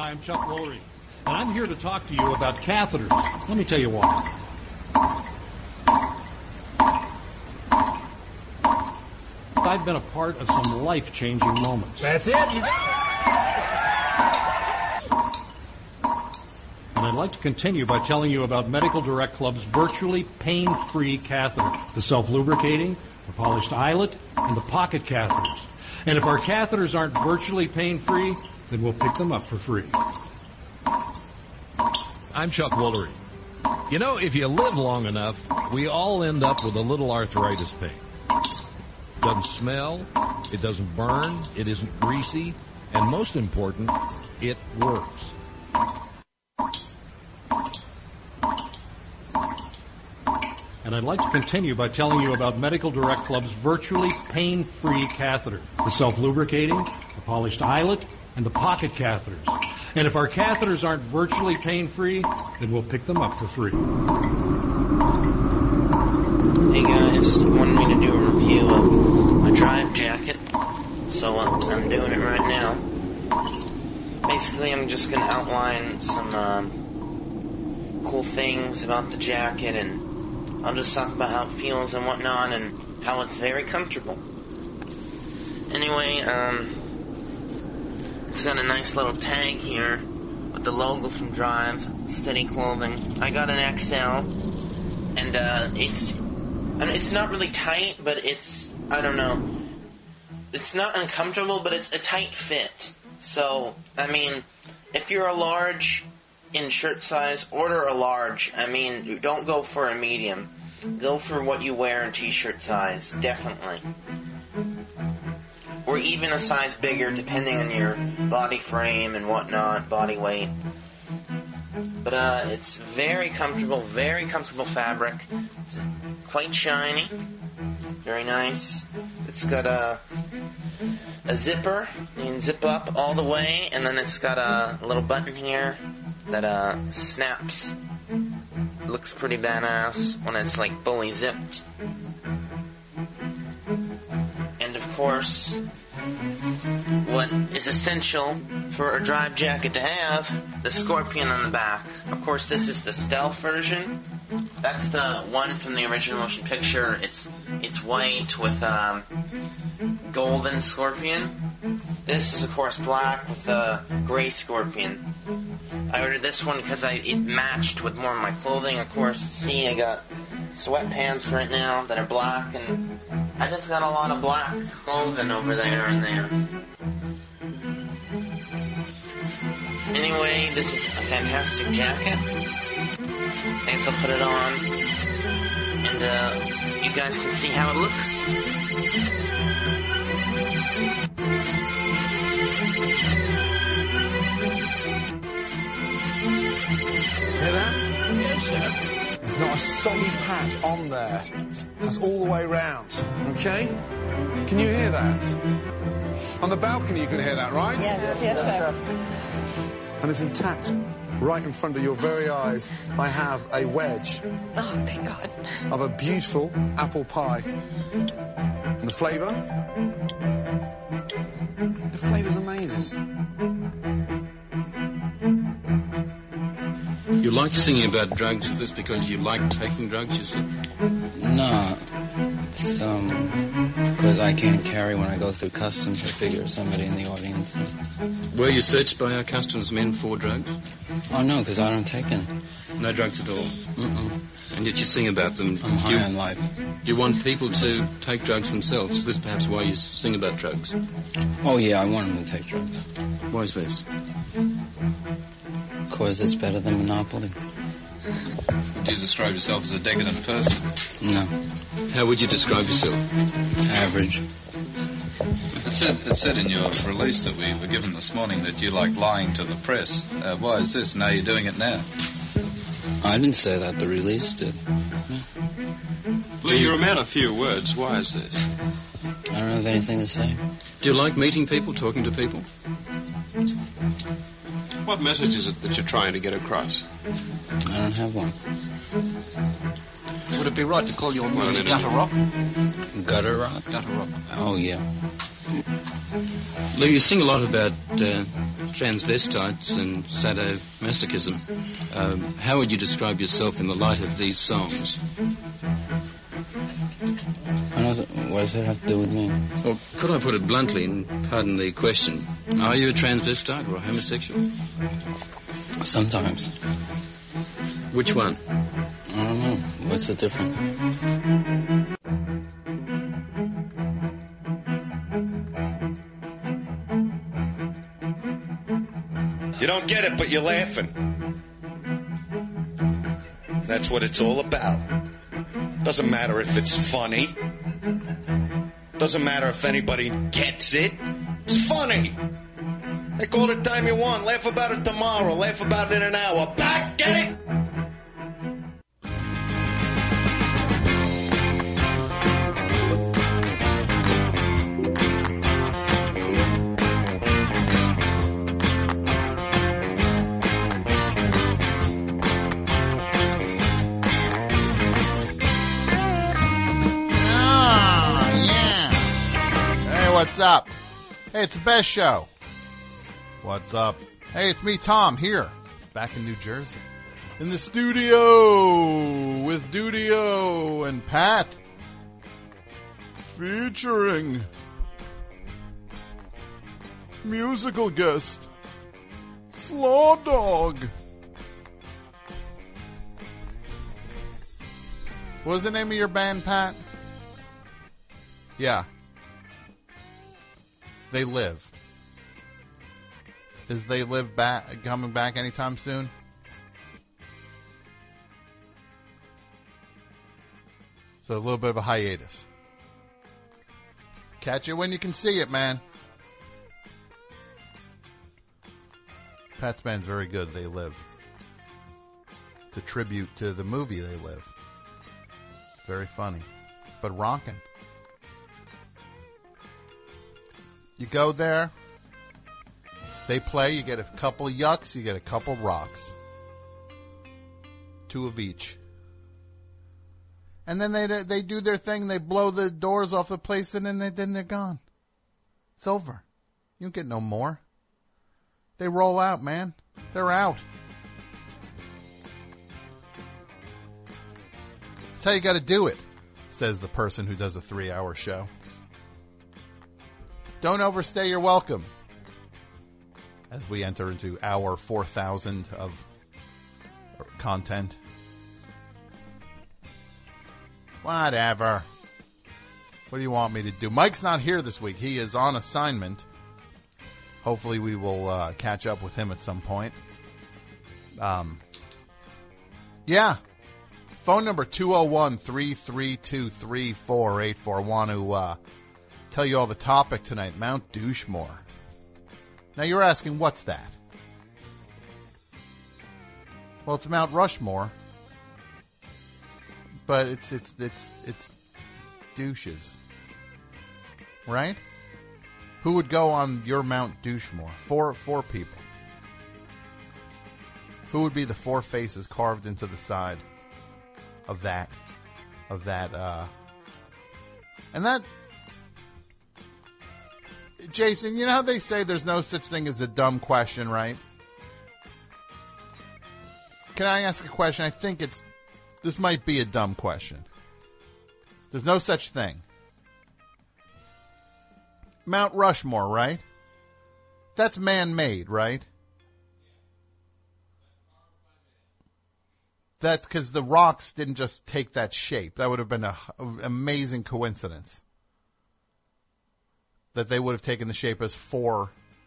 Hi, I'm Chuck Woolery, and I'm here to talk to you about catheters. Let me tell you why. I've been a part of some life-changing moments. That's it. And I'd like to continue by telling you about Medical Direct Club's virtually pain-free catheter, the self-lubricating, the polished eyelet, and the pocket catheters. And if our catheters aren't virtually pain-free, then we'll pick them up for free. I'm Chuck Woolery. You know, if you live long enough, we all end up with a little arthritis pain. It doesn't smell, it doesn't burn, it isn't greasy, and most important, it works. And I'd like to continue by telling you about Medical Direct Club's virtually pain-free catheter, the self-lubricating, the polished eyelet, and the pocket catheters. And if our catheters aren't virtually pain-free, then we'll pick them up for free. Hey guys, you wanted me to do a review of my drive jacket, so I'm doing it right now. Basically, I'm just going to outline some cool things about the jacket, and I'll just talk about how it feels and whatnot, and how it's very comfortable. Anyway, it's got a nice little tag here with the logo from Drive, Steady Clothing. I got an XL, and it's not really tight, but it's, I don't know, it's not uncomfortable, but it's a tight fit. So, I mean, if you're a large in shirt size, order a large. I mean, don't go for a medium. Go for what you wear in t-shirt size, definitely. Or even a size bigger, depending on your body frame and whatnot, body weight. But it's very comfortable fabric. It's quite shiny, very nice. It's got a zipper. You can zip up all the way, and then it's got a little button here that snaps. Looks pretty badass when it's like fully zipped. And of course, what is essential for a drive jacket to have, the scorpion on the back. Of course, this is the stealth version. That's the one from the original motion picture. It's white with golden scorpion. This is, of course, black with a gray scorpion. I ordered this one because it matched with more of my clothing. Of course, see, I got sweatpants right now that are black, and I just got a lot of black clothing over there and there. Anyway, this is a fantastic jacket. I guess I'll put it on, and you guys can see how it looks. Hear that? Yes, Chef. There's not a soggy patch on there. That's all the way round. Okay? Can you hear that? On the balcony you can hear that, right? Yes, Chef. And it's intact. Right in front of your very eyes, I have a wedge. Oh, thank God. Of a beautiful apple pie. And the flavour? The flavour's amazing. You like singing about drugs. Is this because you like taking drugs, you said? No. It's, because I can't carry when I go through customs. I figure somebody in the audience. Were you searched by our customs men for drugs? Oh, no, because I don't take any. No drugs at all? Mm-mm. And yet you sing about them. I'm high on life. Do you want people to take drugs themselves? Is this perhaps why you sing about drugs? Oh, yeah, I want them to take drugs. Why is this? Because it's better than Monopoly. Would you describe yourself as a decadent person? No. How would you describe yourself? Average. It said in your release that we were given this morning that you like lying to the press. Why is this? Now you're doing it now. I didn't say that. The release did. Well, you're a man of few words. Why is this? I don't have anything to say. Do you like meeting people, talking to people? What message is it that you're trying to get across? I don't have one. Would it be right to call your music gutter rock? Gutter rock? Gutter rock. Oh, yeah. Lou, you sing a lot about transvestites and sadomasochism. How would you describe yourself in the light of these songs? What does that have to do with me? Well, could I put it bluntly, and pardon the question, are you a transvestite or a homosexual? Sometimes. Which one? I don't know. What's the difference? You don't get it, but you're laughing. That's what it's all about. Doesn't matter if it's funny. Doesn't matter if anybody gets it. It's funny. Take all the time you want. Laugh about it tomorrow. Laugh about it in an hour. Back, get it? What's up? Hey, it's the best show. What's up? Hey, it's me, Tom, here, back in New Jersey. In the studio with Dudio and Pat. Featuring musical guest, Slaw Dog. What was the name of your band, Pat? Yeah. They Live. Is They Live coming back anytime soon? So a little bit of a hiatus. Catch it when you can see it, man. Pat's band's very good, They Live. It's a tribute to the movie They Live. It's very funny. But rockin'. You go there, they play, you get a couple yucks, you get a couple rocks. 2 of each. And then they do their thing, they blow the doors off the place, and then they're gone. It's over. You don't get no more. They roll out, man. They're out. That's how you got to do it, says the person who does a 3-hour show. Don't overstay your welcome. As we enter into hour 4,000 of content. Whatever. What do you want me to do? Mike's not here this week. He is on assignment. Hopefully we will catch up with him at some point. Yeah. Phone number 201-332-3484. Want to tell you all the topic tonight, Mount Douchemore. Now you're asking, what's that? Well, it's Mount Rushmore, but it's douches, right? Who would go on your Mount Douchemore? Four people. Who would be the 4 faces carved into the side of that, and that. Jason, you know how they say there's no such thing as a dumb question, right? Can I ask a question? I think this might be a dumb question. There's no such thing. Mount Rushmore, right? That's man-made, right? That's because the rocks didn't just take that shape. That would have been an amazing coincidence. That they would have taken the shape as 4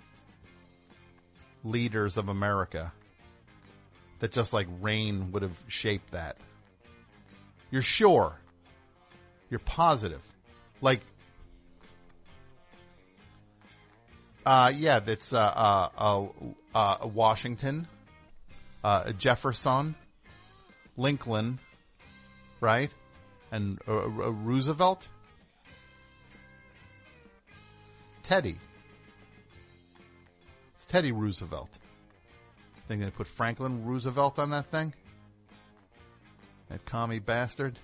leaders of America. That just like rain would have shaped that. You're sure. You're positive. Like, yeah, that's Washington, Jefferson, Lincoln, right? And Roosevelt. Teddy. It's Teddy Roosevelt. Think they put Franklin Roosevelt on that thing? That commie bastard.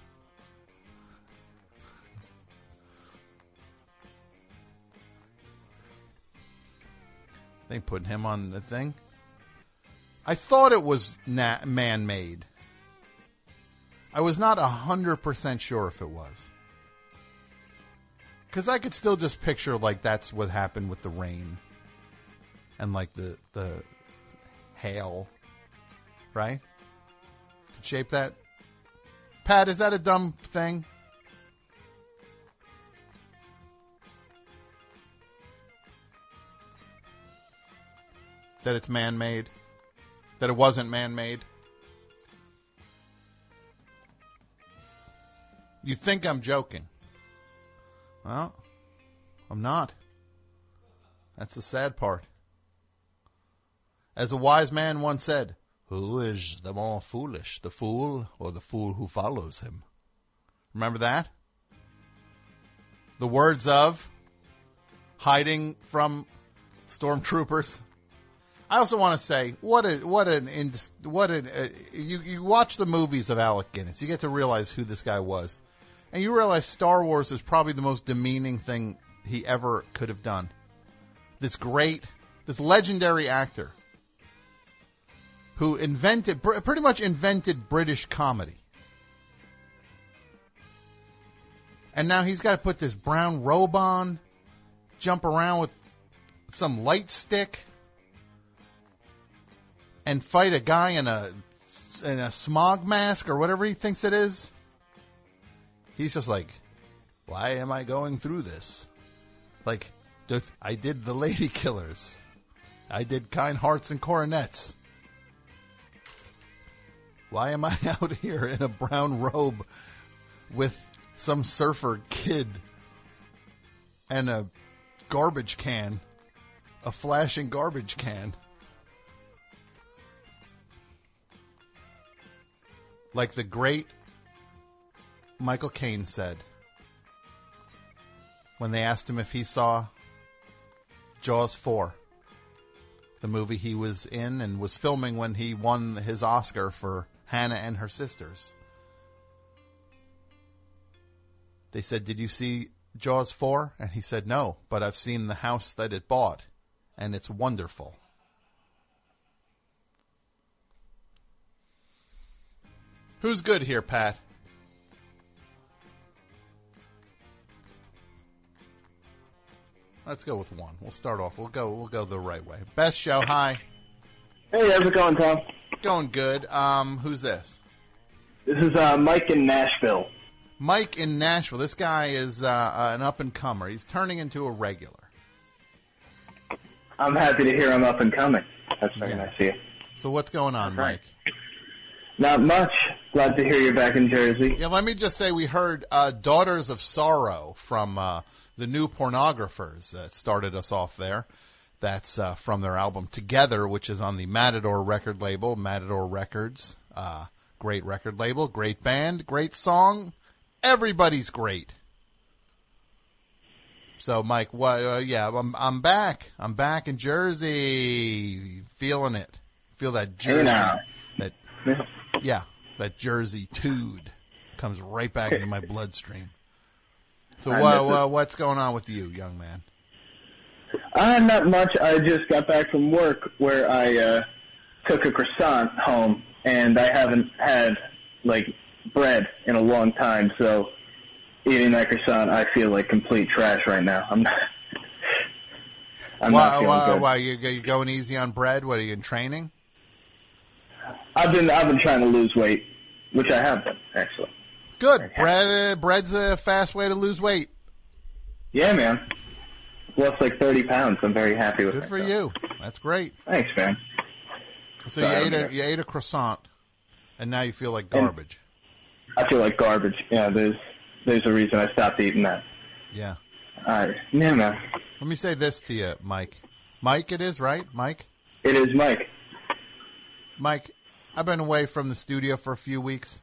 They ain't putting him on the thing. I thought it was man-made. I was not 100% sure if it was. Because I could still just picture, like, that's what happened with the rain. And, like, the hail. Right? Could shape that. Pat, is that a dumb thing? That it's man-made? That it wasn't man-made? You think I'm joking. Well, I'm not. That's the sad part. As a wise man once said, who is the more foolish, the fool or the fool who follows him? Remember that? The words of hiding from stormtroopers. I also want to say, you watch the movies of Alec Guinness, you get to realize who this guy was. And you realize Star Wars is probably the most demeaning thing he ever could have done. This legendary actor who pretty much invented British comedy. And now he's got to put this brown robe on, jump around with some light stick, and fight a guy in a smog mask or whatever he thinks it is. He's just like, why am I going through this? Like, I did The Lady Killers. I did Kind Hearts and Coronets. Why am I out here in a brown robe with some surfer kid and a garbage can, a flashing garbage can? Like the great Michael Caine said when they asked him if he saw Jaws 4, the movie he was in and was filming when he won his Oscar for Hannah and Her Sisters. They said, did you see Jaws 4? And he said, no, but I've seen the house that it bought, and it's wonderful. Who's good here, Pat? Let's go with one. We'll start off. We'll go the right way. Best show. Hi. Hey, how's it going, Tom? Going good. Who's this? This is Mike in Nashville. Mike in Nashville. This guy is an up-and-comer. He's turning into a regular. I'm happy to hear I'm up and coming. That's very nice of you. So what's going on, Mike? Not much. Glad to hear you're back in Jersey. Yeah, let me just say we heard Daughters of Sorrow from the New Pornographers that started us off there. That's from their album Together, which is on the Matador record label, Matador Records. Great record label, great band, great song. Everybody's great. So, Mike, I'm back. I'm back in Jersey, feeling it. Feel that Jersey. That Jersey tude comes right back into my bloodstream. So, what's going on with you, young man? Not much. I just got back from work where I took a croissant home, and I haven't had bread in a long time. So, eating that croissant, I feel like complete trash right now. I'm not feeling good. Why you going easy on bread? What are you in training? I've been trying to lose weight, which I have been, actually. Good. Bread's a fast way to lose weight. Yeah, man. Lost 30 pounds. I'm very happy with it. Good for you. That's great. Thanks, man. So you ate a croissant, and now you feel like garbage. I feel like garbage. Yeah, there's a reason I stopped eating that. Yeah. Yeah, man. Let me say this to you, Mike. Mike, it is, right? Mike? It is Mike. Mike, I've been away from the studio for a few weeks.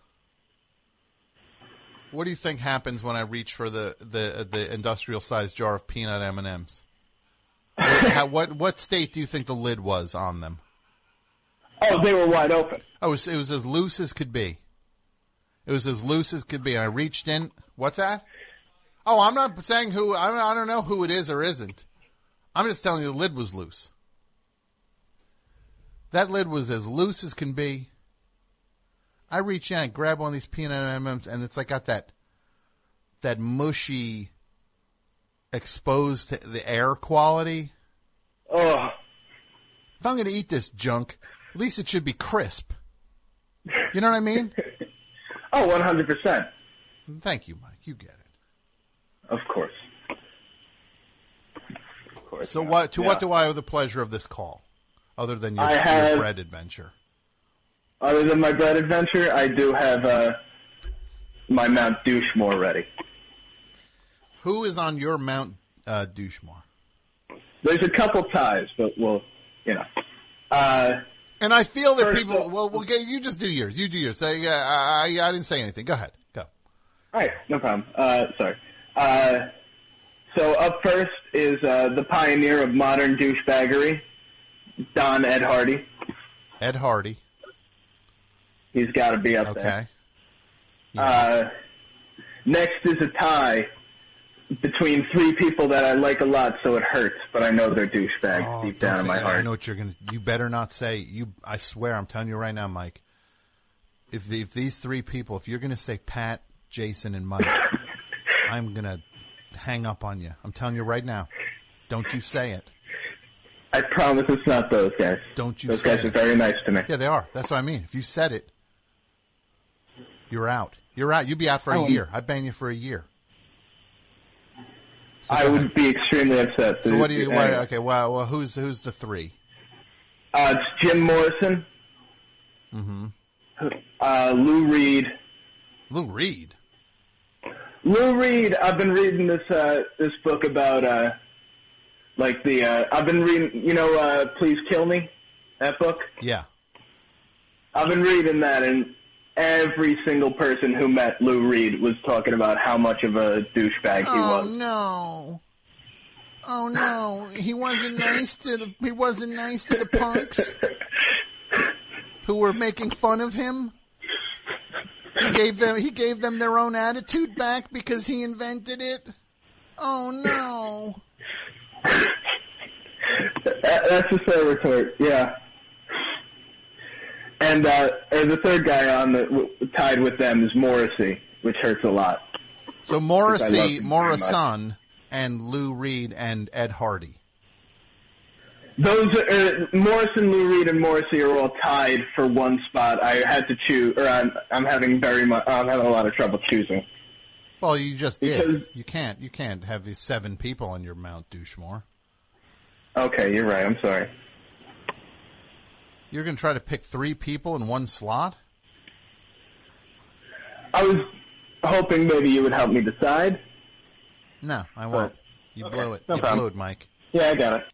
What do you think happens when I reach for the industrial-sized jar of peanut M&Ms? What state do you think the lid was on them? Oh, they were wide open. Oh, it was as loose as could be. It was as loose as could be. I reached in. What's that? Oh, I'm not saying who. I don't know who it is or isn't. I'm just telling you the lid was loose. That lid was as loose as can be. I reach in and grab one of these peanut M&Ms, and it's like got that mushy, exposed to the air quality. Oh. If I'm going to eat this junk, at least it should be crisp. You know what I mean? Oh, 100%. Thank you, Mike. You get it. Of course. So what do I owe the pleasure of this call, other than your bread adventure? Other than my bread adventure, I do have my Mount Douchemore ready. Who is on your Mount Douchemore? There's a couple ties, but we'll, and I feel that people. We'll get you. Just do yours. You do yours. Say, I didn't say anything. Go ahead. Go. All right, no problem. Sorry. So up first is the pioneer of modern douchebaggery, Don Ed Hardy. Ed Hardy. He's got to be up there. Okay. Yeah. Next is a tie between three people that I like a lot, so it hurts, but I know they're douchebags deep down in my heart. I know what you're going to. You better not say. I swear, I'm telling you right now, Mike. If these three people, if you're going to say Pat, Jason, and Mike, I'm going to hang up on you. I'm telling you right now. Don't you say it. I promise it's not those guys. Don't you those say guys it. are very nice to me. Yeah, they are. That's what I mean. If you said it, you're out. You're out. You'd be out for a year. I'd ban you for a year. So I would be extremely upset. So what do you? Okay. Well, who's the three? It's Jim Morrison. Mm-hmm. Lou Reed. Lou Reed. Lou Reed. I've been reading this book about I've been reading Please Kill Me, that book. Yeah. I've been reading that, and every single person who met Lou Reed was talking about how much of a douchebag he was. Oh no. He wasn't nice to the punks who were making fun of him. He gave them their own attitude back because he invented it. Oh no. That's a fair retort, yeah. And the third guy tied with them is Morrissey, which hurts a lot. So Morrison, and Lou Reed and Ed Hardy. Those Morrison, Lou Reed, and Morrissey are all tied for one spot. I had to choose, or I'm having a lot of trouble choosing. Well, you just did. You can't have these 7 people on your Mount Douchemore. Okay, you're right. I'm sorry. You're going to try to pick 3 people in one slot? I was hoping maybe you would help me decide. No, I won't. You blew it. No problem. Blew it, Mike. Yeah, I got it.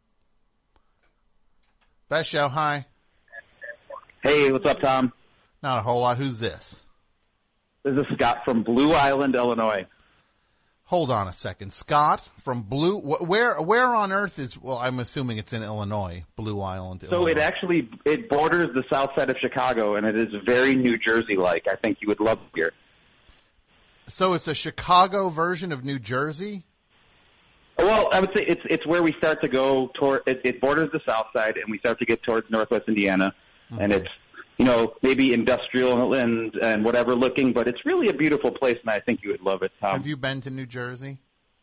Best show, hi. Hey, what's up, Tom? Not a whole lot. Who's this? This is Scott from Blue Island, Illinois. Hold on a second. Scott from Blue... Where on earth is... Well, I'm assuming it's in Illinois. Blue Island, So Illinois. it borders the south side of Chicago, and it is very New Jersey-like. I think you would love it here. So it's a Chicago version of New Jersey? Well, I would say it's where we start to go toward... It borders the south side, and we start to get towards northwest Indiana. Mm-hmm. And it's, maybe industrial and whatever looking, but it's really a beautiful place, and I think you would love it, Tom. Have you been to New Jersey?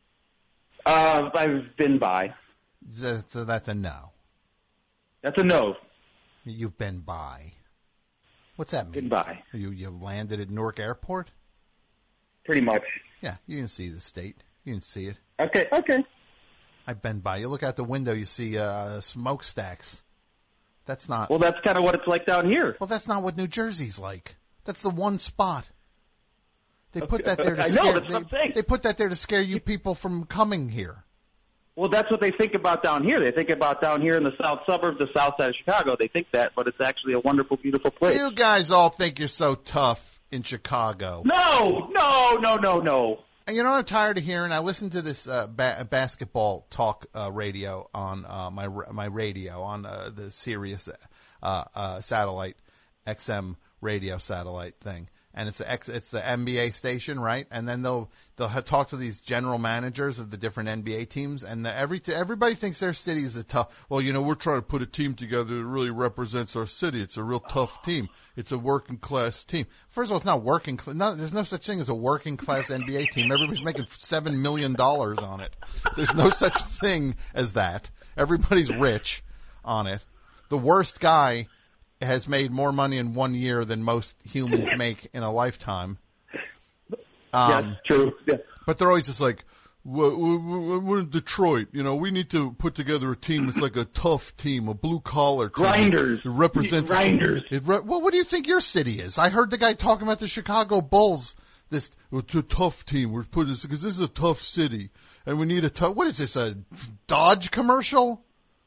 I've been by. So that's a no. That's a no. You've been by. What's that mean? Been by. You landed at Newark Airport? Pretty much. Yeah, you can see the state. You can see it. Okay. I've been by. You look out the window, you see smokestacks. That's not... Well, that's kind of what it's like down here. Well, that's not what New Jersey's like. That's the one spot. They put that there to that's what I'm saying. They put that there to scare you people from coming here. Well, that's what they think about down here. They think about down here in the south suburbs, the south side of Chicago. They think that, but it's actually a wonderful, beautiful place. You guys all think you're so tough in Chicago. No. And you know what I'm tired of hearing? I listened to this basketball talk radio on my radio on the Sirius satellite XM radio satellite thing, and it's the NBA station, right? And then they'll talk to these general managers of the different NBA teams, and everybody thinks their city is a tough. Well, we're trying to put a team together that really represents our city. It's a real tough team. It's a working class team. First of all, it's not working. There's no such thing as a working class NBA team. Everybody's making $7 million on it. There's no such thing as that. Everybody's rich on it. The worst guy has made more money in 1 year than most humans make in a lifetime. Yes, true. Yeah. But they're always just like, we're in Detroit. We need to put together a team that's like a tough team, a blue-collar team. Grinders. It represents... Grinders. Well, what do you think your city is? I heard the guy talking about the Chicago Bulls. It's a tough team. We're putting this because this is a tough city, and we need a tough... What is this, a Dodge commercial?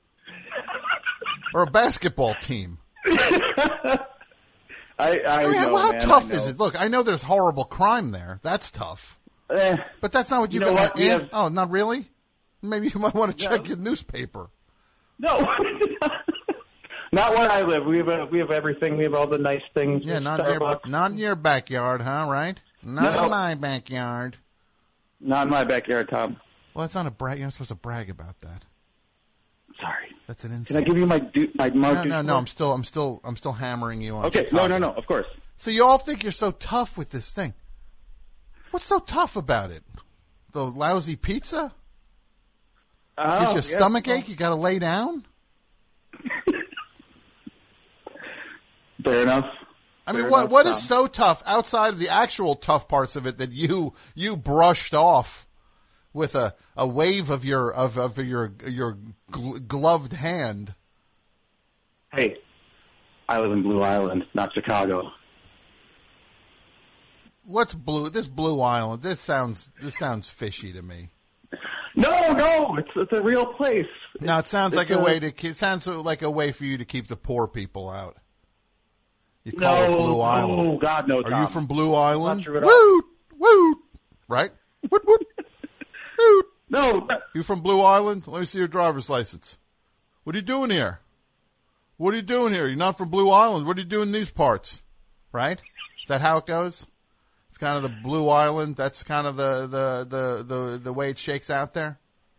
Or a basketball team? I mean, how tough is it? Look, I know there's horrible crime there. That's tough. But that's not what you've been... What? Oh, not really? Maybe you might want to check your newspaper. No. Not where I live. We have everything. We have all the nice things. Yeah, not in your backyard, huh, right? Not in my backyard. Not in my backyard, Tom. Well, that's not a brag. You're not supposed to brag about that. Sorry. That's an insult. Can I give you my Mark? No. I'm still hammering you on. Okay. Chicago. No. Of course. So you all think you're so tough with this thing. What's so tough about it? The lousy pizza? Gives you a stomach ache? You got to lay down? Fair enough. I mean, what is so tough outside of the actual tough parts of it that you brushed off with a wave of your gloved hand? Hey, I live in Blue Island, not Chicago. What's Blue? This Blue Island. This sounds fishy to me. No, it's a real place. No, it sounds like a way for you to keep the poor people out. You call it Blue Island. Oh, God, no, Tom. Are you from Blue Island? Not true at all. Woot! Right? Woot! Woot! No. You from Blue Island? Let me see your driver's license. What are you doing here? What are you doing here? You're not from Blue Island. What are you doing in these parts? Right? Is that how it goes? It's kind of the Blue Island. That's kind of the way it shakes out there.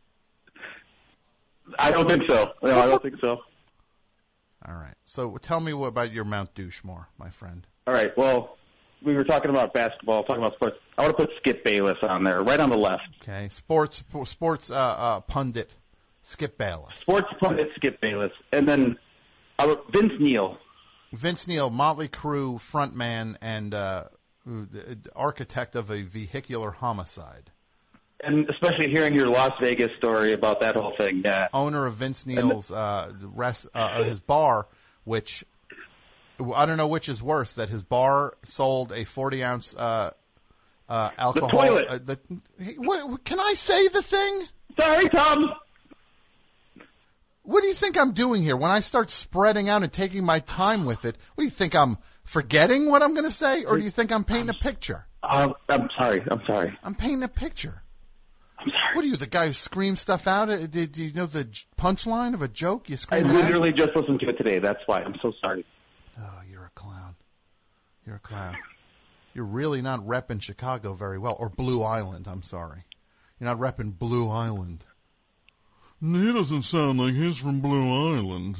I don't think so. No, I don't think so. All right. So tell me about your Mount Douchemore, my friend. All right. Well, we were talking about basketball, talking about sports. I want to put Skip Bayless on there, right on the left. Okay. Sports pundit Skip Bayless. Sports pundit Skip Bayless, and then Vince Neil. Vince Neil, Motley Crue frontman and architect of a vehicular homicide. And especially hearing your Las Vegas story about that whole thing. Yeah. Owner of Vince Neil's his bar, which I don't know which is worse, that his bar sold a 40-ounce alcohol. The toilet. What, can I say the thing? Sorry, Tom. What do you think I'm doing here? When I start spreading out and taking my time with it, what do you think, I'm forgetting what I'm going to say? Or do you think I'm painting a picture? I'm sorry. I'm painting a picture. I'm sorry. What are you, the guy who screams stuff out? Do you know the punchline of a joke? You scream I literally just listened to it today. That's why. I'm so sorry. Oh, you're a clown. You're a clown. You're really not repping Chicago very well. Or Blue Island, I'm sorry. You're not repping Blue Island. He doesn't sound like he's from Blue Island.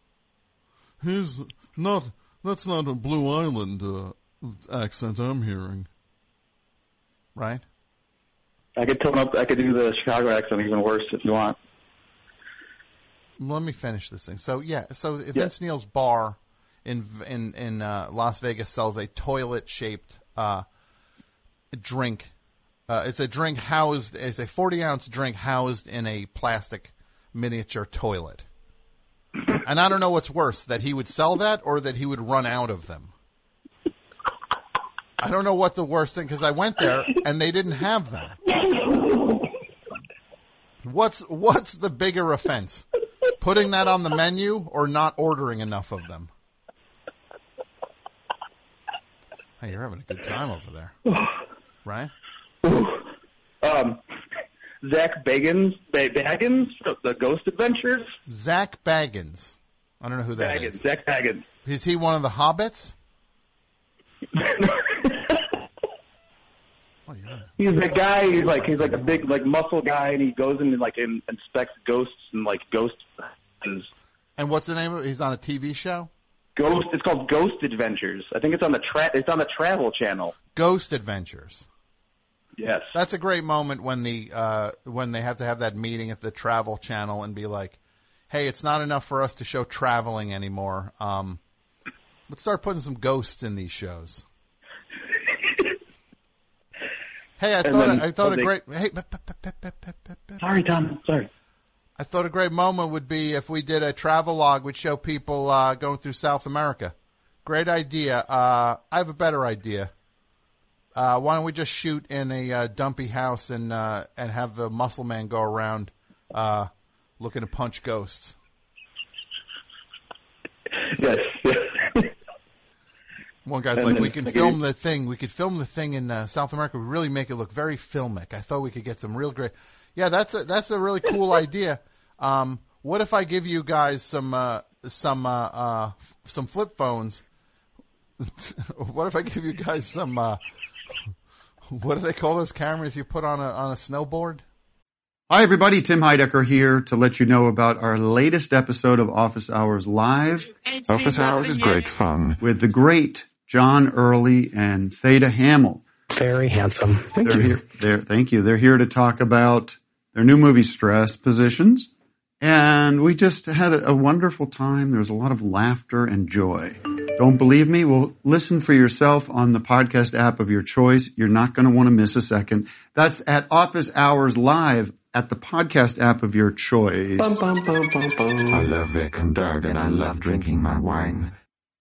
That's not a Blue Island accent I'm hearing. Right? I could tone up. I could do the Chicago accent even worse if you want. Let me finish this thing. So Vince Neil's bar in Las Vegas sells a toilet-shaped drink. It's a 40-ounce drink housed in a plastic miniature toilet. And I don't know what's worse, that he would sell that or that he would run out of them. I don't know what the worst thing, because I went there and they didn't have them. What's the bigger offense? Putting that on the menu or not ordering enough of them? Hey, you're having a good time over there. Right? Zach Baggins, the Ghost Adventures. Zach Baggins. I don't know who that is. Zach Baggins. Is he one of the hobbits? He's a guy. He's like a big muscle guy, and he goes in and inspects ghosts and ghosts. And what's the name of it? He's on a TV show. Ghost. It's called Ghost Adventures. I think it's on the Travel Channel. Ghost Adventures. Yes. That's a great moment when they have to have that meeting at the Travel Channel and be like, "Hey, it's not enough for us to show traveling anymore. Let's start putting some ghosts in these shows." Hey, I thought a great. Hey, sorry, Tom. Sorry. I thought a great moment would be if we did a travel log, would show people going through South America. Great idea. I have a better idea. Why don't we just shoot in a dumpy house and have the muscle man go around looking to punch ghosts? Yes. One guy's like, we can film the thing. We could film the thing in South America. We really make it look very filmic. I thought we could get some real great. Yeah, that's a really cool idea. What if I give you guys some flip phones? What if I give you guys some? What do they call those cameras you put on a snowboard? Hi, everybody. Tim Heidecker here to let you know about our latest episode of Office Hours Live. Office Hours is great fun. With the great John Early and Theda Hamill. Very handsome. Thank you. Thank you. They're here to talk about their new movie, Stress Positions. And we just had a wonderful time. There was a lot of laughter and joy. Don't believe me? Well, listen for yourself on the podcast app of your choice. You're not going to want to miss a second. That's at Office Hours Live at the podcast app of your choice. Bum, bum, bum, bum, bum. I love Vic and Doug, and I love drinking my wine.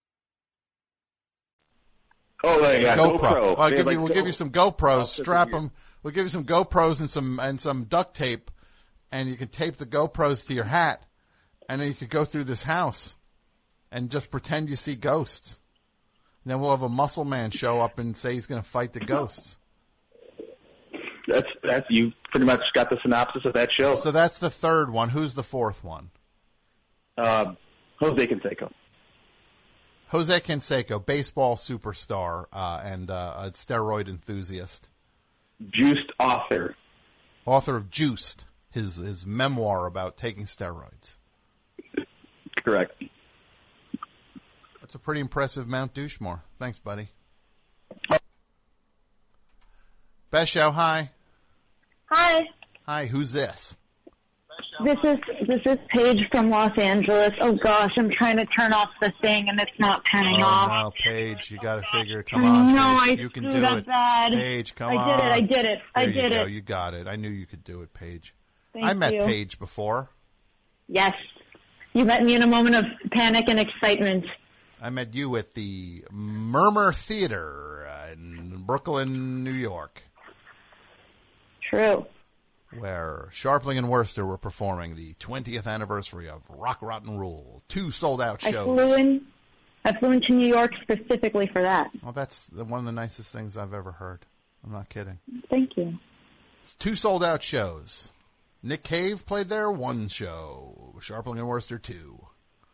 Oh, yeah, GoPro. We'll give you some GoPros. Strap them. We'll give you some GoPros and some duct tape, and you can tape the GoPros to your hat, and then you could go through this house and just pretend you see ghosts. And then we'll have a muscle man show up and say he's going to fight the ghosts. That's you pretty much got the synopsis of that show. So that's the third one. Who's the fourth one? Jose Canseco. Jose Canseco, baseball superstar and a steroid enthusiast. Juiced author. Author of Juiced, his memoir about taking steroids. Correct. That's a pretty impressive Mount Douchemore. Thanks, buddy. Besho, hi. Hi. Hi, who's this? This is Paige from Los Angeles. Oh gosh, I'm trying to turn off the thing and it's not turning off. Oh no, Paige, you got to figure. Come on, no, Paige, I you can screwed do up it. bad. Paige, come on. I did it. There I did you go. it. You got it. I knew you could do it, Paige. Thank met you. Paige before. Yes, you met me in a moment of panic and excitement. I met you at the Murmur Theater in Brooklyn, New York. True. Where Sharpling and Worcester were performing the 20th anniversary of Rock Rotten Rule. 2 sold-out shows. I flew into New York specifically for that. Well, that's one of the nicest things I've ever heard. I'm not kidding. Thank you. It's 2 sold-out shows. Nick Cave played there, 1 show. Sharpling and Worcester, 2.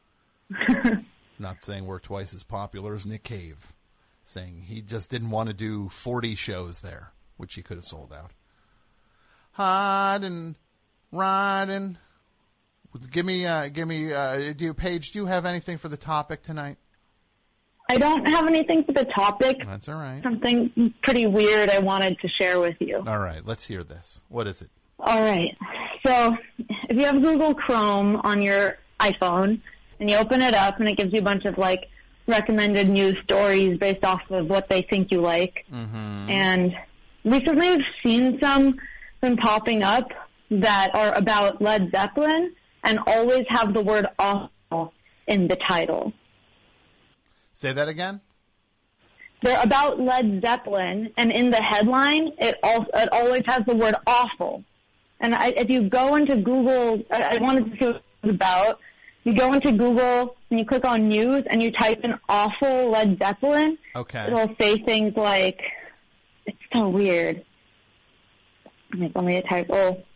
Not saying we're twice as popular as Nick Cave. Saying he just didn't want to do 40 shows there, which he could have sold out. Hiding, riding. Give me, Paige, do you have anything for the topic tonight? I don't have anything for the topic. That's all right. Something pretty weird I wanted to share with you. All right, let's hear this. What is it? All right. So if you have Google Chrome on your iPhone and you open it up and it gives you a bunch of recommended news stories based off of what they think you like. Mm-hmm. And recently I've seen some popping up that are about Led Zeppelin and always have the word awful in the title. Say that again? They're about Led Zeppelin, and in the headline, it always has the word awful. And if you go into Google, I wanted to see what it was about. You go into Google, and you click on news, and you type in awful Led Zeppelin. Okay. It'll say things like, it's so weird. Let me type,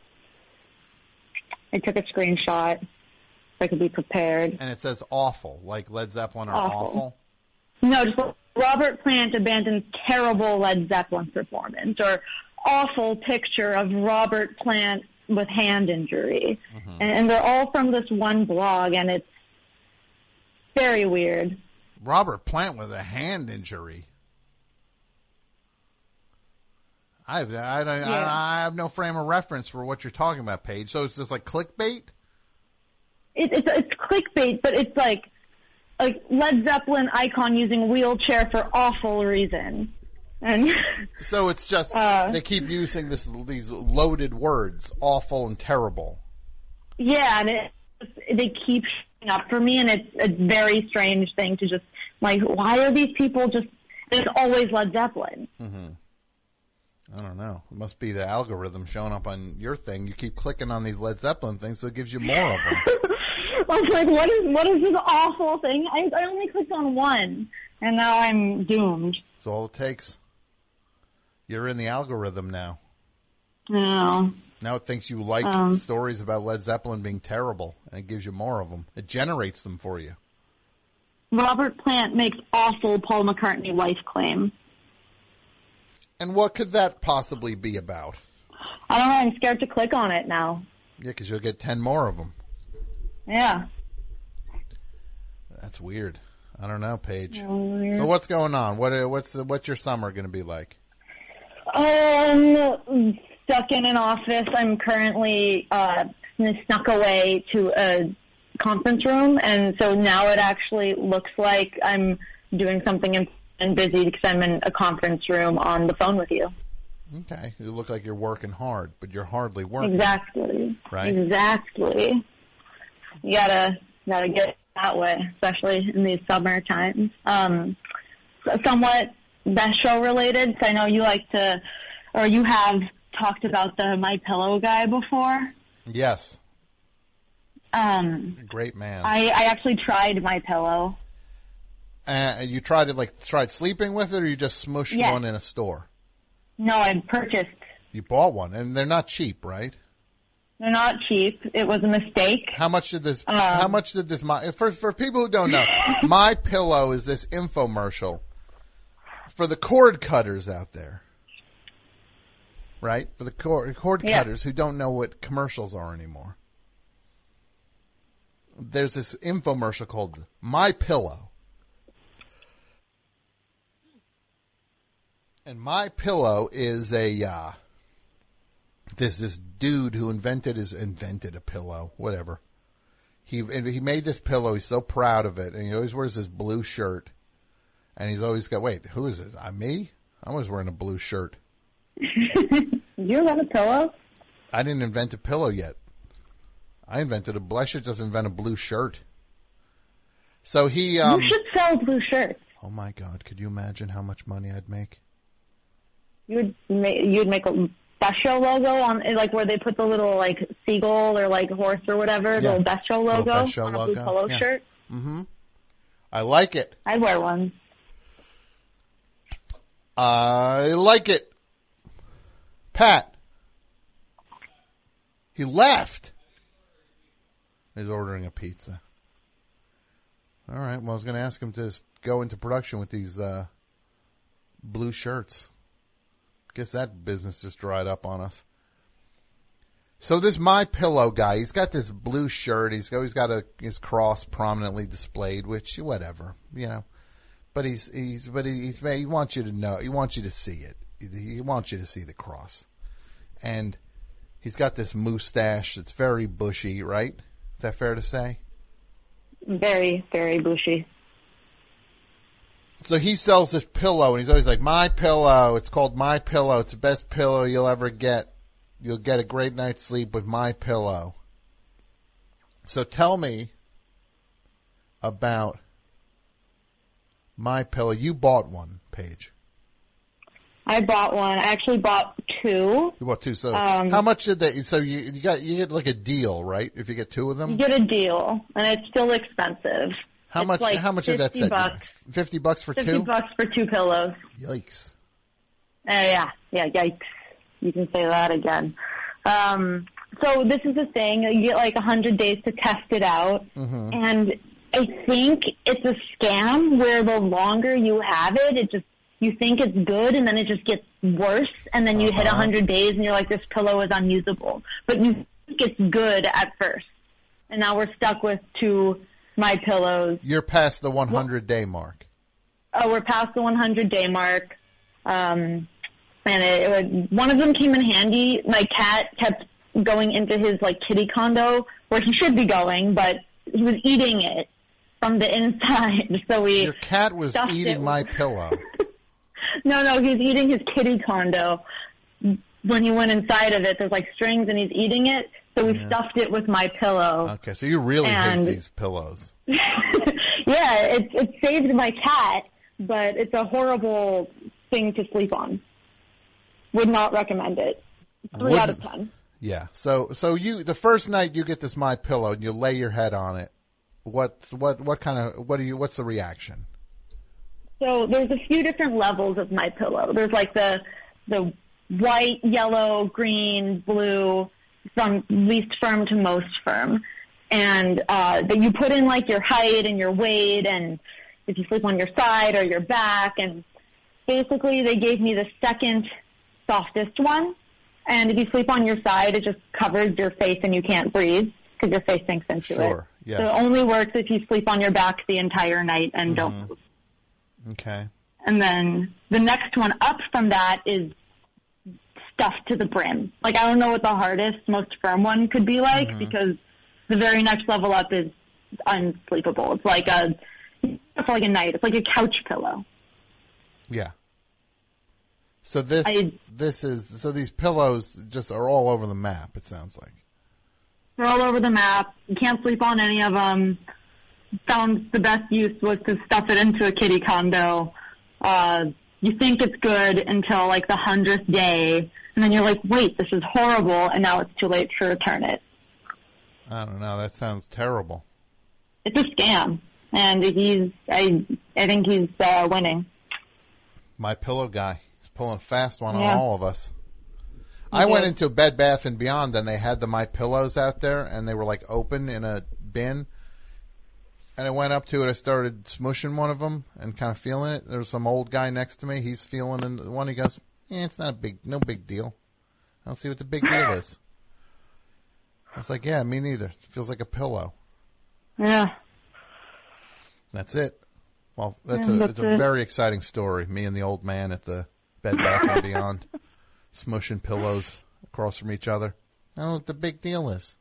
I took a screenshot so I could be prepared. And it says awful, like Led Zeppelin are awful? No, just Robert Plant abandons terrible Led Zeppelin performance, or awful picture of Robert Plant with hand injury. And they're all from this one blog, and it's very weird. Robert Plant with a hand injury. I have no frame of reference for what you're talking about, Paige. So it's just like clickbait? It's clickbait, but it's like Led Zeppelin icon using wheelchair for awful reason. And so it's just they keep using these loaded words, awful and terrible. Yeah, and they keep showing up for me, and it's a very strange thing to just, like, why are these people just, it's always Led Zeppelin. I don't know. It must be the algorithm showing up on your thing. You keep clicking on these Led Zeppelin things, so it gives you more of them. I was like, what is this awful thing? I only clicked on one, and now I'm doomed. That's all it takes. You're in the algorithm now. No. Now it thinks you like stories about Led Zeppelin being terrible, and it gives you more of them. It generates them for you. Robert Plant makes awful Paul McCartney wife claim. And what could that possibly be about? I don't know. I'm scared to click on it now. Yeah, because you'll get 10 more of them. Yeah. That's weird. I don't know, Paige. So what's going on? What's your summer going to be like? Stuck in an office. I'm currently snuck away to a conference room, and so now it actually looks like I'm doing something important and busy because I'm in a conference room on the phone with you. Okay. You look like you're working hard, but you're hardly working. Exactly. Right? Exactly. You gotta get that way, especially in these summer times. Somewhat Best Show related, so I know you like to, or you have talked about the My Pillow guy before. Yes. Great man. I actually tried My Pillow. You tried sleeping with it, or you just smushed one in a store? No, I purchased. You bought one, and they're not cheap, right? They're not cheap. It was a mistake. How much did this? For people who don't know, My Pillow is this infomercial for the cord cutters out there, right? For the cord cutters who don't know what commercials are anymore. There's this infomercial called My Pillow. And My Pillow is this dude who invented a pillow, whatever. He made this pillow. He's so proud of it, and he always wears this blue shirt. And he's always got, wait, who is it? Me? I'm always wearing a blue shirt. You invent a pillow? I didn't invent a pillow yet. I should just invent a blue shirt. So he you should sell blue shirts. Oh my God! Could you imagine how much money I'd make? You'd make a Best Show logo on, like, where they put the little, like, seagull or, like, horse or whatever, the little Best Show logo on a blue polo shirt. Mm-hmm. I like it. I'd wear one. I like it. Pat. He left. He's ordering a pizza. All right. Well, I was going to ask him to go into production with these blue shirts. Guess that business just dried up on us. So this My Pillow guy, he's got this blue shirt. He's always got his cross prominently displayed, which whatever, you know. But he wants you to know. He wants you to see it. He wants you to see the cross. And he's got this mustache that's very bushy, right? Is that fair to say? Very, very bushy. So he sells this pillow, and he's always like, My Pillow. It's called My Pillow. It's the best pillow you'll ever get. You'll get a great night's sleep with My Pillow. So tell me about My Pillow. You bought one, Paige. I bought one. I actually bought two. You bought two. So how much did they? So you get like a deal, right? If you get two of them, you get a deal, and it's still expensive. How much? Like how much did that set? $50 for two. $50 for two pillows. Yikes! Yeah, yikes. You can say that again. So this is the thing. You get like 100 days to test it out, and I think it's a scam where the longer you have it, you think it's good, and then it just gets worse, and then you hit 100 days, and you're like, this pillow is unusable. But you think it's good at first, and now we're stuck with 2 My Pillows. You're past the 100-day mark. Oh, we're past the 100-day mark. And one of them came in handy. My cat kept going into his kitty condo where he should be going, but he was eating it from the inside. So Your cat was eating My Pillow. No, he was eating his kitty condo. When he went inside of it, there's strings, and he's eating it. So we stuffed it with My Pillow. Okay, so you really hate these pillows. Yeah, it saved my cat, but it's a horrible thing to sleep on. Would not recommend it. 3 out of 10. Yeah. So you the first night you get this My Pillow and you lay your head on it. What's the reaction? So there's a few different levels of My Pillow. There's the white, yellow, green, blue, from least firm to most firm. And that you put in your height and your weight, and if you sleep on your side or your back. And basically they gave me the second softest one. And if you sleep on your side, it just covers your face and you can't breathe because your face sinks into it. Sure, yeah. So it only works if you sleep on your back the entire night and don't move. Okay. And then the next one up from that is stuffed to the brim. I don't know what the hardest, most firm one could be because the very next level up is unsleepable. It's like a night. It's like a couch pillow. Yeah. So these pillows just are all over the map, it sounds like. They're all over the map. You can't sleep on any of them. Found the best use was to stuff it into a kitty condo. You think it's good until the 100th day, and then you're like, wait, this is horrible, and now it's too late to return it. I don't know. That sounds terrible. It's a scam, and I think he's winning. My Pillow guy. He's pulling a fast one on Yeah. all of us. I went into Bed Bath & Beyond, and they had the My Pillows out there, and they were open in a bin. And I went up to it. I started smushing one of them and kind of feeling it. There was some old guy next to me. He's feeling one. He goes, it's no big deal. I don't see what the big deal is. I was like, yeah, me neither. It feels like a pillow. Yeah. That's it. Well, it's that's a it. very exciting story. Me and the old man at the Bed Bath & Beyond smushing pillows across from each other. I don't know what the big deal is.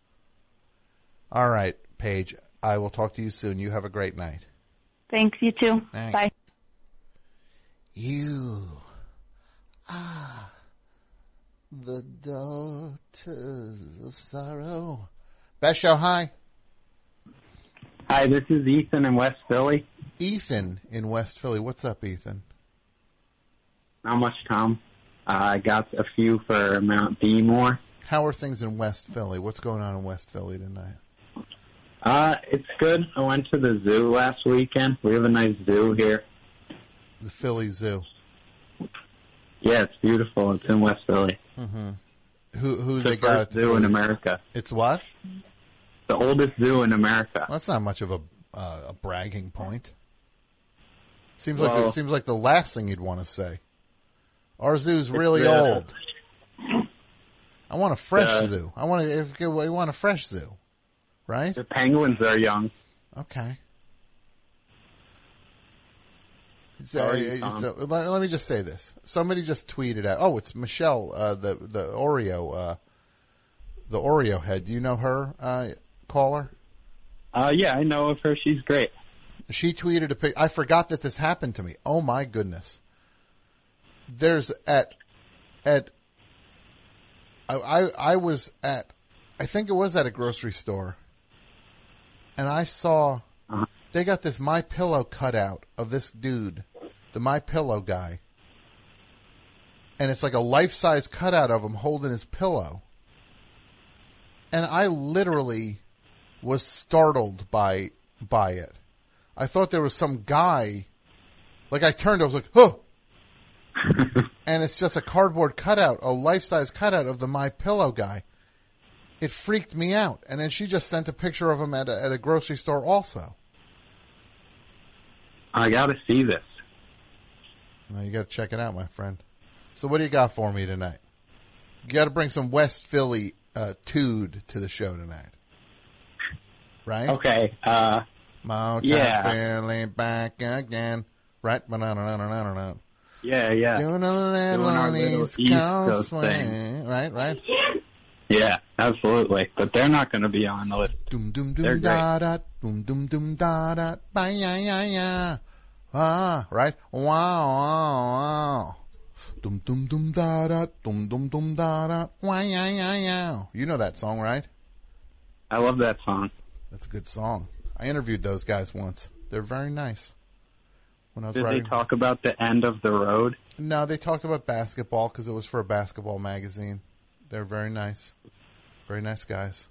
All right, Paige. I will talk to you soon. You have a great night. Thanks, you too. Thanks. Bye. You are the daughters of sorrow. Best show, hi. Hi, this is Ethan in West Philly. Ethan in West Philly. What's up, Ethan? Not much, Tom. I got a few for Mount Beemore. How are things in West Philly? What's going on in West Philly tonight? It's good. I went to the zoo last weekend. We have a nice zoo here. The Philly Zoo. Yeah, it's beautiful. It's in West Philly. Mm-hmm. Who It's they the got? first zoo in America. It's what? The oldest zoo in America. Well, that's not much of a bragging point. Seems Well- like the last thing you'd want to say. Our zoo's really the- old. I want a fresh The- zoo. I want a fresh zoo, right? The penguins are young. Okay. Sorry, Tom. Let me just say this. Somebody just tweeted out. Oh, it's Michelle, the Oreo head. Do you know her, caller? Yeah, I know of her. She's great. She tweeted a pic. I forgot that this happened to me. Oh my goodness. There's I was at, I think it was at a grocery store, and I saw they got this My Pillow cutout of this dude, the My Pillow guy, and it's like a life-size cutout of him holding his pillow, and I literally was startled by it. I thought there was some guy, like I turned, I was like, huh. And it's just a cardboard cutout, a life-size cutout of the My Pillow guy. It freaked me out. And then she just sent a picture of him at a grocery store also. I got to see this. Well, you got to check it out, my friend. So what do you got for me tonight? You got to bring some West Philly tude to the show tonight. Right? Okay. Motown Philly back again. Right? Yeah. Doing a little East Coast thing. Right? Yeah, absolutely. But they're not going to be on the list. Doom doom They're doom great. da da doom doom doom da da ba ya ya ya. Ah, right? Wow. Doom doom doom da da doom doom doom da da wah ya ya ya. You know that song, right? I love that song. That's a good song. I interviewed those guys once. They're very nice. When I was Did writing. they talk about the end of the road? No, they talked about basketball because it was for a basketball magazine. They're very nice. Very nice guys.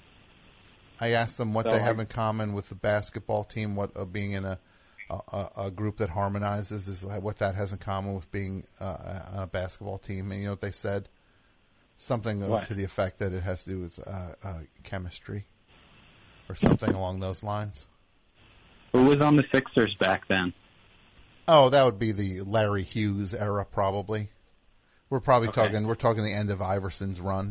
I asked them what they have in common with the basketball team, what being in a group that harmonizes is what that has in common with being on a basketball team. And you know what they said? Something to the effect that it has to do with chemistry or something along those lines. Who was on the Sixers back then? Oh, that would be the Larry Hughes era, probably. We're probably talking the end of Iverson's run.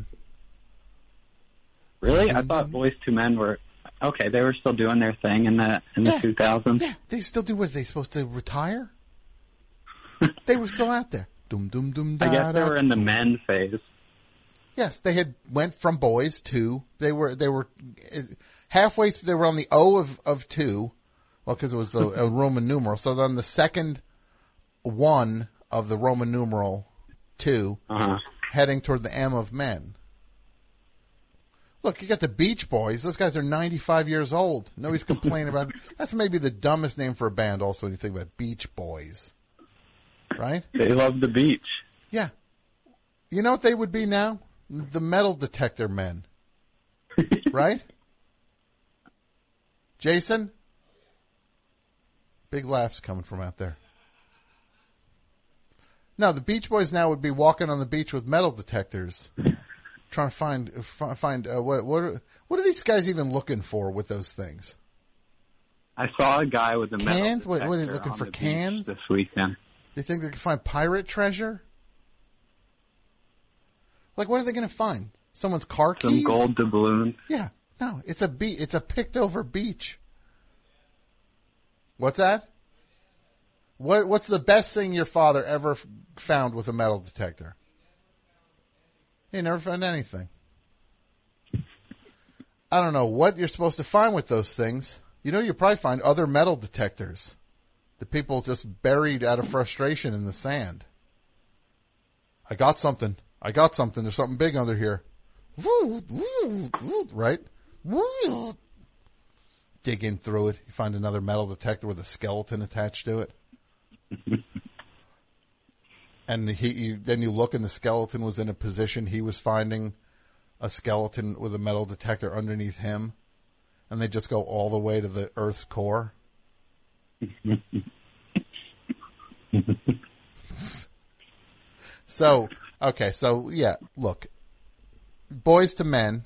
Really? I thought Boys II Men were okay. They were still doing their thing in the 2000s. Yeah, they still do. What are they supposed to retire? They were still out there. Doom doom doom. I guess they were in the men phase. Yes, they had went from boys to they were halfway through. They were on the O of 2, well, because it was a Roman numeral. So on the second one of the Roman numeral 2, heading toward the M of men. Look, you got the Beach Boys. Those guys are 95 years old. Nobody's complaining about it. That's maybe the dumbest name for a band also when you think about Beach Boys. Right? They love the beach. Yeah. You know what they would be now? The Metal Detector Men. Right? Jason? Big laughs coming from out there. No, the Beach Boys now would be walking on the beach with metal detectors, trying to find what are these guys even looking for with those things? I saw a guy with a metal cans. What are they detector looking on for? the beach Cans this weekend. They think they can find pirate treasure. Like, what are they going to find? Someone's car keys? Some gold doubloons. Yeah, no, it's a It's a picked over beach. What's that? What's the best thing your father ever found with a metal detector? He never found anything. I don't know what you're supposed to find with those things. You know, you probably find other metal detectors. The people just buried out of frustration in the sand. I got something. There's something big under here. Right? Digging through it. You find another metal detector with a skeleton attached to it. And then you look and the skeleton was in a position he was finding a skeleton with a metal detector underneath him. And they just go all the way to the Earth's core. So yeah, look. Boys to Men.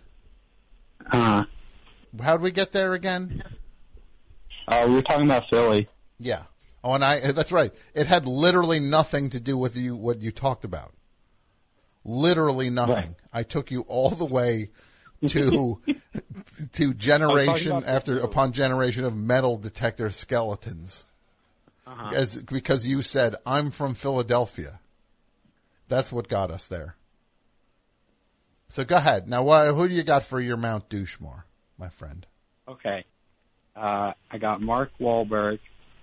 How'd we get there again? We were talking about Philly. Yeah. Oh, and that's right. It had literally nothing to do with what you talked about. Literally nothing. Right. I took you all the way to generation upon generation of metal detector skeletons. Because you said, I'm from Philadelphia. That's what got us there. So go ahead. Now, who do you got for your Mount Douchemore, my friend? Okay. I got Mark Wahlberg,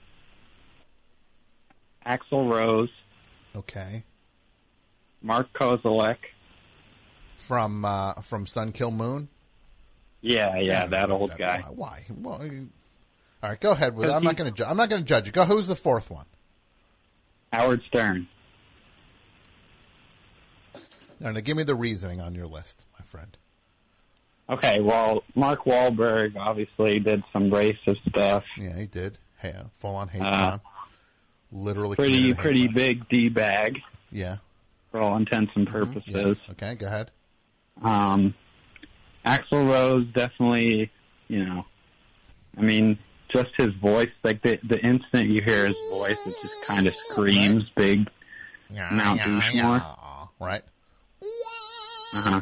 Axl Rose. Okay. Mark Kozelek. From Sun Kill Moon? Yeah, that old guy. Why? Well, all right, go ahead with it. I'm not going to judge you. Go. Who's the fourth one? Howard Stern. Now, give me the reasoning on your list, my friend. Okay, well, Mark Wahlberg obviously did some racist stuff. Yeah, he did. Full-on hate crime. Literally pretty big D-bag. Yeah. For all intents and purposes. Yes. Okay, go ahead. Axl Rose definitely, just his voice, like the instant you hear his voice, it just kind of screams big Mount Rushmore. Right. Uh-huh.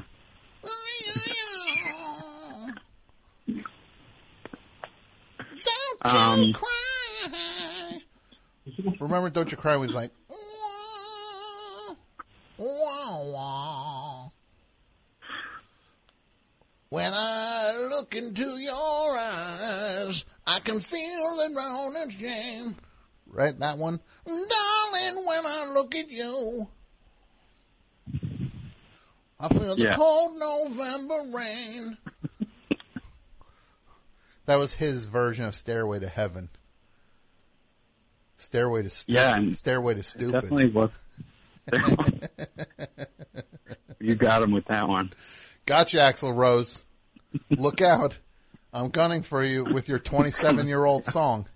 Remember Don't You Cry was like, when I look into your eyes, I can feel the drowning's jam. Right, that one? Darling, when I look at you, I feel the cold November rain. That was his version of Stairway to Heaven. Stairway to Stupid. Stairway to Stupid. Definitely was. You got him with that one. Gotcha, Axl Rose. Look out. I'm gunning for you with your 27-year-old song.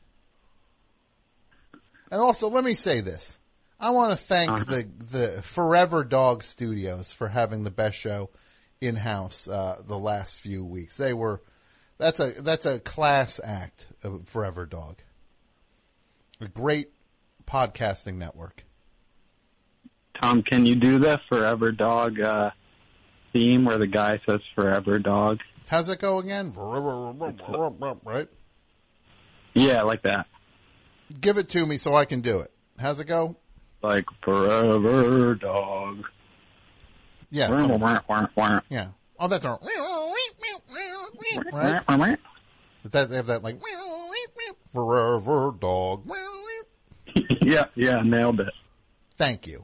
And also, let me say this. I want to thank the Forever Dog Studios for having the best show in-house the last few weeks. That's a class act of Forever Dog. A great podcasting network. Tom, can you do the Forever Dog theme where the guy says Forever Dog? How's it go again? Right? Yeah, like that. Give it to me so I can do it. How's it go? Like Forever Dog. Yeah. Yeah. Oh, that's our... Right? But they have that like... Forever Dog. Yeah, nailed it. Thank you.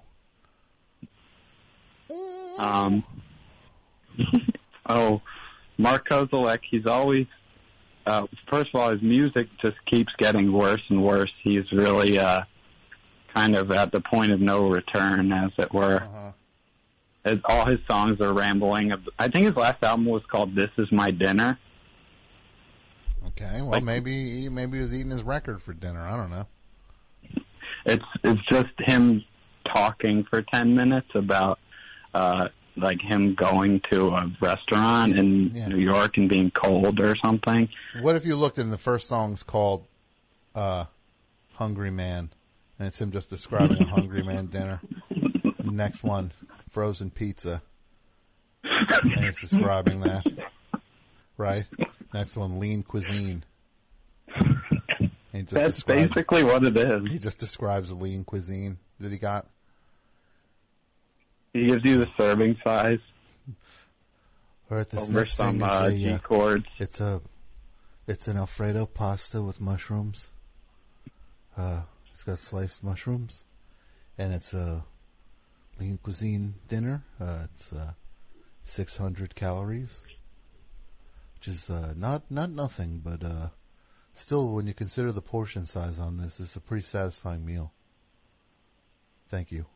Mark Kozolek, he's always, first of all, his music just keeps getting worse and worse. He's really kind of at the point of no return, as it were. All his songs are rambling. I think his last album was called This Is My Dinner. Okay, well, maybe he was eating his record for dinner. I don't know. It's just him talking for 10 minutes about like him going to a restaurant in New York and being cold or something. What if you looked in the first song's called Hungry Man, and it's him just describing a Hungry Man dinner. The next one, Frozen Pizza, and it's describing that. Right? Next one, Lean Cuisine. That's basically what it is. He just describes Lean Cuisine that he got. He gives you the serving size. Or at this over next some thing, G chords. It's an Alfredo pasta with mushrooms. It's got sliced mushrooms, and it's a Lean Cuisine dinner. It's 600 calories, which is not nothing, but still, when you consider the portion size on this, it's a pretty satisfying meal. Thank you.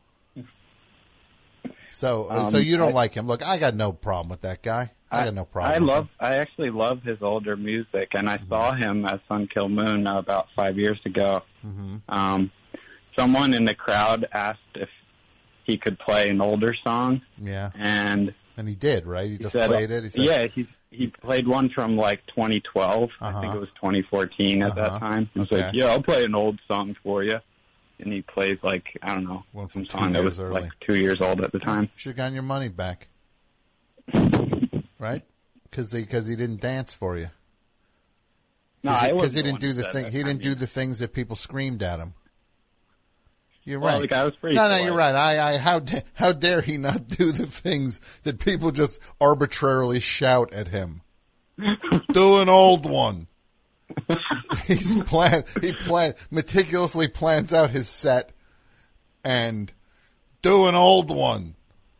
So you don't like him. Look, I got no problem with that guy. I got no problem. I actually love his older music, and I saw him at Sun Kill Moon about 5 years ago. Mm-hmm. Someone in the crowd asked if he could play an older song. Yeah. And he did, right? He just said, played it? He said, he played one from like 2012. I think it was 2014 at that time. He was like, I'll play an old song for you. And he plays like, I don't know, some song that was like 2 years old at the time. Should have gotten your money back. Right? Because he didn't dance for you. No, because he didn't do the thing. He didn't do the things that people screamed at him. You're right. The guy was pretty. No, you're right. How dare he not do the things that people just arbitrarily shout at him? Do an old one. He meticulously plans out his set and do an old one.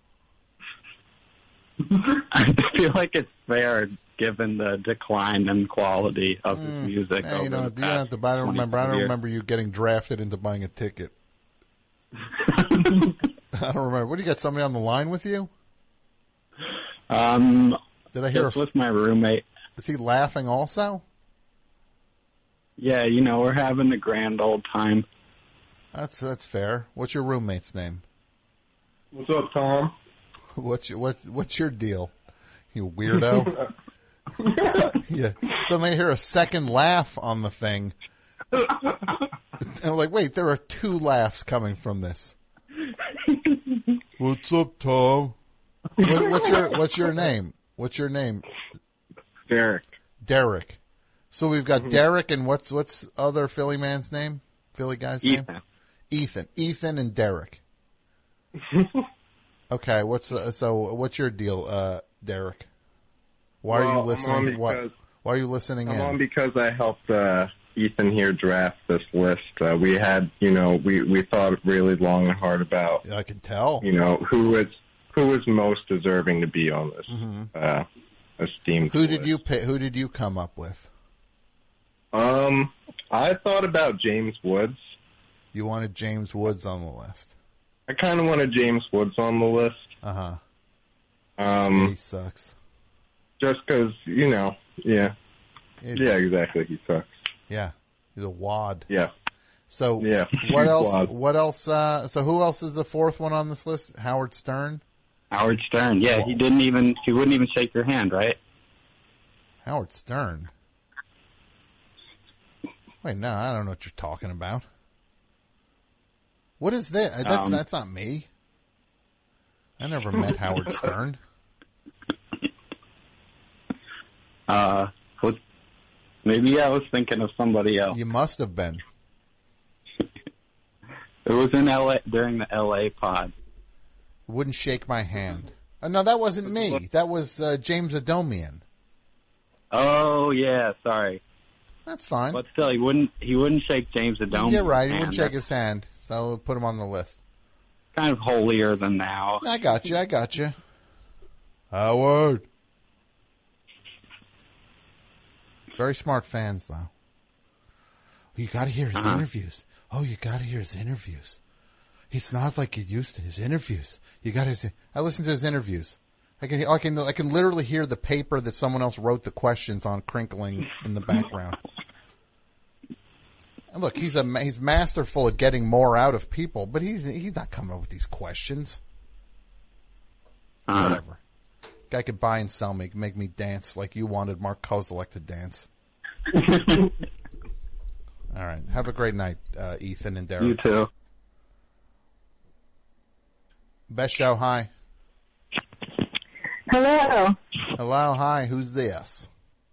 I feel like it's fair given the decline in quality of his music. You don't have to buy. I don't remember you getting drafted into buying a ticket. I don't remember. What, do you got somebody on the line with you? Did I hear? Just with my roommate. Is he laughing also? Yeah, we're having a grand old time. That's fair. What's your roommate's name? What's up, Tom? What's your deal? You weirdo. Yeah. So they hear a second laugh on the thing. And I'm like, wait, there are 2 laughs coming from this. What's up, Tom? What's your name? What's your name? Derek. Derek. So we've got Derek and what's other Philly man's name? Philly guy's name? Ethan. Ethan and Derek. Okay, what's your deal, Derek? Why are you listening? Why are you listening in? I'm on because I helped Ethan here draft this list. We had, we thought really long and hard about. I can tell. Who was most deserving to be on this esteemed. Who did you pick? Who did you come up with? I thought about James Woods. You wanted James Woods on the list. I kind of wanted James Woods on the list. He sucks. Just because, yeah. Yeah, exactly. He sucks. Yeah. He's a wad. Yeah. So, yeah. What else? What else? So who else is the 4th one on this list? Howard Stern? Howard Stern. Yeah, he wouldn't even shake your hand, right? Howard Stern? Wait, no, I don't know what you're talking about. What is that? That's not me. I never met Howard Stern. Maybe I was thinking of somebody else. You must have been. It was in L.A. during the L.A. pod. Wouldn't shake my hand. No, that wasn't me. That was James Adomian. Oh yeah, sorry. That's fine. But still, he wouldn't shake James Adomian's You're right. He hand. wouldn't shake his hand. So we'll put him on the list. Kind of holier than thou. I got you. Howard. Very smart fans, though. You got to hear his interviews. Oh, you got to hear his interviews. It's not like it used to. His interviews. You got to. I listen to his interviews. I can literally hear the paper that someone else wrote the questions on crinkling in the background. And look, he's masterful at getting more out of people, but he's not coming up with these questions. Whatever. Guy could buy and sell me, make me dance like you wanted Mark Kozilek to dance. All right. Have a great night, Ethan and Derek. You too. Best show, hi. Hello. Hello, hi. Who's this?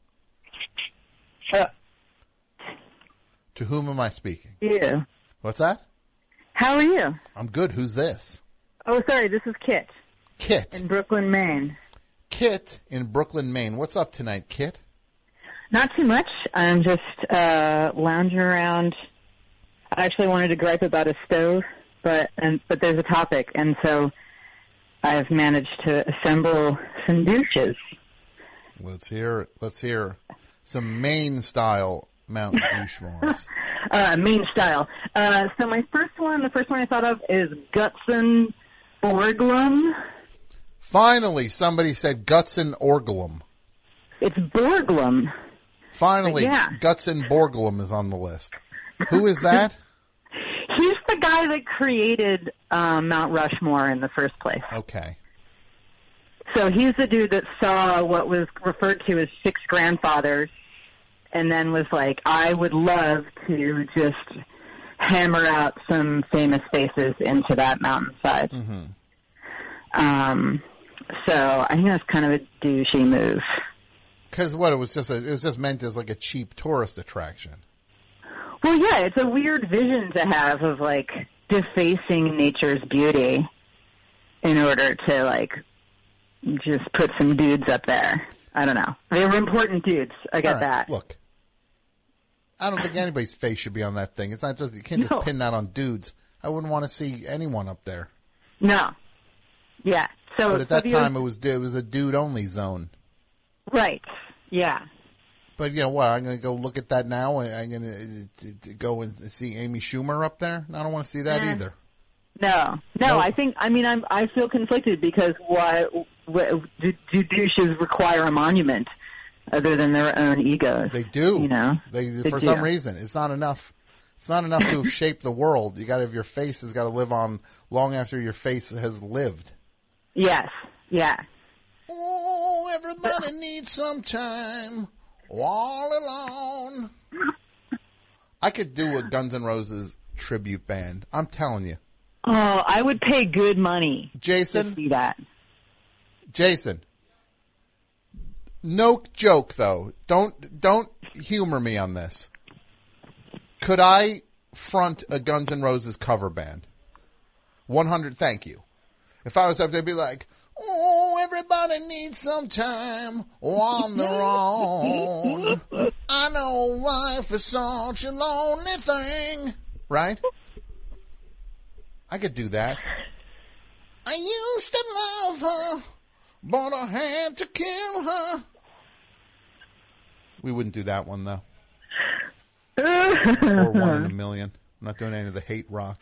To whom am I speaking? You. What's that? How are you? I'm good. Who's this? Oh, sorry. This is Kit. Kit. In Brooklyn, Maine. Kit in Brooklyn, Maine. What's up tonight, Kit? Not too much. I'm just lounging around. I actually wanted to gripe about a stove, but there's a topic, and so I've managed to assemble some douches. Let's hear some Maine style mountain douche wars. Maine style. So the first one I thought of is Gutzon Borglum. Finally, somebody said Gutzon Orglum. It's Borglum. Finally, yeah. Gutzon Borglum is on the list. Who is that? He's the guy that created Mount Rushmore in the first place. Okay. So he's the dude that saw what was referred to as 6 grandfathers and then was like, I would love to just hammer out some famous faces into that mountainside. Mm-hmm. So I think that's kind of a douchey move. Because what, it was just meant as like a cheap tourist attraction. Well, yeah, it's a weird vision to have of like defacing nature's beauty in order to like just put some dudes up there. I don't know. They were important dudes. I get that. Look, I don't think anybody's face should be on that thing. It's not just, you can't just pin that on dudes. I wouldn't want to see anyone up there. No. Yeah. So, but at that time, it was a dude-only zone. Right. Yeah. But you know what? I'm going to go look at that now. I'm going to go and see Amy Schumer up there. I don't want to see that either. No. I feel conflicted because do douches require a monument other than their own egos? They do. You know, for some reason, it's not enough. It's not enough to have shaped the world. You got to have your face has got to live on long after your face has lived. Yes. Yeah. Oh, everybody needs some time all alone. I could do a Guns N' Roses tribute band. I'm telling you. Oh, I would pay good money Jason, to see that. Jason, no joke though. Don't humor me on this. Could I front a Guns N' Roses cover band? 100. Thank you. If I was up there, they'd be like, "Oh, everybody needs some time on their own. I know life is such a lonely thing." Right? I could do that. I used to love her, but I had to kill her. We wouldn't do that one, though. Or 1 in a million. I'm not doing any of the hate rock.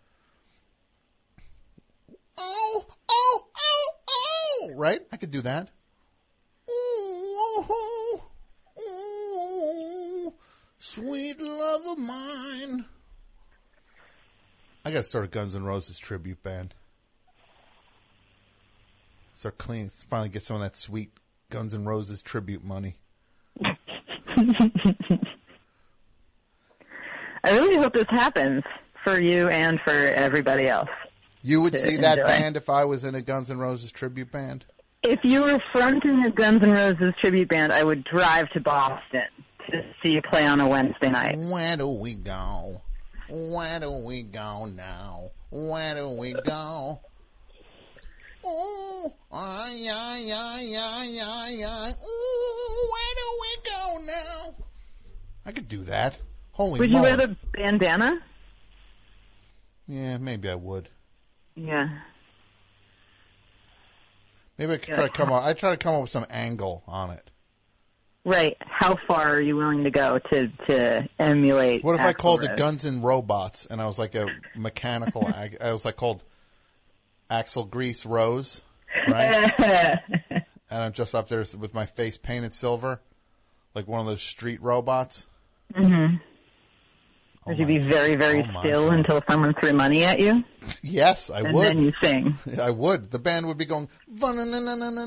Oh, oh, oh, oh! Right? I could do that. Ooh, oh, oh, sweet love of mine. I gotta start a Guns N' Roses tribute band. Start clean. Finally get some of that sweet Guns N' Roses tribute money. I really hope this happens for you and for everybody else. You would see that band if I was in a Guns N' Roses tribute band? If you were fronting a Guns N' Roses tribute band, I would drive to Boston to see you play on a Wednesday night. Where do we go? Where do we go now? Where do we go? Ooh, ay, ay, ay, ay, ay, ay. Ooh, where do we go now? I could do that. Holy Would moly. you wear the bandana? Yeah, maybe I would. Yeah. Maybe I could try to come up. I try to come up with some angle on it. Right. How far are you willing to go to emulate? What if I called Rose? it Guns N' Robots and I was like a mechanical? I was like called Axl Grease Rose, right? And I'm just up there with my face painted silver, like one of those street robots. Mm-hmm. Would you be very, very still until someone threw money at you? Yes, I and would. And then you sing. I would. The band would be going, and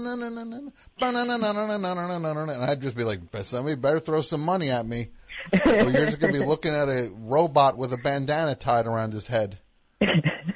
I'd just be like, somebody better throw some money at me. Or you're just going to be looking at a robot with a bandana tied around his head. I'll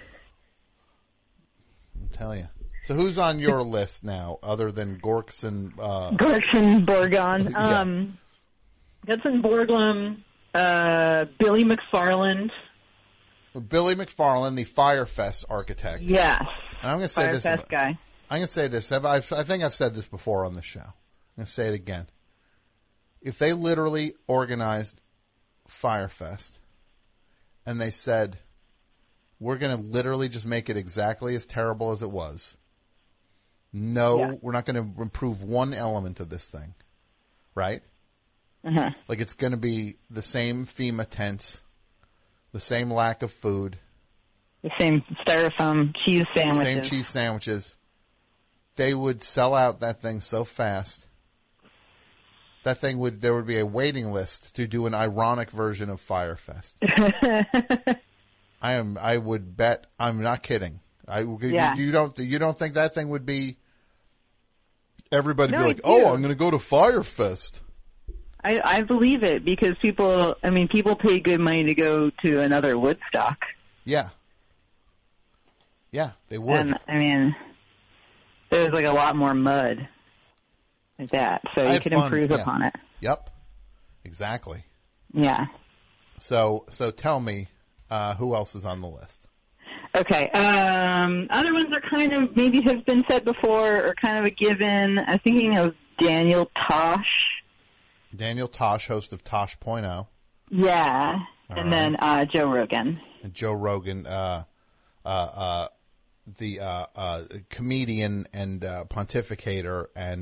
tell you. So who's on your list now, other than Gorks and... Gorks and Borgon. Yeah. Gutzon Borglum, Billy McFarland. Billy McFarland, the Firefest architect. Yes. And I'm going to say this. Firefest guy. I'm going to say this. I think I've said this before on the show. I'm going to say it again. If they literally organized Firefest and they said, we're going to literally just make it exactly as terrible as it was. No, we're not going to improve one element of this thing. Right? Uh-huh. Like it's going to be the same FEMA tents, the same lack of food, the same styrofoam cheese sandwiches. Same cheese sandwiches. They would sell out that thing so fast. There would be a waiting list to do an ironic version of Firefest. I would bet. I'm not kidding. You don't think that thing would be? Everybody be like, oh, I'm going to go to Firefest. I believe it because people pay good money to go to another Woodstock. Yeah. Yeah, they would. And, there's like a lot more mud like that, so you can improve upon it. Yep. Exactly. Yeah. So tell me, who else is on the list? Okay. Other ones are kind of maybe have been said before or kind of a given. I'm thinking of Daniel Tosh. Daniel Tosh, host of Tosh.0. Yeah. And then Joe Rogan. And Joe Rogan, the comedian and pontificator and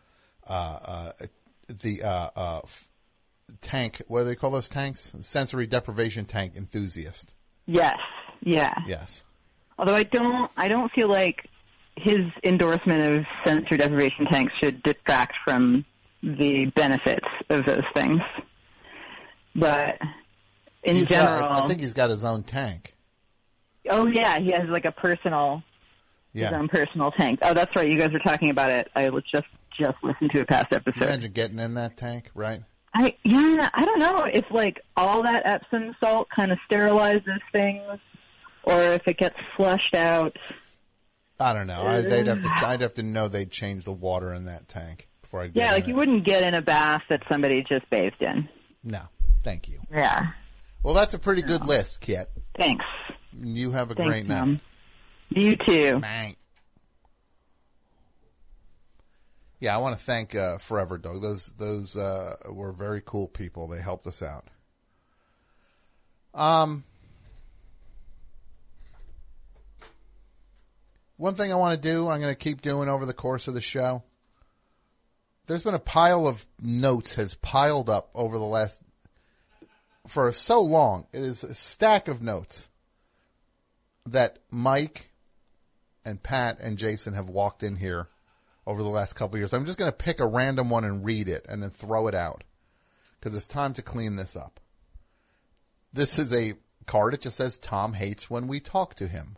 the tank, what do they call those tanks? Sensory deprivation tank enthusiast. Yes. Yeah. Yes. Although I don't feel like his endorsement of sensory deprivation tanks should detract from the benefits of those things. But in general... I think he's got his own tank. Oh, yeah. He has like a personal... Yeah. His own personal tank. Oh, that's right. You guys were talking about it. I was just just listened to a past episode. Imagine getting in that tank, right? I don't know if like all that Epsom salt kind of sterilizes things, or if it gets flushed out. I don't know. I'd have to know they'd change the water in that tank before I'd get in like you wouldn't get in a bath that somebody just bathed in. No, thank you. Yeah. Well, that's a pretty good list, Kit. Thanks. You have a great night. Tom. You too. Bang. Yeah, I want to thank Forever Dog. Those were very cool people. They helped us out. One thing I want to do, I'm going to keep doing over the course of the show. There's been a pile of notes has piled up over the last, for so long. It is a stack of notes that Mike and Pat and Jason have walked in here over the last couple of years. I'm just going to pick a random one and read it and then throw it out because it's time to clean this up. This is a card. It just says, Tom hates when we talk to him.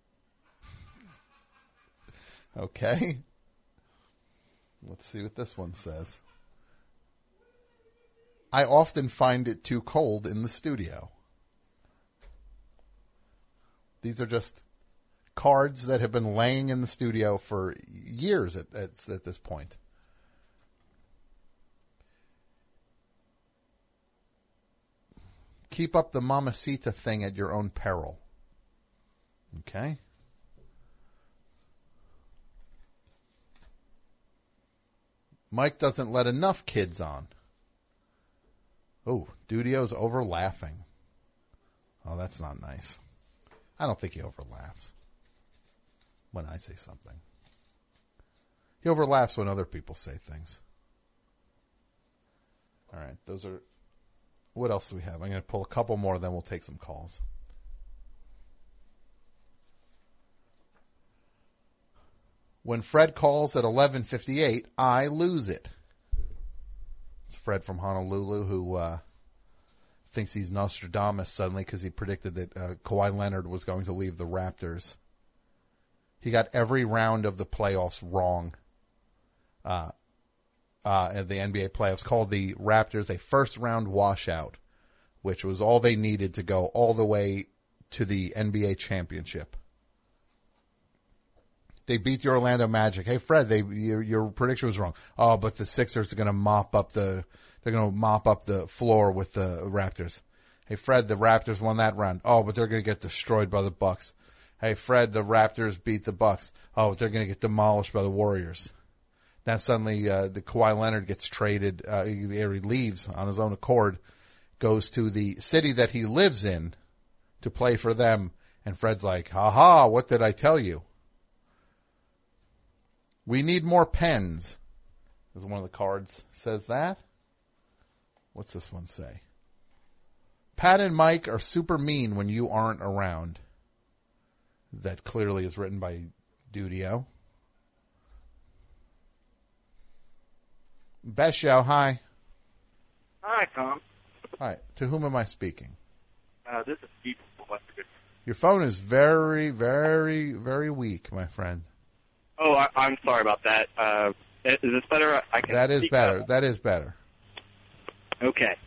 Okay. Let's see what this one says. I often find it too cold in the studio. These are just cards that have been laying in the studio for years at this point. Keep up the mamacita thing at your own peril. Okay. Mike doesn't let enough kids on. Oh, Dudio's over laughing. Oh, that's not nice. I don't think he overlaughs when I say something. He overlaughs when other people say things. All right, those are... What else do we have? I'm going to pull a couple more, then we'll take some calls. When Fred calls at 11:58, I lose it. It's Fred from Honolulu who thinks he's Nostradamus suddenly because he predicted that Kawhi Leonard was going to leave the Raptors. He got every round of the playoffs wrong. At the NBA playoffs, called the Raptors a first-round washout, which was all they needed to go all the way to the NBA championship. They beat the Orlando Magic. Hey, Fred, your prediction was wrong. Oh, but the Sixers are going to mop up the floor with the Raptors. Hey, Fred, the Raptors won that round. Oh, but they're going to get destroyed by the Bucks. Hey, Fred, the Raptors beat the Bucks. Oh, but they're going to get demolished by the Warriors. Now suddenly, the Kawhi Leonard gets traded. He leaves on his own accord, goes to the city that he lives in to play for them. And Fred's like, "Ha, what did I tell you? We need more pens," as one of the cards says that. What's this one say? Pat and Mike are super mean when you aren't around. That clearly is written by Dudio. Best Show, hi. Hi, Tom. Hi. To whom am I speaking? This is Steve from West Virginia. Your phone is very, very, very weak, my friend. Oh, I'm sorry about that. Is this better? That is better. That is better. Okay.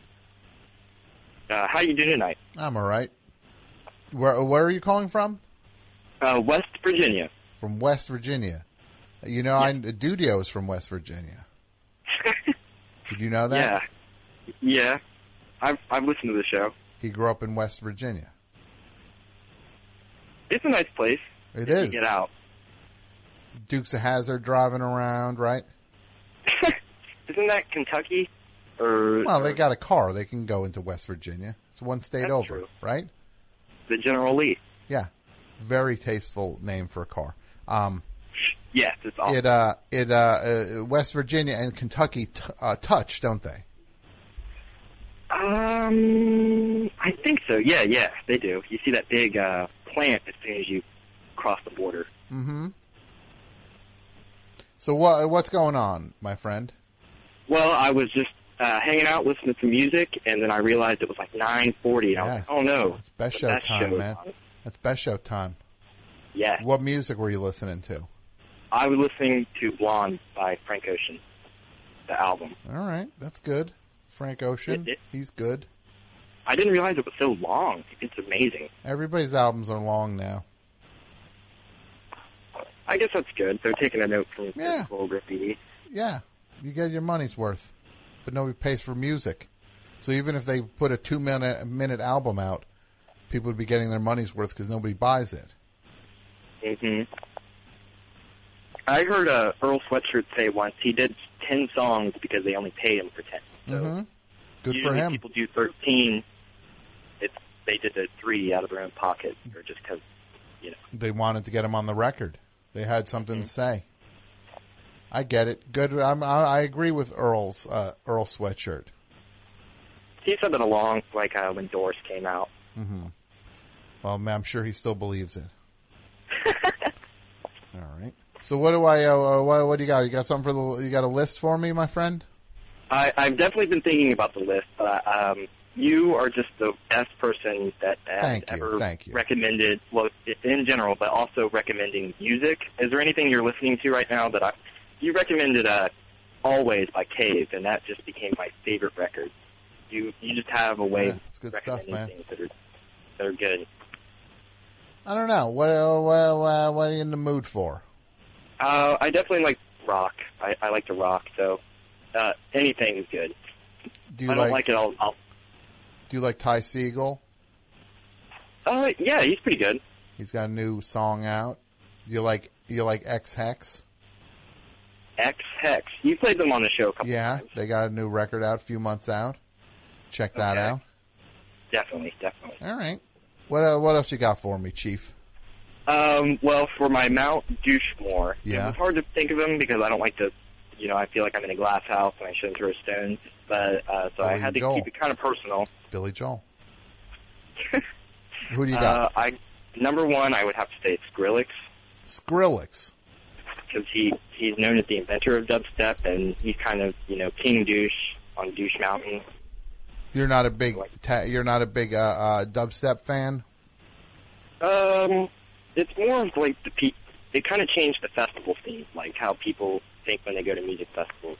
How you doing tonight? I'm all right. Where are you calling from? West Virginia. From West Virginia. You know, Dudio is from West Virginia. Did you know that? Yeah. I've listened to the show. He grew up in West Virginia. It's a nice place. It is. Get out. Dukes of Hazzard driving around, right? Isn't that Kentucky? Well, they got a car. They can go into West Virginia. It's one state That's over, true. right? The General Lee. Yeah. Very tasteful name for a car. Yes, it's awesome. West Virginia and Kentucky touch, don't they? I think so. Yeah, they do. You see that big plant as soon as you cross the border. Mm-hmm. So what's going on, my friend? Well, I was just hanging out, listening to music, and then I realized it was like 9:40. And I was like, oh, no. It's best show time, man. That's best show time. Yeah. What music were you listening to? I was listening to Blonde by Frank Ocean, the album. All right, that's good. Frank Ocean, he's good. I didn't realize it was so long. It's amazing. Everybody's albums are long now. I guess that's good. They're taking a note from physical graffiti. Yeah, you get your money's worth, but nobody pays for music. So even if they put a 2-minute album out, people would be getting their money's worth because nobody buys it. Mm-hmm. I heard Earl Sweatshirt say once he did 10 songs because they only paid him for 10. So Good usually for him. People do 13. They did the 3 out of their own pocket, or just because, They wanted to get him on the record. They had something to say. I get it. Good. I agree with Earl Sweatshirt. He said that along, when Doors came out. Mm-hmm. Well, I'm sure he still believes it. All right. So what do what do you got? You got something you got a list for me, my friend? I've definitely been thinking about the list, but you are just the best person that has ever recommended, well, in general, but also recommending music. Is there anything you're listening to right now that you recommended Always by Cave, and that just became my favorite record. You just have a way of recommending things that are good. I don't know. What are you in the mood for? I definitely like rock. I like to rock, so anything is good. Do you I don't like it. I'll Do you like Ty Segall? Yeah, he's pretty good. He's got a new song out. Do you like X Hex? X Hex. You played them on the show a couple times. Yeah, they got a new record out, a few months out. Check that out. Definitely. All right. What else you got for me, Chief? Well, for my Mount Douchemore, yeah. It's hard to think of him because I don't like to, I feel like I'm in a glass house and I shouldn't throw stones. But so I had to keep it kind of personal. Billy Joel. Who do you got? Number one, I would have to say Skrillex. Skrillex. Because he's known as the inventor of dubstep, and he's kind of King Douche on Douche Mountain. You're not a big dubstep fan. It's more of like it kind of changed the festival scene, like how people think when they go to music festivals.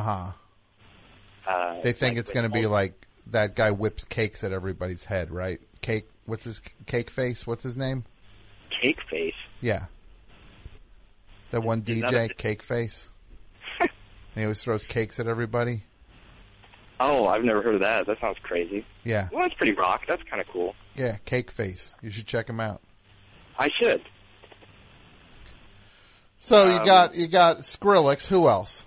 They think it's going to be like that guy whips cakes at everybody's head, right? What's his Cake Face? What's his name? Cake Face? Yeah. That one DJ, Cake Face. And he always throws cakes at everybody. Oh, I've never heard of that. That sounds crazy. Yeah. Well, that's pretty rock. That's kind of cool. Yeah, Cake Face. You should check him out. I should. So you got Skrillex. Who else?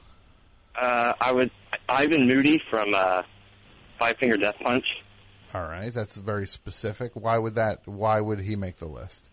Ivan Moody from Five Finger Death Punch. All right, that's very specific. Why would he make the list?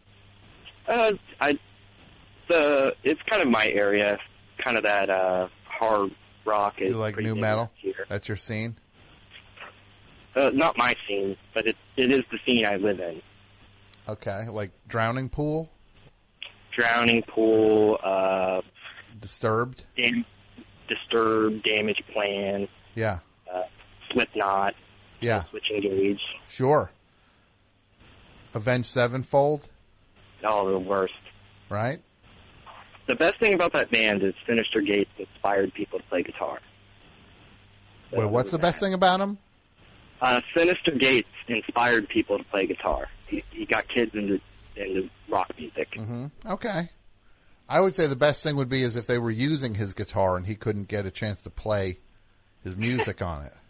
It's kind of my area, kind of that hard rock. You like new metal? That's your scene? Not my scene, but it is the scene I live in. Okay, like Drowning Pool? Drowning Pool, Disturbed? Disturbed, Damage Plan. Yeah. Slipknot. Yeah. Switch Engage. Sure. Avenged Sevenfold? Oh, the worst. Right? The best thing about that band is Sinister Gates inspired people to play guitar. Wait, what's the best thing about him? Sinister Gates inspired people to play guitar. He got kids into rock music. Mm-hmm. Okay. I would say the best thing would be is if they were using his guitar and he couldn't get a chance to play his music on it.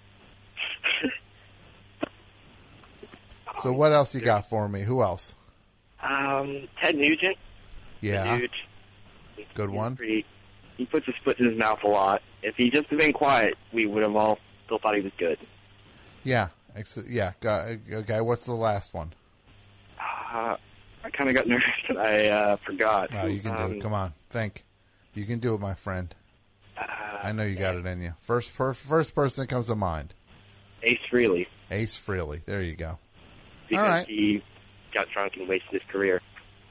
So what else you got for me? Who else? Ted Nugent. Yeah. Ted Good one. He puts his foot in his mouth a lot. If he just had been quiet, we would have all still thought he was good. Yeah. Yeah. Okay, what's the last one? I kind of got nervous and I forgot. Oh, you can do it. Come on. Think. You can do it, my friend. I know you got it in you. First person that comes to mind. Ace Frehley. Ace Frehley. There you go. Because all right. He got drunk and wasted his career.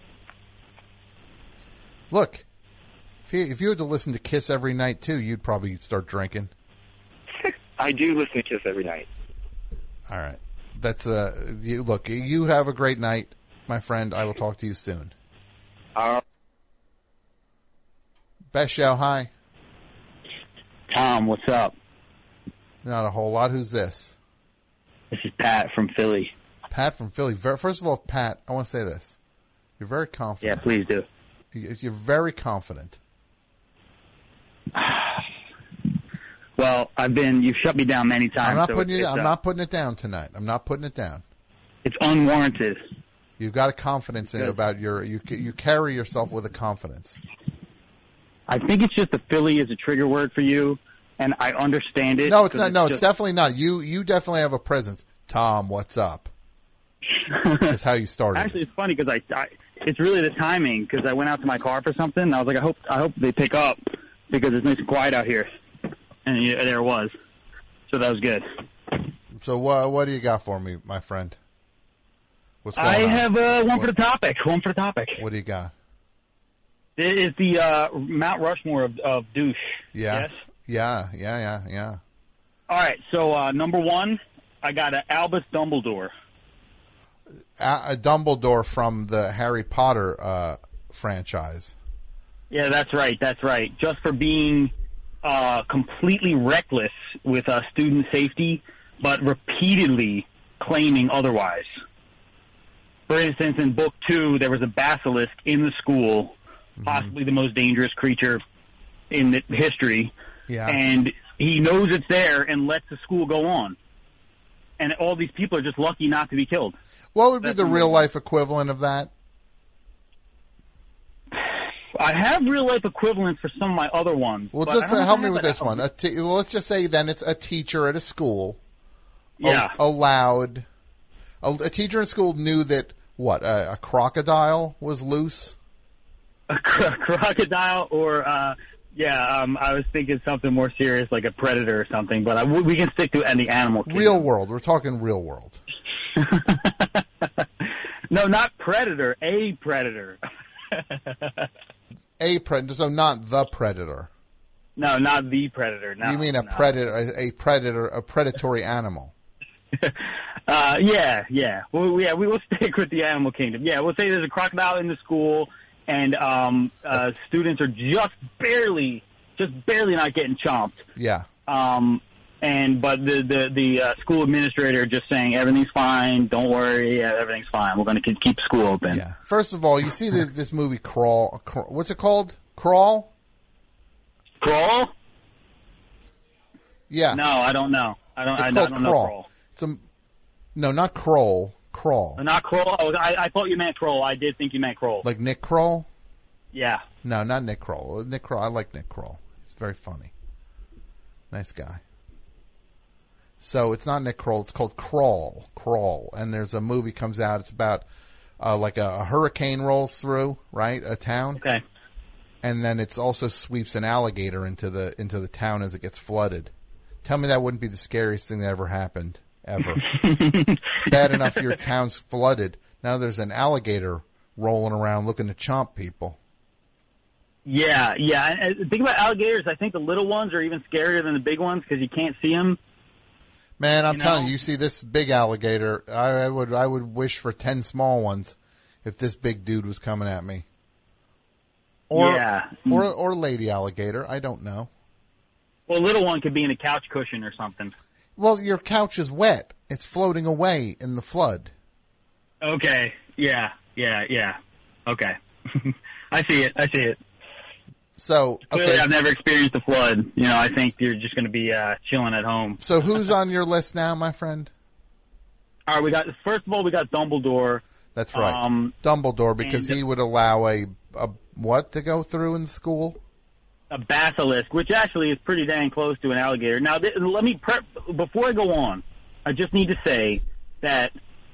Look, if you had to listen to Kiss every night, too, you'd probably start drinking. I do listen to Kiss every night. All right. That's look, you have a great night, my friend. I will talk to you soon. Best show, hi. Tom, what's up? Not a whole lot. Who's this? This is Pat from Philly. Pat from Philly. First of all, Pat, I want to say this. You're very confident. Yeah, please do. You're very confident. Well, you've shut me down many times. I'm not putting it down tonight. I'm not putting it down. It's unwarranted. You've got a confidence in about you carry yourself with a confidence. I think it's just the Philly is a trigger word for you, and I understand it. No, it's not. No, it's definitely not. You definitely have a presence. Tom, what's up? That's how you started. Actually, it's funny because it's really the timing because I went out to my car for something. And I was like, I hope they pick up because it's nice and quiet out here, and there it was. So that was good. So what do you got for me, my friend? What's going on? I have one for the topic. One for the topic. What do you got? It is the Mount Rushmore of douche. Yeah. Yes? Yeah. All right. So number one, I got an Albus Dumbledore. A Dumbledore from the Harry Potter franchise. Yeah, that's right. Just for being completely reckless with student safety, but repeatedly claiming otherwise. For instance, in Book 2, there was a basilisk in the school, possibly the most dangerous creature in the history, and he knows it's there and lets the school go on. And all these people are just lucky not to be killed. What would be the real-life equivalent of that? I have real-life equivalents for some of my other ones. Well, just help me with this one. Well, let's just say then it's a teacher at a school. Yeah. Allowed. A teacher in school knew that, a crocodile was loose? A crocodile or, I was thinking something more serious like a predator or something, but we can stick to the animal kingdom. Real world. We're talking real world. No, not predator. A predator. A predator, so not the predator. No, not the predator. No, you mean a predator, a predatory animal? Yeah. Well, we will stick with the animal kingdom. Yeah, we'll say there's a crocodile in the school, and students are just barely not getting chomped. Yeah. But the school administrator just saying everything's fine, don't worry, everything's fine. We're going to keep school open. Yeah. First of all, you see this movie Crawl. What's it called? Crawl? Crawl? Yeah. No, I don't know. I don't know Crawl. No, not Kroll. Crawl. Not Kroll? Oh, I thought you meant Kroll. I did think you meant Kroll. Like Nick Kroll? Yeah. No, not Nick Kroll. Nick Kroll. I like Nick Kroll. He's very funny. Nice guy. So it's not Nick Kroll. It's called Crawl. And there's a movie comes out. It's about like a hurricane rolls through, right? A town. Okay. And then it also sweeps an alligator into the town as it gets flooded. Tell me that wouldn't be the scariest thing that ever happened, ever. Bad enough your town's flooded. Now there's an alligator rolling around looking to chomp people. Yeah. And think about alligators. I think the little ones are even scarier than the big ones because you can't see them. Man, I'm telling you, see this big alligator, I would wish for 10 small ones if this big dude was coming at me. Or lady alligator, I don't know. Well, a little one could be in a couch cushion or something. Well, your couch is wet. It's floating away in the flood. Okay. Yeah. Okay. I see it. So, clearly, I've never experienced a flood. I think you're just going to be chilling at home. So, who's on your list now, my friend? All right, first of all, we got Dumbledore. That's right. Dumbledore, because he would allow a what to go through in school? A basilisk, which actually is pretty dang close to an alligator. Now, let me before I go on, I just need to say that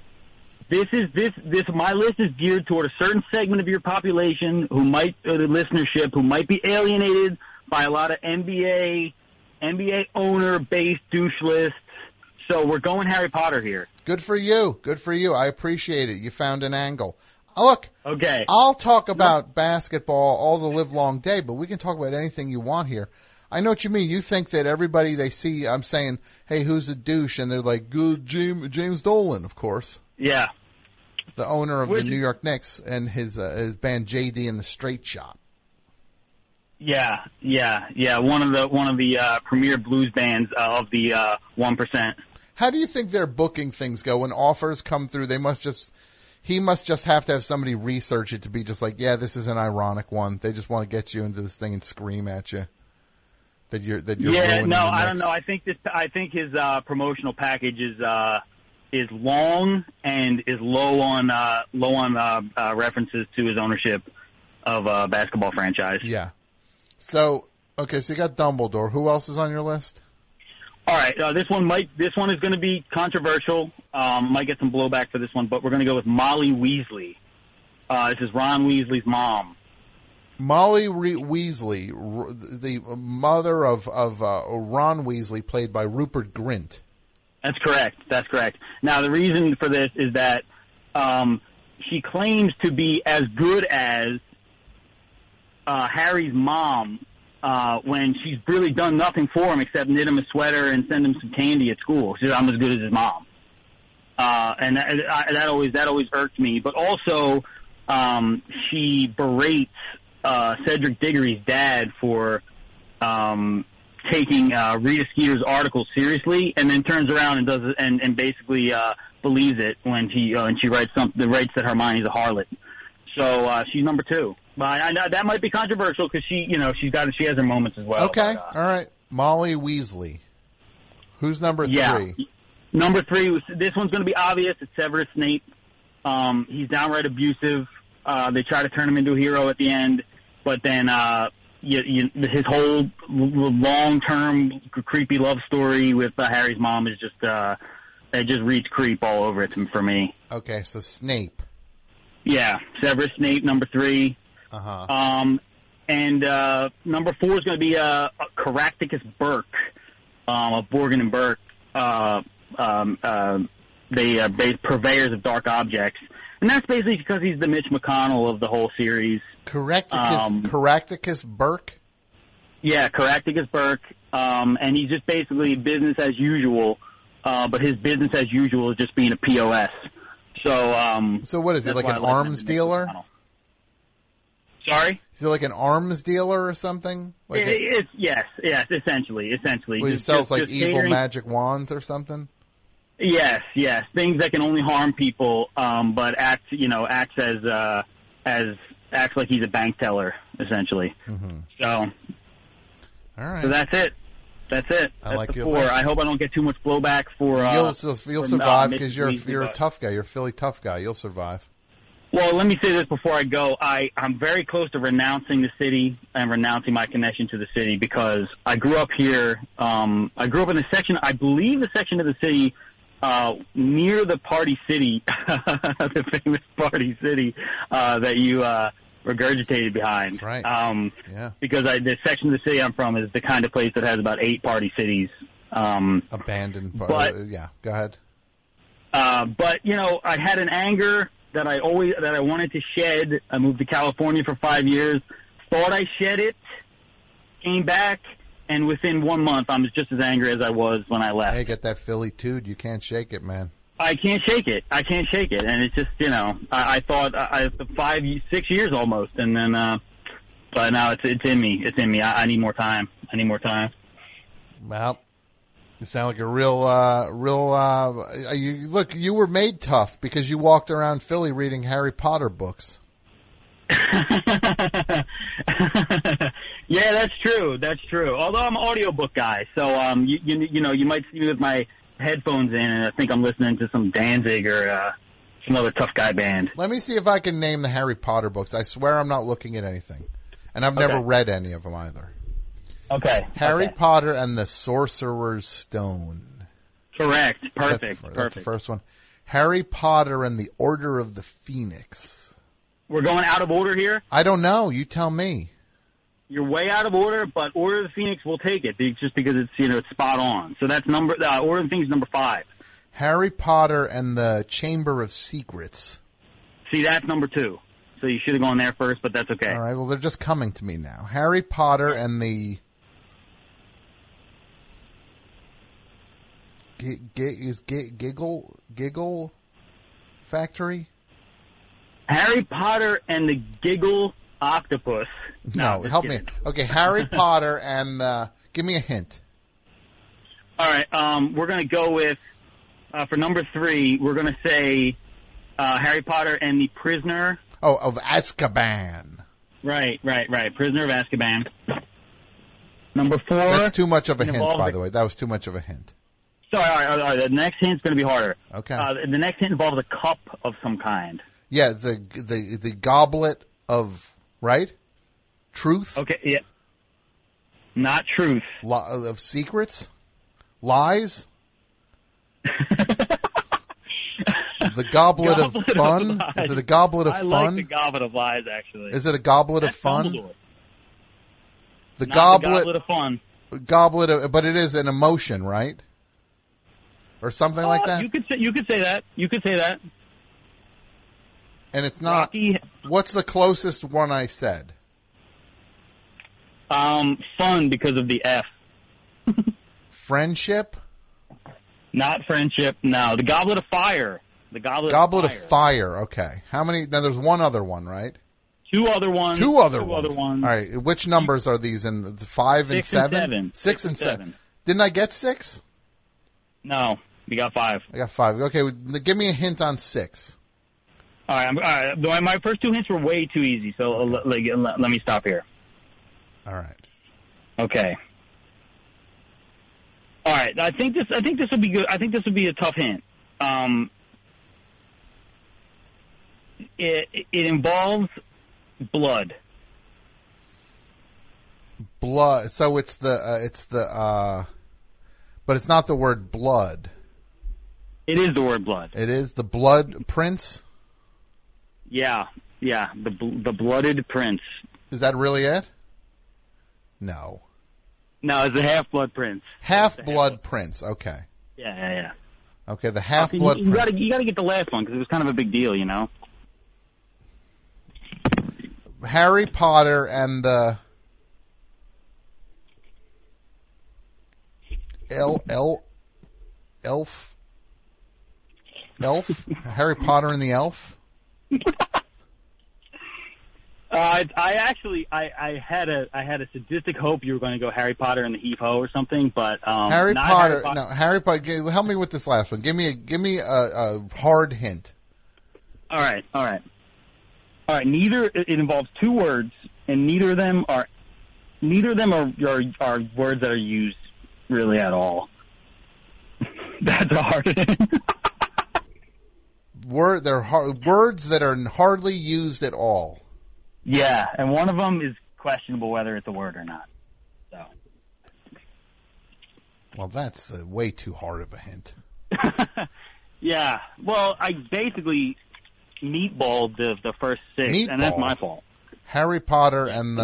my list is geared toward a certain segment of your population the listenership who might be alienated by a lot of NBA owner-based douche lists. So we're going Harry Potter here. Good for you. I appreciate it. You found an angle. Look, okay. I'll talk about basketball all the live long day, but we can talk about anything you want here. I know what you mean. You think that everybody they see, I'm saying, hey, who's a douche? And they're like, good James Dolan, of course. Yeah. The owner of the New York Knicks and his band JD and the Straight Shot. Yeah. One of the premier blues bands of the 1%. How do you think their booking things go when offers come through? He must just have to have somebody research it to be just like, yeah, this is an ironic one. They just want to get you into this thing and scream at you that you're Yeah, ruining no, the I don't mix. know. I think his promotional package is long and is low on references to his ownership of a basketball franchise. Yeah. So you got Dumbledore. Who else is on your list? All right, this one is going to be controversial. Might get some blowback for this one, but we're going to go with Molly Weasley. This is Ron Weasley's mom. Molly Weasley, the mother of Ron Weasley, played by Rupert Grint. That's correct. Now, the reason for this is that she claims to be as good as Harry's mom when she's really done nothing for him except knit him a sweater and send him some candy at school. She says, I'm as good as his mom. And that always irked me. But also, she berates Cedric Diggory's dad for taking Rita Skeeter's article seriously, and then turns around and does it, and basically believes it when she writes that Hermione's a harlot. So she's number 2. But I know that might be controversial because she has her moments as well. Okay, all right, Molly Weasley. Who's number 3? Yeah. Number 3, this one's going to be obvious. It's Severus Snape. He's downright abusive. They try to turn him into a hero at the end, but then his whole long-term creepy love story with Harry's mom is just it just reads creep all over it for me. Okay, so Snape. Yeah, Severus Snape, number 3. And number 4 is going to be Caractacus Burke of Borgin and Burke. They purveyors of dark objects. And that's basically because he's the Mitch McConnell of the whole series. Caractacus Burke? Yeah, Caractacus Burke. And he's just basically business as usual, but his business as usual is just being a POS. So what is he, like an arms dealer? Sorry? Is he like an arms dealer or something? Yes, essentially. Where he sells like evil magic wands or something? Yes. Things that can only harm people, but acts like he's a bank teller, essentially. Mm-hmm. So, all right. So that's it. I like the your 4. list. I hope I don't get too much blowback for. You'll survive because you're a tough guy. You're a Philly tough guy. You'll survive. Well, let me say this before I go. I'm very close to renouncing the city and renouncing my connection to the city because I grew up here. I grew up in the section, I believe the section of the city near the Party City, the famous Party City that you regurgitated behind. That's right. Yeah. Because the section of the city I'm from is the kind of place that has about 8 Party Cities. Abandoned. Yeah, go ahead. But I had an anger that I wanted to shed. I moved to California for 5 years. Thought I shed it. Came back. And within 1 month, I'm just as angry as I was when I left. Hey, get that Philly tude. You can't shake it, man. I can't shake it. And it's just, I thought 6 years almost. And then, but now it's in me. It's in me. I need more time. Well, you sound like a real, you were made tough because you walked around Philly reading Harry Potter books. Yeah, that's true. Although I'm an audiobook guy, so you might see me with my headphones in and I think I'm listening to some Danzig or some other tough guy band. Let me see if I can name the Harry Potter books. I swear I'm not looking at anything. And I've never read any of them either. Okay. Harry Potter and the Sorcerer's Stone. Correct. Perfect. That's the first one. Harry Potter and the Order of the Phoenix. We're going out of order here? I don't know. You tell me. You're way out of order, but Order of the Phoenix will take it just because it's it's spot on. So that's Order of the Phoenix number 5. Harry Potter and the Chamber of Secrets. See, that's number 2. So you should have gone there first, but that's okay. All right. Well, they're just coming to me now. Harry Potter and the Giggle Factory. Harry Potter and the Giggle octopus. No, just help kidding. me. Okay, Harry Potter and give me a hint. All right, we're going to go with, for number 3, we're going to say Harry Potter and the Prisoner. Oh, of Azkaban. Right. Prisoner of Azkaban. Number 4. That's too much of a hint, involves by the way. That was too much of a hint. Sorry, all right. The next hint's going to be harder. Okay. The next hint involves a cup of some kind. Yeah, the goblet of, right? Truth? Okay, yeah. Not truth. Of secrets? Lies? The goblet of fun? Is it a goblet of fun? I like the goblet of lies, actually. Is it a goblet That's of fun? Dumbledore. The Not goblet of fun. Goblet of, but it is an emotion, right? Or something like that? You could say that. You could say that. And it's not. Rocky. What's the closest one I said? Fun because of the F. Friendship? Not friendship. No, the Goblet of Fire. The Goblet of Fire. Okay. How many? Now there's one other one, right? Two other ones. Two other ones. All right. Which numbers are these in? The 5 and 7? 6 and 7. Didn't I get 6? No, we got 5. I got 5. Okay, give me a hint on 6. All right. My first 2 hints were way too easy, so let me stop here. All right. Okay. All right. I think this will be good. I think this will be a tough hint. It involves blood. Blood. So but it's not the word blood. It is the word blood. It is the Blood Prince. Yeah. The Blooded Prince. Is that really it? No. No, it's the Half-Blood Prince. Half-Blood Prince. Okay. Yeah. Okay, the Half-Blood Prince. You got to get the last one because it was kind of a big deal, you know. Harry Potter and the elf. Harry Potter and the elf. I had a sadistic hope you were going to go Harry Potter and the Heave-Ho or something, but Harry Potter. No, Harry Potter. Help me with this last one. Give me a hard hint. All right. Neither it involves 2 words, and neither of them are words that are used really at all. That's a hard hint. Words that are hardly used at all. Yeah, and one of them is questionable whether it's a word or not. So. Well, that's way too hard of a hint. Yeah. Well, I basically meatballed the first 6, and that's my fault. Harry Potter and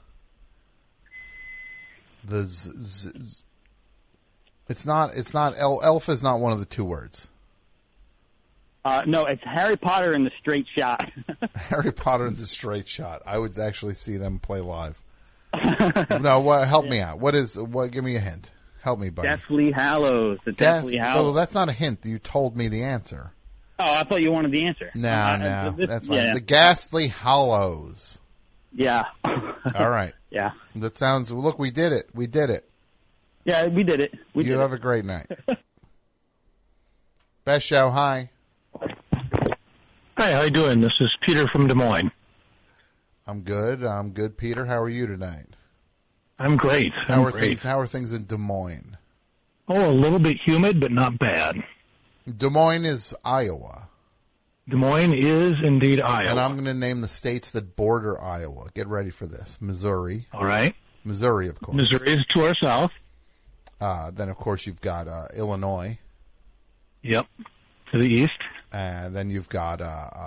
it's not elf is not one of the 2 words. No, it's Harry Potter and the Straight Shot. Harry Potter and the Straight Shot. I would actually see them play live. No, help me out. Give me a hint. Help me, buddy. Deathly Hallows. The Deathly Hallows. Well, that's not a hint. You told me the answer. Oh, I thought you wanted the answer. No, that's fine. Yeah. The Ghastly Hallows. Yeah. All right. Yeah. That sounds. Look, we did it. Yeah, we did it. You have a great night. Best show. Hi. Hi, how you doing? This is Peter from Des Moines. I'm good, Peter. How are you tonight? I'm great. How are things in Des Moines? Oh, a little bit humid, but not bad. Des Moines is Iowa. Des Moines is indeed Iowa. And I'm going to name the states that border Iowa. Get ready for this. Missouri. All right. Missouri, of course. Missouri is to our south. Then, of course, you've got Illinois. Yep, to the east. And then you've got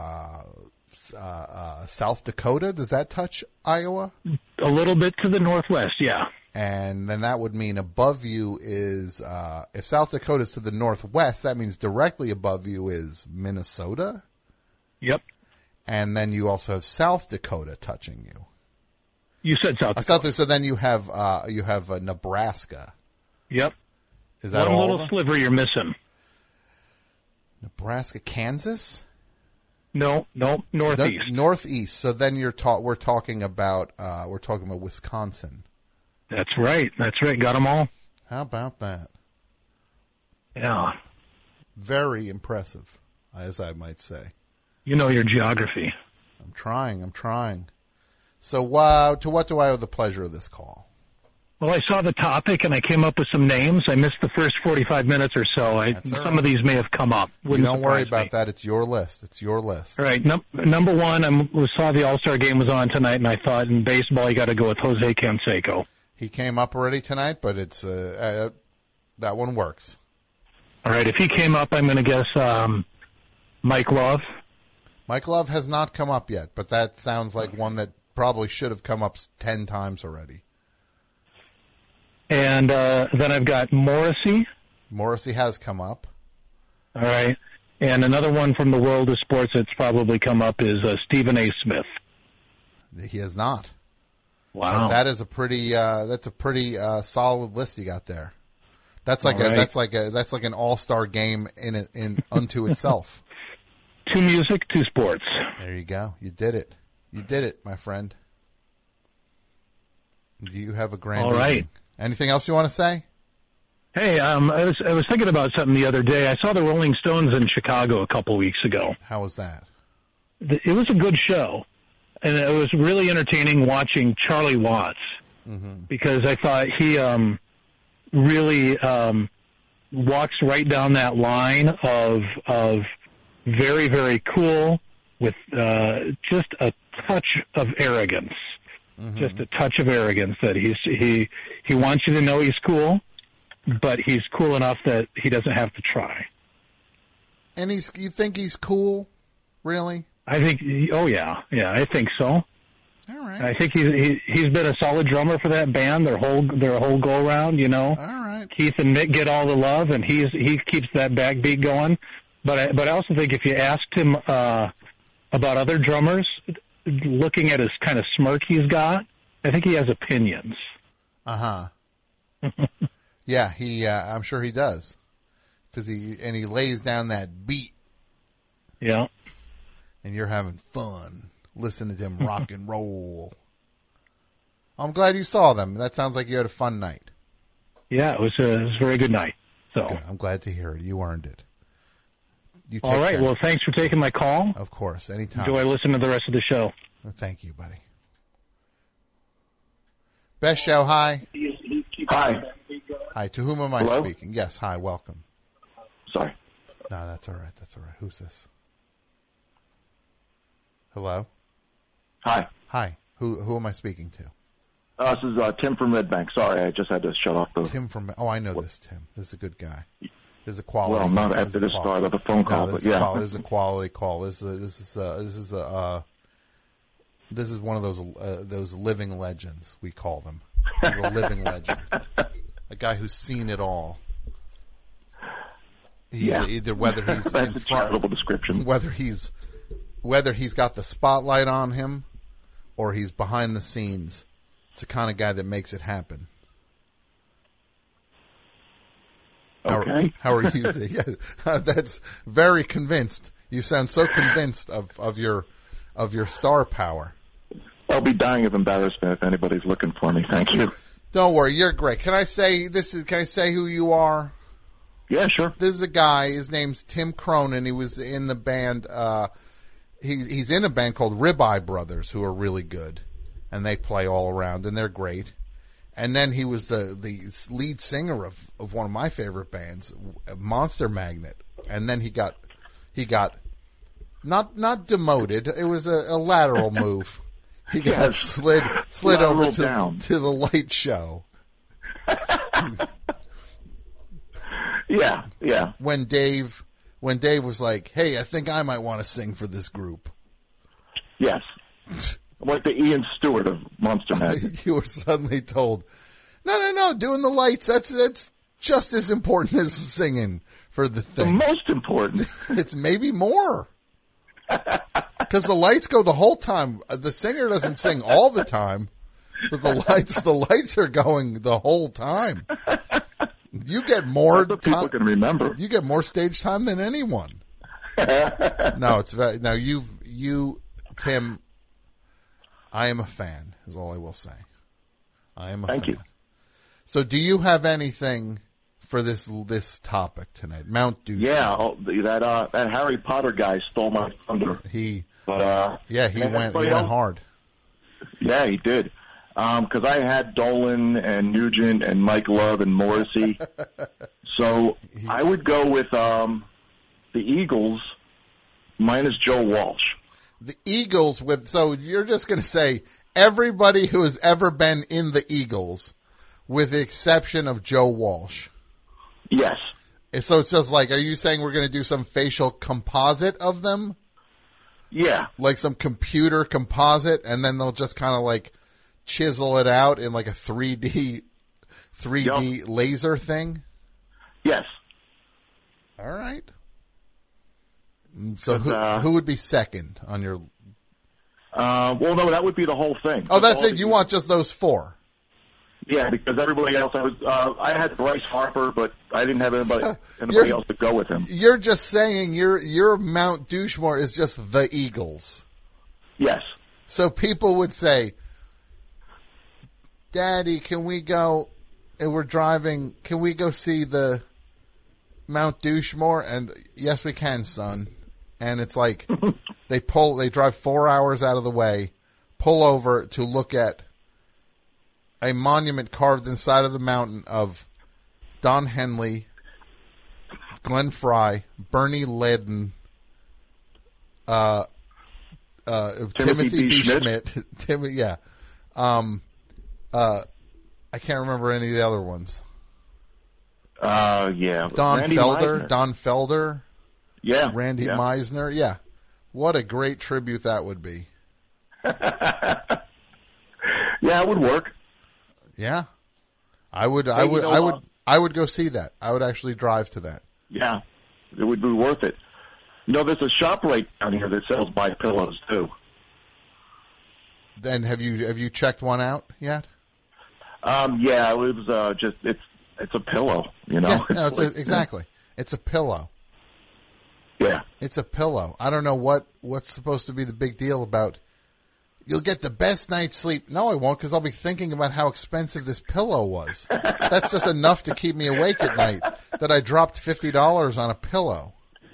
South Dakota. Does that touch Iowa? A little bit to the northwest, yeah. And then that would mean above you is, if South Dakota is to the northwest, that means directly above you is Minnesota. Yep. And then you also have South Dakota touching you. You said South Dakota. So then you have Nebraska. Yep. Is that one all? Little sliver you're missing. Nebraska, Kansas? No, northeast. Northeast. So then we're talking about Wisconsin. That's right. Got them all. How about that? Yeah. Very impressive, as I might say. You know your geography. I'm trying. So, to what do I owe the pleasure of this call? Well, I saw the topic and I came up with some names. I missed the first 45 minutes or so. Some of these may have come up. Don't worry about that. It's your list. All right. Number one, I saw the All-Star game was on tonight, and I thought in baseball you got to go with Jose Canseco. He came up already tonight, but it's that one works. All right. If he came up, I'm going to guess Mike Love. Mike Love has not come up yet, but that sounds like one that probably should have come up 10 times already. And then I've got Morrissey. Morrissey has come up. All right. And another one from the world of sports that's probably come up is Stephen A. Smith. He has not. Wow. That is a pretty solid list you got there. That's like that's like an all-star game in unto itself. 2 music, 2 sports. There you go. You did it, my friend. You have a grand All right. evening. Anything else you want to say? Hey, I was thinking about something the other day. I saw the Rolling Stones in Chicago a couple weeks ago. How was that? It was a good show, and it was really entertaining watching Charlie Watts because I thought he really walks right down that line of very, very cool with just a touch of arrogance. Just a touch of arrogance that he wants you to know he's cool, but he's cool enough that he doesn't have to try. And you think he's cool? Really? I think. Oh yeah, I think so. All right. I think he's been a solid drummer for that band. Their whole go around, you know. All right. Keith and Mick get all the love, and he keeps that backbeat going. But I also think if you asked him about other drummers, looking at his kind of smirk he's got, I think he has opinions. Yeah, I'm sure he does, because he lays down that beat. Yeah. And you're having fun listening to him rock and roll. I'm glad you saw them. That sounds like you had a fun night. Yeah, it was a very good night. So good. I'm glad to hear it. You earned it. All right. Care. Well, thanks for taking my call. Of course. Anytime. Enjoy listening to the rest of the show. Well, thank you, buddy. Best show, hi. Hi. Hi. To whom am I speaking? Yes, hi. Welcome. Sorry. No, that's all right. Who's this? Hello? Hi. Hi. Who am I speaking to? This is Tim from Midbank. Sorry, I just had to shut off the... Tim from... Oh, I know this Tim. This is a good guy. This is a quality... Well, not after the start of the phone call, but yeah. This is a quality call. This is one of those living legends, we call them. He's a living legend. A guy who's seen it all. Either whether he's that's in a charitable description. Whether he's got the spotlight on him or he's behind the scenes. It's the kind of guy that makes it happen. Okay. How are you? Yeah, that's very convinced. You sound so convinced of your star power. I'll be dying of embarrassment if anybody's looking for me. Thank you. Don't worry, you're great. Can I say who you are? Yeah, sure. This is a guy. His name's Tim Cronin. He was in the band. He's in a band called Ribeye Brothers, who are really good, and they play all around, and they're great. And then he was the lead singer of one of my favorite bands, Monster Magnet. And then he got not demoted. It was a lateral move. He got slid over to the light show. Yeah. When Dave was like, "Hey, I think I might want to sing for this group." Yes. Like the Ian Stewart of Monster Magnet. You were suddenly told, no, doing the lights, that's just as important as singing for the thing. The most important. It's maybe more. Because the lights go the whole time. The singer doesn't sing all the time, but the lights are going the whole time. You get more time. People can remember. You get more stage time than anyone. No, it's very no. You, Tim. I am a fan. Is all I will say. I am a fan. Thank you. So, do you have anything for this topic tonight? Mount Douche. Yeah, that Harry Potter guy stole my thunder. He went hard. Yeah, he did. Because I had Dolan and Nugent and Mike Love and Morrissey. So I would go with the Eagles minus Joe Walsh. The Eagles so you're just going to say everybody who has ever been in the Eagles with the exception of Joe Walsh. Yes. So it's just like, are you saying we're going to do some facial composite of them? Yeah. Like some computer composite, and then they'll just kind of like chisel it out in like a 3D laser thing? Yes. All right. So who would be second on your... well, no, that would be the whole thing. Oh, that's it. You want just those four? Yeah, because everybody else, I had Bryce Harper, but I didn't have anybody else to go with him. You're just saying your Mount Douchemore is just the Eagles. Yes. So people would say, Daddy, can we go, and we're driving, can we go see the Mount Douchemore? And yes, we can, son. And it's like, they drive 4 hours out of the way, pull over to look at a monument carved inside of the mountain of Don Henley, Glenn Frey, Bernie Ledden, Timothy B. Schmidt. Yeah. I can't remember any of the other ones. Yeah. Don Randy Felder. Meisner. Don Felder. Yeah. Randy Meisner. Yeah. What a great tribute that would be. Yeah, it would work. Yeah. I would go see that. I would actually drive to that. Yeah. It would be worth it. You know, there's a shop right down here that sells My Pillows too. Then have you checked one out yet? Yeah, it was just it's a pillow, you know. Yeah, no, exactly. It's a pillow. Yeah. It's a pillow. I don't know what's supposed to be the big deal about. You'll get the best night's sleep. No, I won't, because I'll be thinking about how expensive this pillow was. That's just enough to keep me awake at night. That I dropped $50 on a pillow.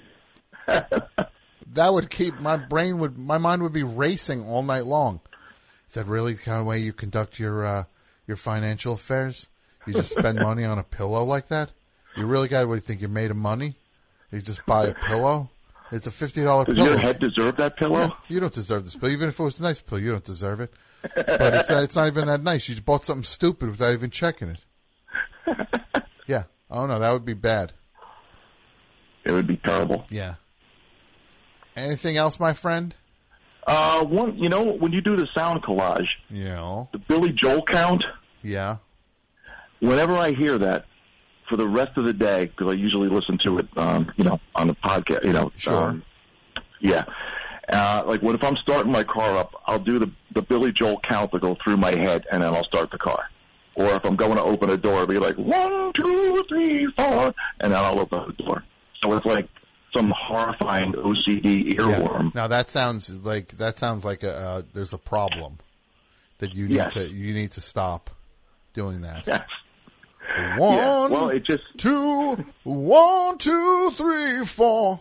That would keep my mind would be racing all night long. Is that really the kind of way you conduct your financial affairs? You just spend money on a pillow like that? You really got to think you're made of money? You just buy a pillow? It's a $50 pillow. Does your head deserve that pillow? You don't deserve this pillow. Even if it was a nice pillow, you don't deserve it. But it's not even that nice. You just bought something stupid without even checking it. Yeah. Oh, no, that would be bad. It would be terrible. Yeah. Anything else, my friend? When you do the sound collage, the Billy Joel count. Yeah. Whenever I hear that, for the rest of the day, because I usually listen to it, on the podcast, Sure. Yeah. Like if I'm starting my car up, I'll do the Billy Joel count to go through my head, and then I'll start the car. Or if I'm going to open a door, it'll be like 1, 2, 3, 4, and then I'll open the door. So it's like some horrifying OCD earworm. Yeah. Now that sounds like there's a problem that you need to stop doing that. Yes. 1, well, it just 2, 1, 2, 3, 4.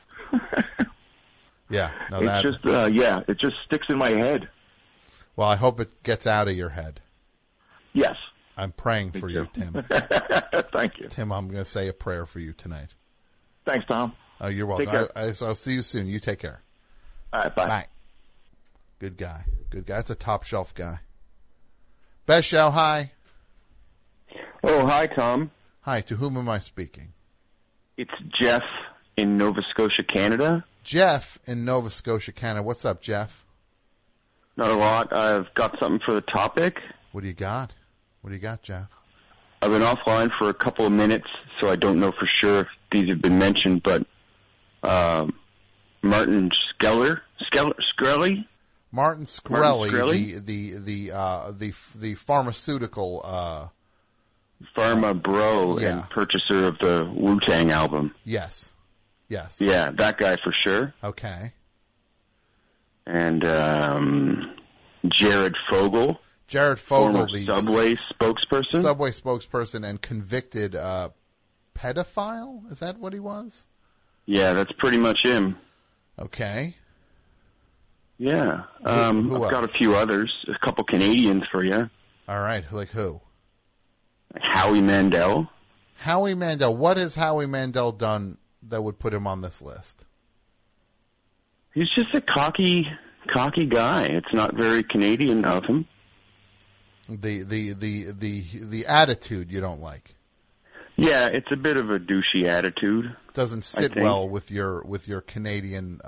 Yeah, no, it just sticks in my head. Well, I hope it gets out of your head. Yes, I'm praying for you, Tim. Thank you, Tim. I'm going to say a prayer for you tonight. Thanks, Tom. Oh, you're welcome. Take care. I'll see you soon. You take care. All right, bye. Bye. Good guy. That's a top shelf guy. Best show. Hi. Oh, hi, Tom. Hi, to whom am I speaking? It's Jeff in Nova Scotia, Canada. Jeff in Nova Scotia, Canada. What's up, Jeff? Not a lot. I've got something for the topic. What do you got? Jeff? I've been offline for a couple of minutes, so I don't know for sure if these have been mentioned, but Martin Shkreli? Martin Shkreli, the pharmaceutical Pharma bro and purchaser of the Wu-Tang album. Yes. Yes. Yeah, that guy for sure. Okay. And Jared Fogle. Jared Fogle, former the Subway spokesperson. Subway spokesperson and convicted pedophile? Is that what he was? Yeah, that's pretty much him. Okay. Yeah. Who I've got a else? few others. A couple Canadians for you. All right. Like who? Howie Mandel. Howie Mandel. What has Howie Mandel done that would put him on this list? He's just a cocky guy. It's not very Canadian of him. The attitude you don't like. Yeah, it's a bit of a douchey attitude. Doesn't sit well with your Canadian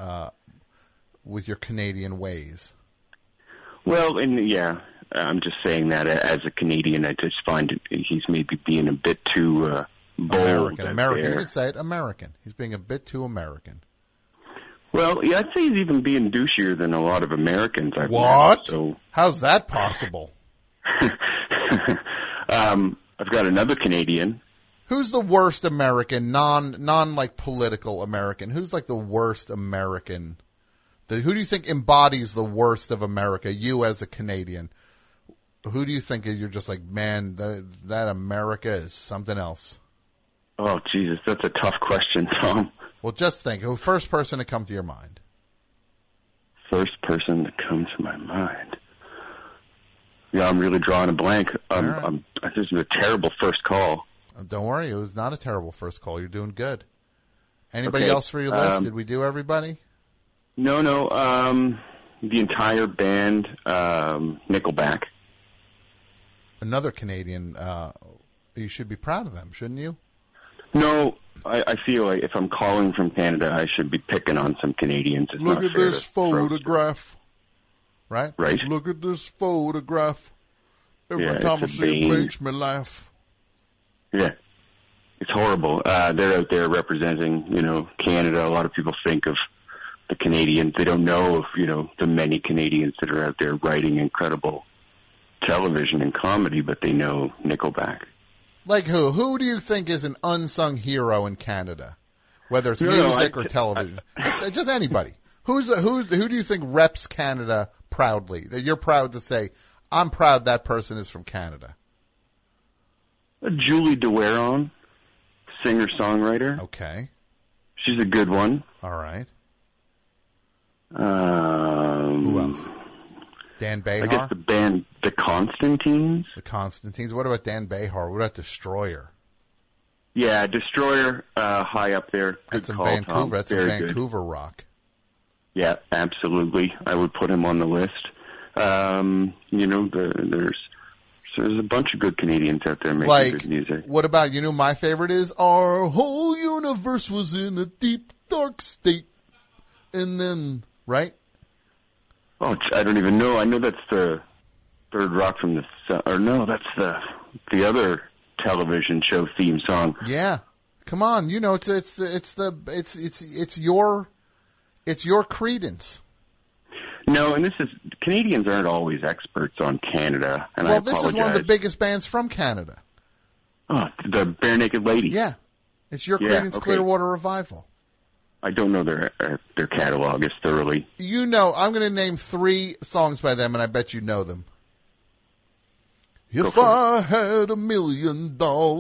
ways. Well, and yeah, I'm just saying that as a Canadian, I just find he's maybe being a bit too bold. American. You could say it. American. He's being a bit too American. Well, yeah, I'd say he's even being douchier than a lot of Americans I've What? met. So how's that possible? I've got another Canadian. Who's the worst American, non like political American? Who's like the worst American? Who do you think embodies the worst of America? You as a Canadian, who do you think you're just like, man, that America is something else? Oh, Jesus, that's a tough question, Tom. Well, just think. Who first person to come to your mind? First person to come to my mind. Yeah, I'm really drawing a blank. This is a terrible first call. Don't worry, it was not a terrible first call. You're doing good. Anybody Okay, else for your list? Did we do everybody? No. The entire band, Nickelback. Another Canadian. You should be proud of them, shouldn't you? No, I feel like if I'm calling from Canada, I should be picking on some Canadians. It's Look not at fair this to photograph. Right? Right. Look at this photograph. Every Yeah, time I it's a see it, bane. makes me laugh. Yeah, it's horrible. They're out there representing, Canada. A lot of people think of the Canadians. They don't know of, the many Canadians that are out there writing incredible television and comedy, but they know Nickelback. Like who? Who do you think is an unsung hero in Canada? Whether it's No, music or television. Just anybody. Who do you think reps Canada proudly? That you're proud to say, I'm proud that person is from Canada. Julie DeWaron, singer-songwriter. Okay. She's a good one. All right. Who else? Dan Behar? I guess the band The Constantines. The Constantines. What about Dan Behar? What about Destroyer? Yeah, Destroyer, high up there. Good That's in call, Vancouver. Tom. That's in Very good. Vancouver rock. Yeah, absolutely. I would put him on the list. There's a bunch of good Canadians out there making good music. What about, my favorite is, our whole universe was in a deep, dark state. And then, right? Oh, I don't even know. I know that's the Third Rock from the Sun. Or no, that's the other television show theme song. Yeah. Come on. It's your Creedence. No, and Canadians aren't always experts on Canada, and I apologize. This is one of the biggest bands from Canada. Oh, the Bare Naked Ladies. Yeah. It's your Creedence Clearwater Revival. I don't know their catalog as thoroughly. I'm going to name 3 songs by them, and I bet you know them. If I had $1 million.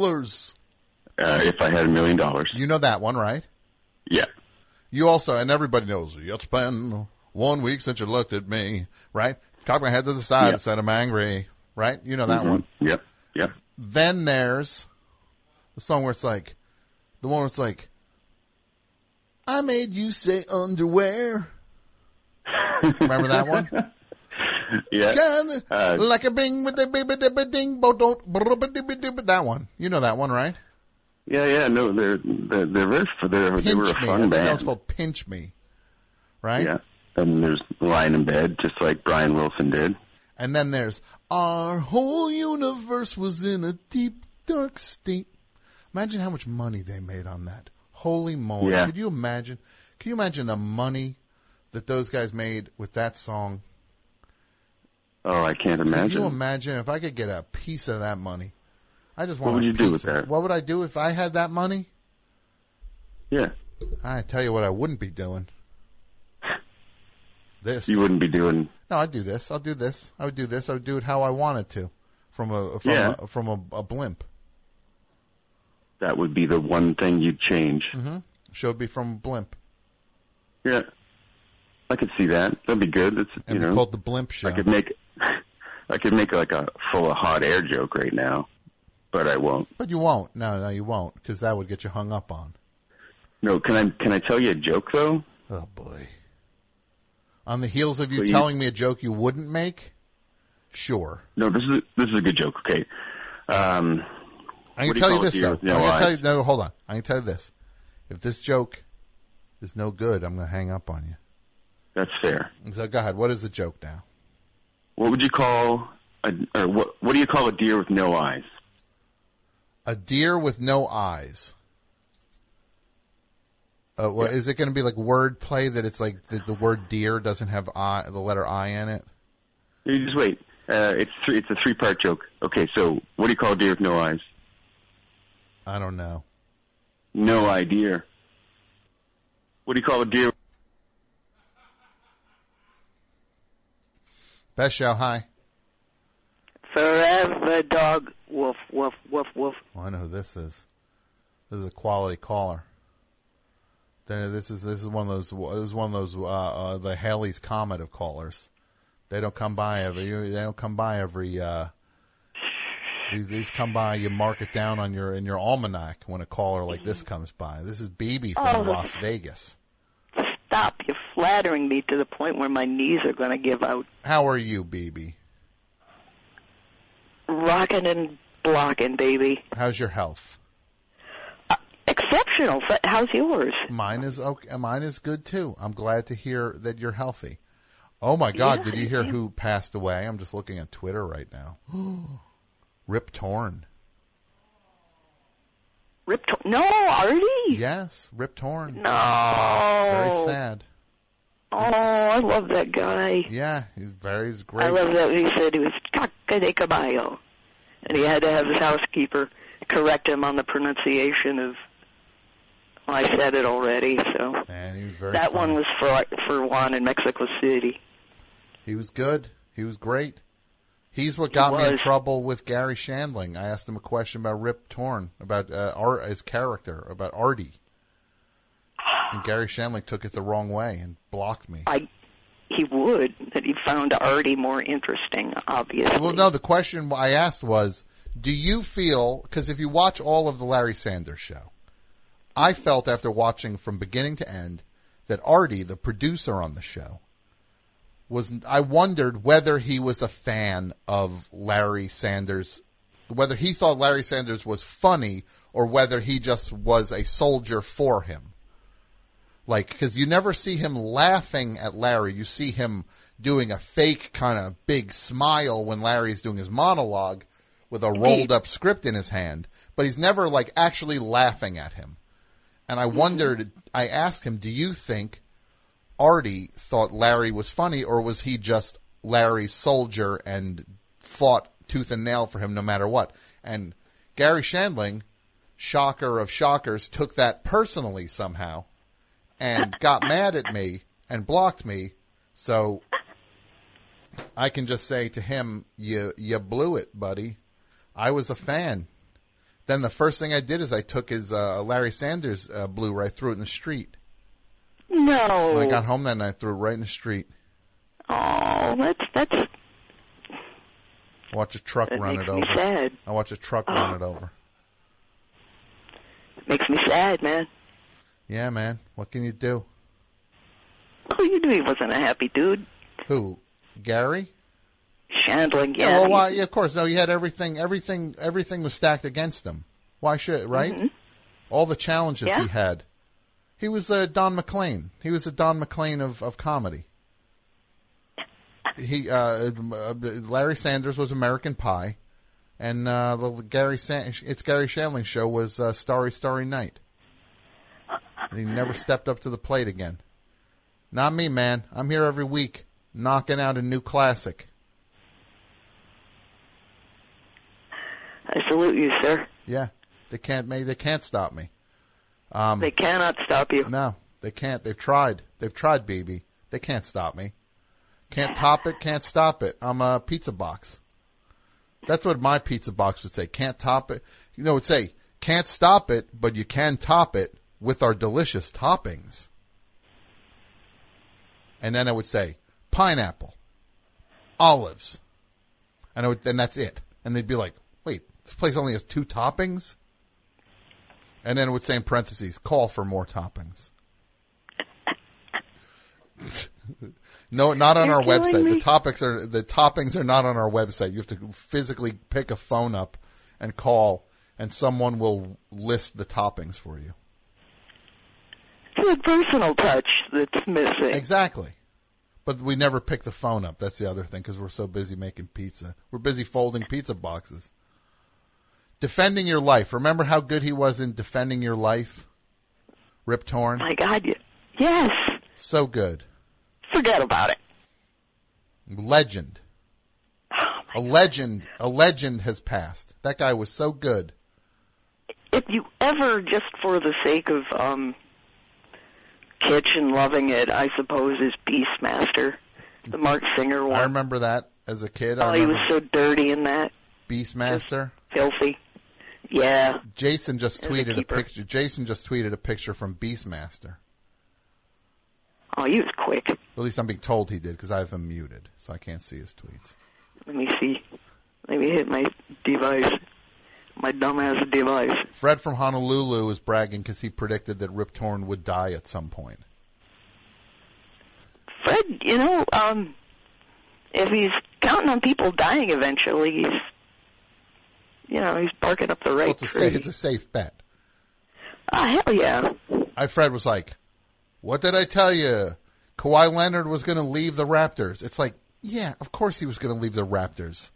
If I had $1 million. You know that one, right? Yeah. You also, and everybody knows, it's been 1 week since you looked at me, right? Cock my head to the side and said I'm angry, right? You know that one. Yep. Then there's the song where it's like, the one where it's like, I made you say underwear. Remember that one? Yeah. Like a bing with a baby ding bo don't that one. You know that one, right? Yeah. No, they were a fun band. That was called Pinch Me, right? Yeah. And there's Lying in Bed, just like Brian Wilson did. And then there's Our Whole Universe Was in a Deep, Dark State. Imagine how much money they made on that. Holy moly. Yeah. Can you imagine the money that those guys made with that song? Oh, I can't imagine. Can you imagine if I could get a piece of that money? I just want What would you do with of it. that? What would I do if I had that money? Yeah. I tell you what I wouldn't be doing. This. You wouldn't be doing... No, I'd do this. I'll do this. I would do this. I would do it how I wanted to. From a blimp. That would be the one thing you'd change. Mm-hmm. Show would be from a blimp. Yeah. I could see that. That'd be good. It's, and you know, called the Blimp Show. I could make like a full of hot air joke right now, but I won't. But you won't. No, you won't, because that would get you hung up on. No, can I tell you a joke though? Oh boy. On the heels of you telling me a joke you wouldn't make? Sure. No, this is a good joke. Okay. I can tell you this though. Hold on. I can tell you this. If this joke is no good, I'm going to hang up on you. That's fair. So go ahead. What is the joke now? What would you call what do you call a deer with no eyes? A deer with no eyes. Is it going to be like word play that it's like the word deer doesn't have the letter I in it? You just wait. It's a 3-part joke. Okay, so what do you call a deer with no eyes? I don't know. No idea. What do you call a deer? Best show, hi. Forever dog, woof, woof, woof, woof. Well, I know who this is. This is a quality caller. This is one of those the Halley's Comet of callers. They don't come by every. These come by. You mark it down on in your almanac when a caller like this comes by. This is BB from Las Vegas. Stop! You're flattering me to the point where my knees are going to give out. How are you, BB? Rocking and blocking, baby. How's your health? Exceptional. How's yours? Mine is okay. Mine is good too. I'm glad to hear that you're healthy. Oh my God! Yeah, did you hear who passed away? I'm just looking at Twitter right now. Rip Torn. Rip Torn? No, Artie? Yes, Rip Torn. No. Very sad. Oh, I love that guy. Yeah, he's great. I love that he said he was Caca de Caballo. And he had to have his housekeeper correct him on the pronunciation of, well, I said it already, so. Man, he was very That funny. one was for Juan in Mexico City. He was good. He was great. He's what got me in trouble with Gary Shandling. I asked him a question about Rip Torn, about his character, about Artie. And Gary Shandling took it the wrong way and blocked me. He would, that he found Artie more interesting, obviously. Well, no, the question I asked was, do you feel, because if you watch all of the Larry Sanders Show, I felt after watching from beginning to end that Artie, the producer on the show, I wondered whether he was a fan of Larry Sanders, whether he thought Larry Sanders was funny or whether he just was a soldier for him. Like, because you never see him laughing at Larry. You see him doing a fake kind of big smile when Larry's doing his monologue with a rolled up script in his hand, but he's never like actually laughing at him. And I wondered, I asked him, do you think Artie thought Larry was funny, or was he just Larry's soldier and fought tooth and nail for him no matter what? And Gary Shandling, shocker of shockers, took that personally somehow and got mad at me and blocked me. So I can just say to him, you blew it, buddy. I was a fan. Then the first thing I did is I took his Larry Sanders Blu-ray, threw it in the street. No. When I got home that night, I threw it right in the street. Oh, that's. Watch a truck run it over. Makes me sad. I watch a truck run it over. Makes me sad, man. Yeah, man. What can you do? Oh, you knew he wasn't a happy dude. Who? Gary? Shandling, yeah. Well, why? Yeah, of course. No, he had everything was stacked against him. Why should, right? Mm-hmm. All the challenges he had. He was Don McLean. He was a Don McLean of comedy. Larry Sanders was American Pie, and it's Gary Shandling show was Starry, Starry Night. And he never stepped up to the plate again. Not me, man. I'm here every week, knocking out a new classic. I salute you, sir. Yeah, they can't stop me. They cannot stop you. No, they can't. They've tried. They've tried, BB. They can't stop me. Can't top it, can't stop it. I'm a pizza box. That's what my pizza box would say. Can't top it. You know, it would say, can't stop it, but you can top it with our delicious toppings. And then I would say, pineapple, olives. And that's it. And they'd be like, wait, this place only has 2 toppings? And then it would say in parentheses, call for more toppings. No, not on our website. The toppings are not on our website. You have to physically pick a phone up and call, and someone will list the toppings for you. It's a personal touch that's missing. Exactly. But we never pick the phone up. That's the other thing, because we're so busy making pizza. We're busy folding pizza boxes. Defending Your Life. Remember how good he was in Defending Your Life? Rip Torn? My God, yes. So good. Forget about it. Legend. A legend has passed. That guy was so good. If you ever, just for the sake of kitsch and loving it, I suppose, is Beastmaster, the Mark Singer one. I remember that as a kid. He was so dirty in that. Beastmaster? Just filthy. Yeah. Jason just tweeted a picture. Jason just tweeted a picture from Beastmaster. Oh, he was quick. At least I'm being told he did, because I have him muted, so I can't see his tweets. Let me see. Let me hit my device. My dumbass device. Fred from Honolulu is bragging because he predicted that Rip Torn would die at some point. Fred, if he's counting on people dying eventually, he's barking up the right tree. It's a safe bet. Hell yeah. Fred was like, what did I tell you? Kawhi Leonard was going to leave the Raptors. It's like, yeah, of course he was going to leave the Raptors.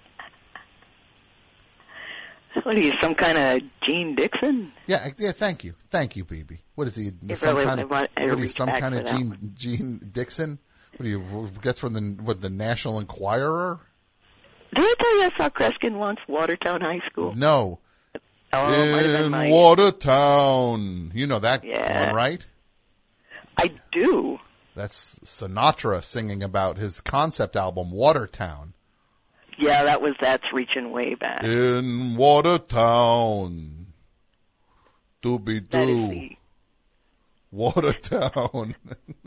What are you, some kind of Gene Dixon? Yeah, thank you. Thank you, BB. What is he? Some kind of Gene Dixon? What do you get from the National Enquirer? Did I tell you I saw Kreskin once, Watertown High School? No. In Watertown. You know that one, right? I do. That's Sinatra singing about his concept album, Watertown. Yeah, that's reaching way back. In Watertown. Doobie-doo. Watertown.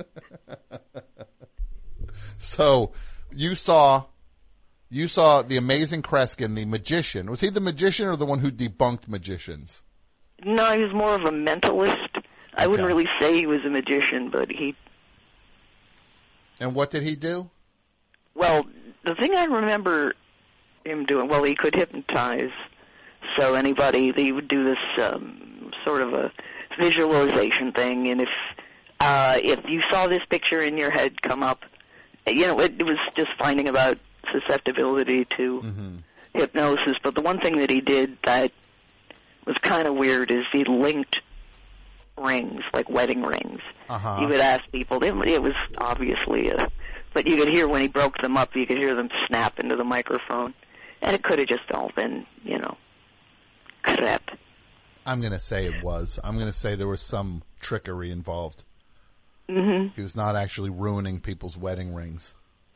So, you saw The Amazing Kreskin, the magician. Was he the magician or the one who debunked magicians? No, he was more of a mentalist. I wouldn't really say he was a magician, but he... And what did he do? Well, the thing I remember him doing, he could hypnotize. So he would do this sort of a visualization thing, and if you saw this picture in your head come up, it was just finding about susceptibility to hypnosis. But the one thing that he did that was kind of weird is he linked rings, like wedding rings. He would ask people, it was obviously but you could hear when he broke them up, you could hear them snap into the microphone. And it could have just all been, crap. I'm going to say it was. I'm going to say there was some trickery involved. Mm-hmm. He was not actually ruining people's wedding rings.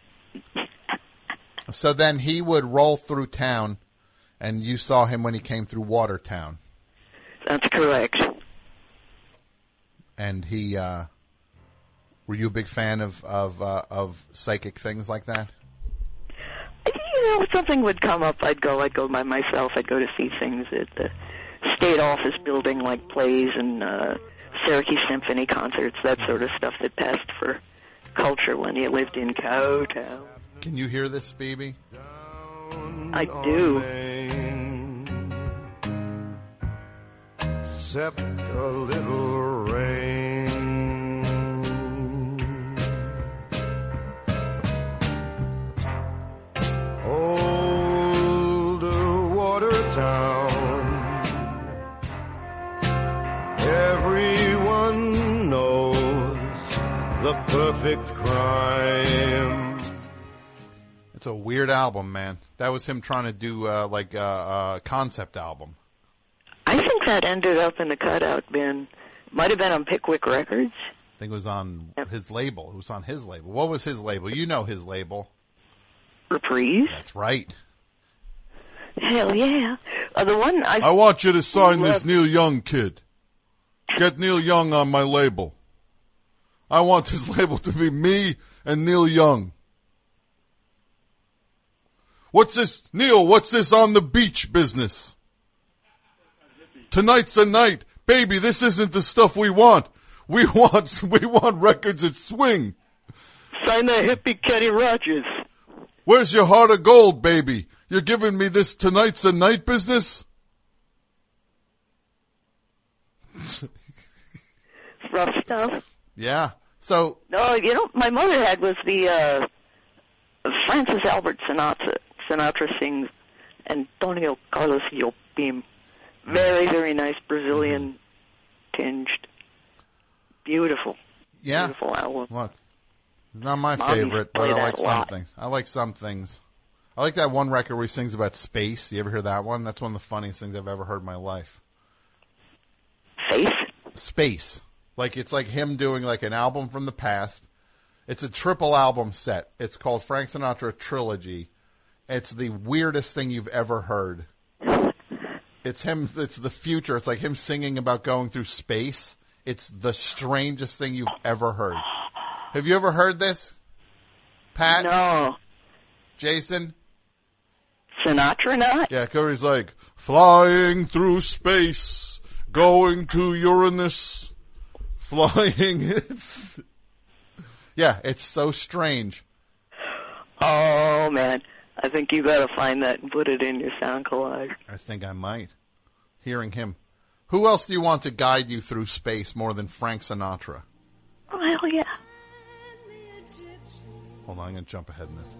So then he would roll through town, and you saw him when he came through Watertown. That's correct. And he, were you a big fan of psychic things like that? If something would come up, I'd go by myself. I'd go to see things at the state office building, like plays and Syracuse Symphony concerts, that sort of stuff that passed for culture when you lived in Cowtown. Can you hear this, Phoebe? I do. Except a little rain. Old Watertown. Everyone knows the perfect crime. It's a weird album, man. That was him trying to do a concept album. I think that ended up in the cutout bin. Might have been on Pickwick Records. I think it was on his label. It was on his label. What was his label? You know his label. Reprise. That's right. Hell yeah. The one I want you to sign this Neil Young kid. Get Neil Young on my label. I want this label to be me and Neil Young. What's this, Neil, what's this on the beach business? Tonight's the night. Baby, this isn't the stuff we want. We want records that swing. Sign that hippie Kenny Rogers. Where's your heart of gold, baby? You're giving me this tonight's the night business? Rough stuff. Yeah. So. No, you know, my mother had was the Francis Albert Sinatra. Sinatra sings Antonio Carlos Jobim. Very, very nice Brazilian tinged. Beautiful. Yeah. Beautiful album. Look, not my Mommy's favorite, but played I that like a some lot. things. I like some things. I like that one record where he sings about space. You ever hear that one? That's one of the funniest things I've ever heard in my life. Space. Like, it's like him doing like an album from the past. It's a triple album set. It's called Frank Sinatra Trilogy. It's the weirdest thing you've ever heard. It's him, it's the future. It's like him singing about going through space. It's the strangest thing you've ever heard. Have you ever heard this? Pat? No. Jason? Sinatra not? Yeah, Cody's like, flying through space, going to Uranus, flying. Yeah, it's so strange. Oh, man. I think you got to find that and put it in your sound collage. I think I might. Hearing him. Who else do you want to guide you through space more than Frank Sinatra? Oh, hell yeah. Hold on, I'm going to jump ahead in this.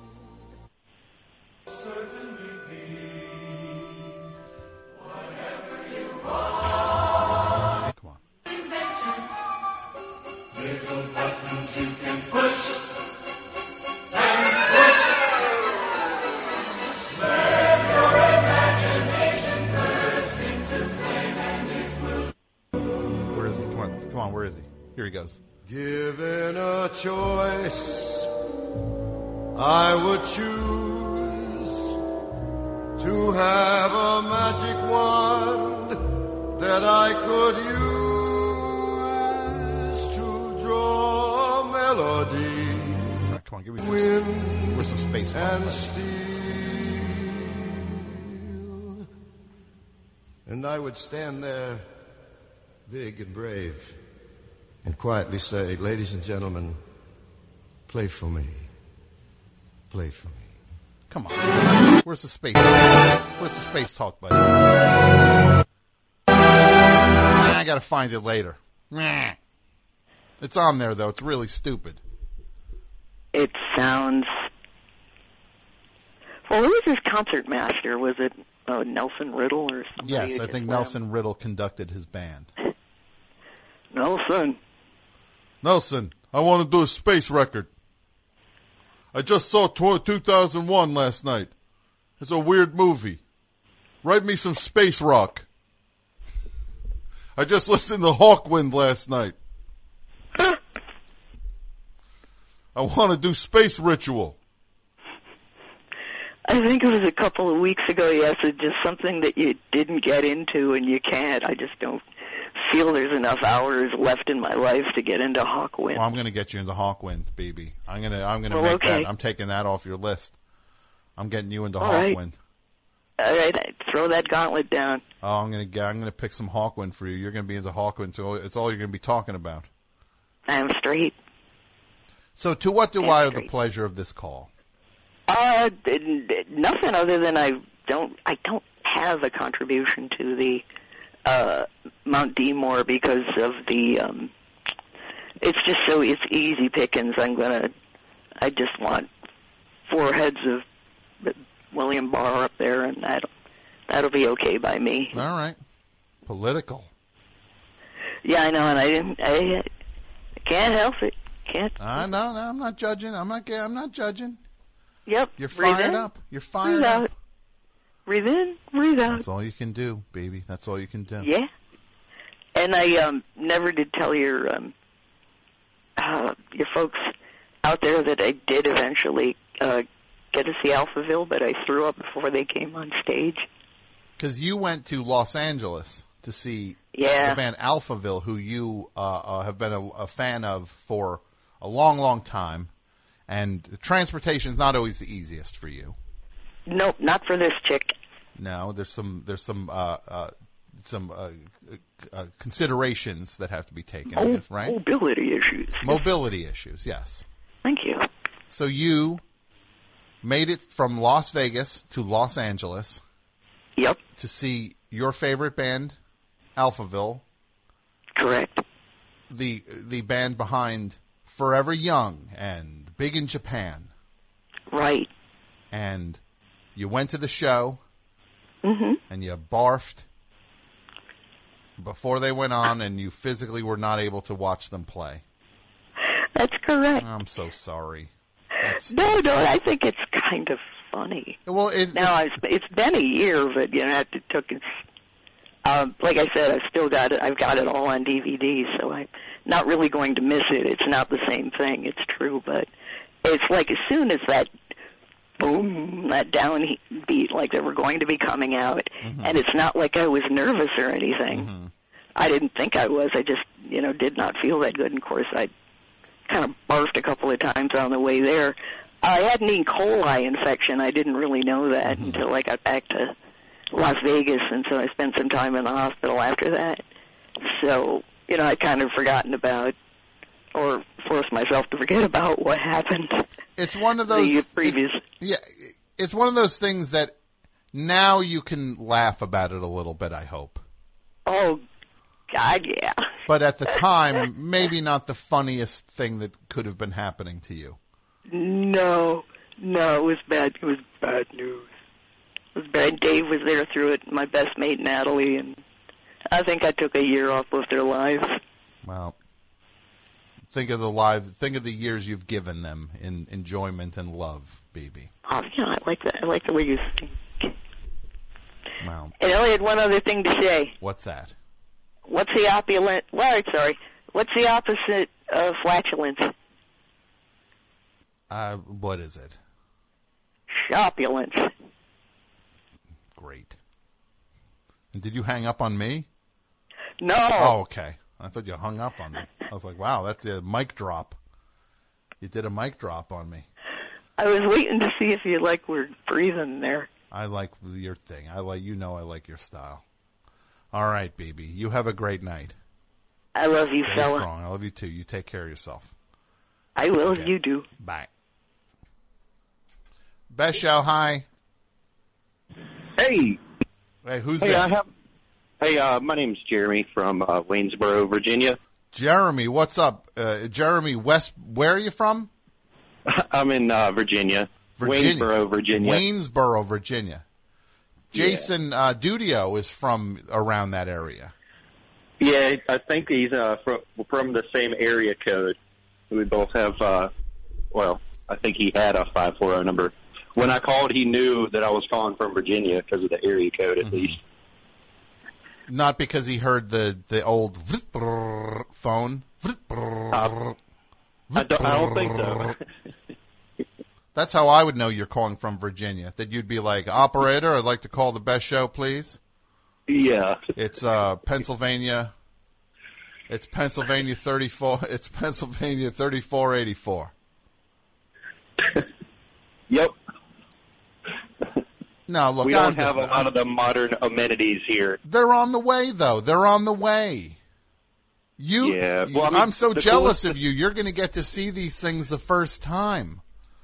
Come on. Little buttons you can push. Come on, where is he? Here he goes. Given a choice, I would choose to have a magic wand that I could use to draw a melody. Right, come on, give me Wind some space. And steel. And I would stand there, big and brave, and quietly say, ladies and gentlemen, play for me. Play for me. Come on. Where's the space? Where's the space talk button? I gotta find it later. It's on there, though. It's really stupid. It sounds... Well, who was his concert master? Was it Nelson Riddle or somebody? Yes, I think Nelson Riddle conducted his band. Nelson, I want to do a space record. I just saw 2001 last night. It's a weird movie. Write me some space rock. I just listened to Hawkwind last night. I want to do Space Ritual. I think it was a couple of weeks ago, yes, it's just something that you didn't get into and you can't. I just don't feel there's enough hours left in my life to get into Hawkwind. Well, I'm going to get you into Hawkwind, baby. I'm going to Well, make okay. that. I'm taking that off your list. I'm getting you into All right. Hawkwind. All right, throw that gauntlet down. Oh, I'm going to pick some Hawkwind for you. You're going to be into Hawkwind, so it's all you're going to be talking about. I'm straight. So, to what do I owe the pleasure of this call? Nothing other than I don't have a contribution to the Mount Demore because of the it's easy pickings. I just want 4 heads of William Barr up there, and that'll be okay by me. All right. Political. Yeah, I know, and I can't help it. Can't. No, I'm not judging. I'm not judging. Yep. You're Breathe fired in, up. You're fired breathe up. out. Breathe in, breathe out. That's all you can do, baby. That's all you can do. Yeah. And I never did tell your folks out there that I did eventually get to see Alphaville, but I threw up before they came on stage. Because you went to Los Angeles to see the band Alphaville, who you have been a fan of for a long, long time, and transportation is not always the easiest for you. Nope, not for this chick. No, there's some considerations that have to be taken, I guess, right? Mobility issues. Mobility issues, yes. Thank you. So you made it from Las Vegas to Los Angeles. Yep. To see your favorite band, Alphaville. Correct. The band behind Forever Young and Big in Japan. Right. And you went to the show. Mm-hmm. And you barfed before they went on, and you physically were not able to watch them play. That's correct. I'm so sorry. No, I think it's kind of funny. Well, it's been a year, but it took. Like I said, I've still got it. I've got it all on DVD, so I'm not really going to miss it. It's not the same thing. It's true, but it's like as soon as that boom, that downbeat, like they were going to be coming out, and it's not like I was nervous or anything. I didn't think I was. I just, did not feel that good. And of course, I kind of barfed a couple of times on the way there. I had an E. coli infection. I didn't really know that until I got back to Las Vegas, and so I spent some time in the hospital after that. So, I'd kind of forgotten about, or forced myself to forget about what happened. It's one of those it's one of those things that now you can laugh about it a little bit, I hope. Oh, God, yeah. But at the time, maybe not the funniest thing that could have been happening to you. No, it was bad. It was bad news. It was bad. Dave was there through it, my best mate, Natalie, and I think I took a year off of their lives. Well, think of the years you've given them in enjoyment and love, baby. Oh, I like that. I like the way you think. Wow. And I only had one other thing to say. What's that? What's the opposite of flatulence? What is it? Shopulence. Great. And did you hang up on me? No. Oh, okay. I thought you hung up on me. I was like, wow, that's a mic drop. You did a mic drop on me. I was waiting to see if you were breathing there. I like your thing. I like your style. All right, baby. You have a great night. I love you, Stay fella. Strong. I love you too. You take care of yourself. I will if you do. Bye. Best show, hi. Hey. Hey, who's this? My name's Jeremy from Waynesboro, Virginia. Jeremy, what's up? Jeremy West, where are you from? I'm in Virginia. Waynesboro, Virginia. Waynesboro, Virginia. Jason Dudio is from around that area. Yeah, I think he's from the same area code. We both have, I think he had a 540 number. When I called, he knew that I was calling from Virginia because of the area code, at least. Not because he heard the old phone? I don't think so. That's how I would know you're calling from Virginia. That you'd be like, operator, I'd like to call the best show, please. Yeah. It's Pennsylvania. It's Pennsylvania 34. It's Pennsylvania 3484. Yep. No, look, we don't have a lot of the modern amenities here. They're on the way, though. They're on the way. Yeah. Well, I'm so jealous of you. You're going to get to see these things the first time.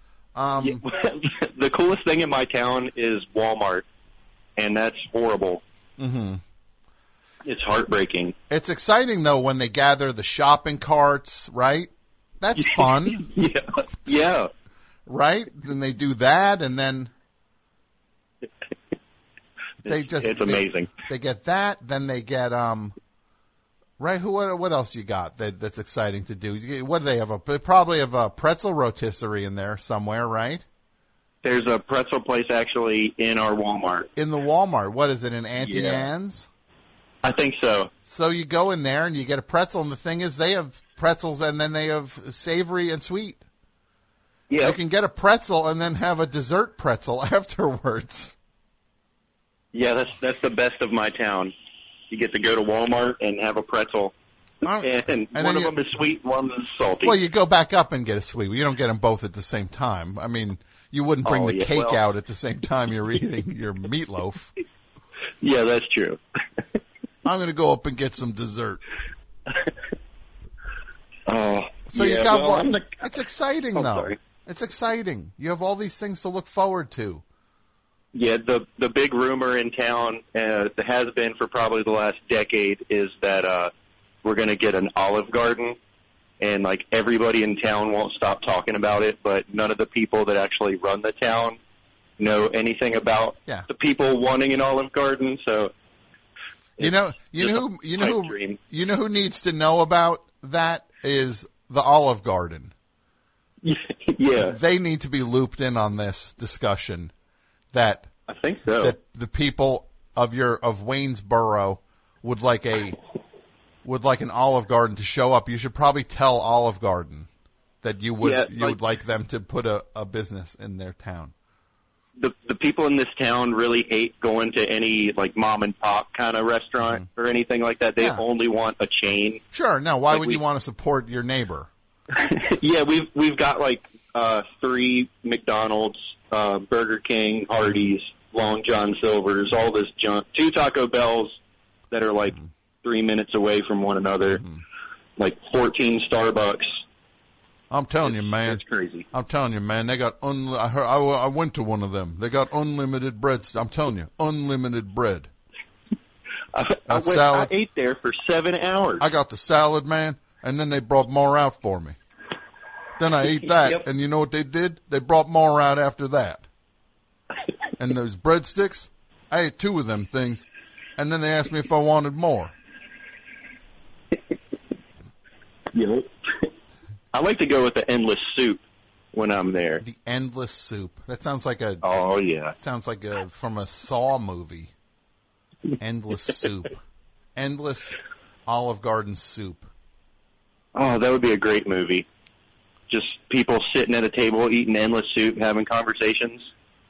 The coolest thing in my town is Walmart, and that's horrible. Mm-hmm. It's heartbreaking. It's exciting, though, when they gather the shopping carts, right? That's fun. Yeah. Right? Then they do that, and then it's amazing. They get that, then they get right. What else you got that's exciting to do? What do they have? They probably have a pretzel rotisserie in there somewhere, right? There's a pretzel place actually in our Walmart. In the Walmart, what is it? In Auntie Anne's? I think so. So you go in there and you get a pretzel, and the thing is they have pretzels and then they have savory and sweet. Yeah. You can get a pretzel and then have a dessert pretzel afterwards. Yeah, that's the best of my town. You get to go to Walmart and have a pretzel. And one of them is sweet, one is salty. Well, you go back up and get a sweet. You don't get them both at the same time. I mean, you wouldn't bring the cake out at the same time you're eating your meatloaf. Yeah, that's true. I'm going to go up and get some dessert. So yeah, you got well, one. It's exciting, though. Sorry. It's exciting. You have all these things to look forward to. Yeah, the big rumor in town has been for probably the last decade is that we're going to get an Olive Garden, and like everybody in town won't stop talking about it, but none of the people that actually run the town know anything about the people wanting an Olive Garden. So you know who needs to know about that is the Olive Garden. Yeah, they need to be looped in on this discussion. That I think so. That the people of Waynesboro would like an Olive Garden to show up. You should probably tell Olive Garden that you would like them to put a business in their town. The people in this town really hate going to any like mom and pop kind of restaurant or anything like that. They only want a chain. Sure. No, why would you want to support your neighbor? Yeah, we've got like 3 McDonald's, Burger King, Hardee's, Long John Silver's, all this junk. 2 Taco Bells that are like 3 minutes away from one another. Like 14 Starbucks. I'm telling you, man. It's crazy. I'm telling you, man. They got I went to one of them. They got unlimited bread. I'm telling you, unlimited bread. I ate there for 7 hours. I got the salad, man, and then they brought more out for me. Then I ate that, and you know what they did? They brought more out after that. And those breadsticks, I ate 2 of them things, and then they asked me if I wanted more. Yep. I like to go with the endless soup when I'm there. The endless soup. That sounds like sounds like from a Saw movie. Endless soup. Endless Olive Garden soup. Oh, that would be a great movie. Just people sitting at a table eating endless soup, having conversations.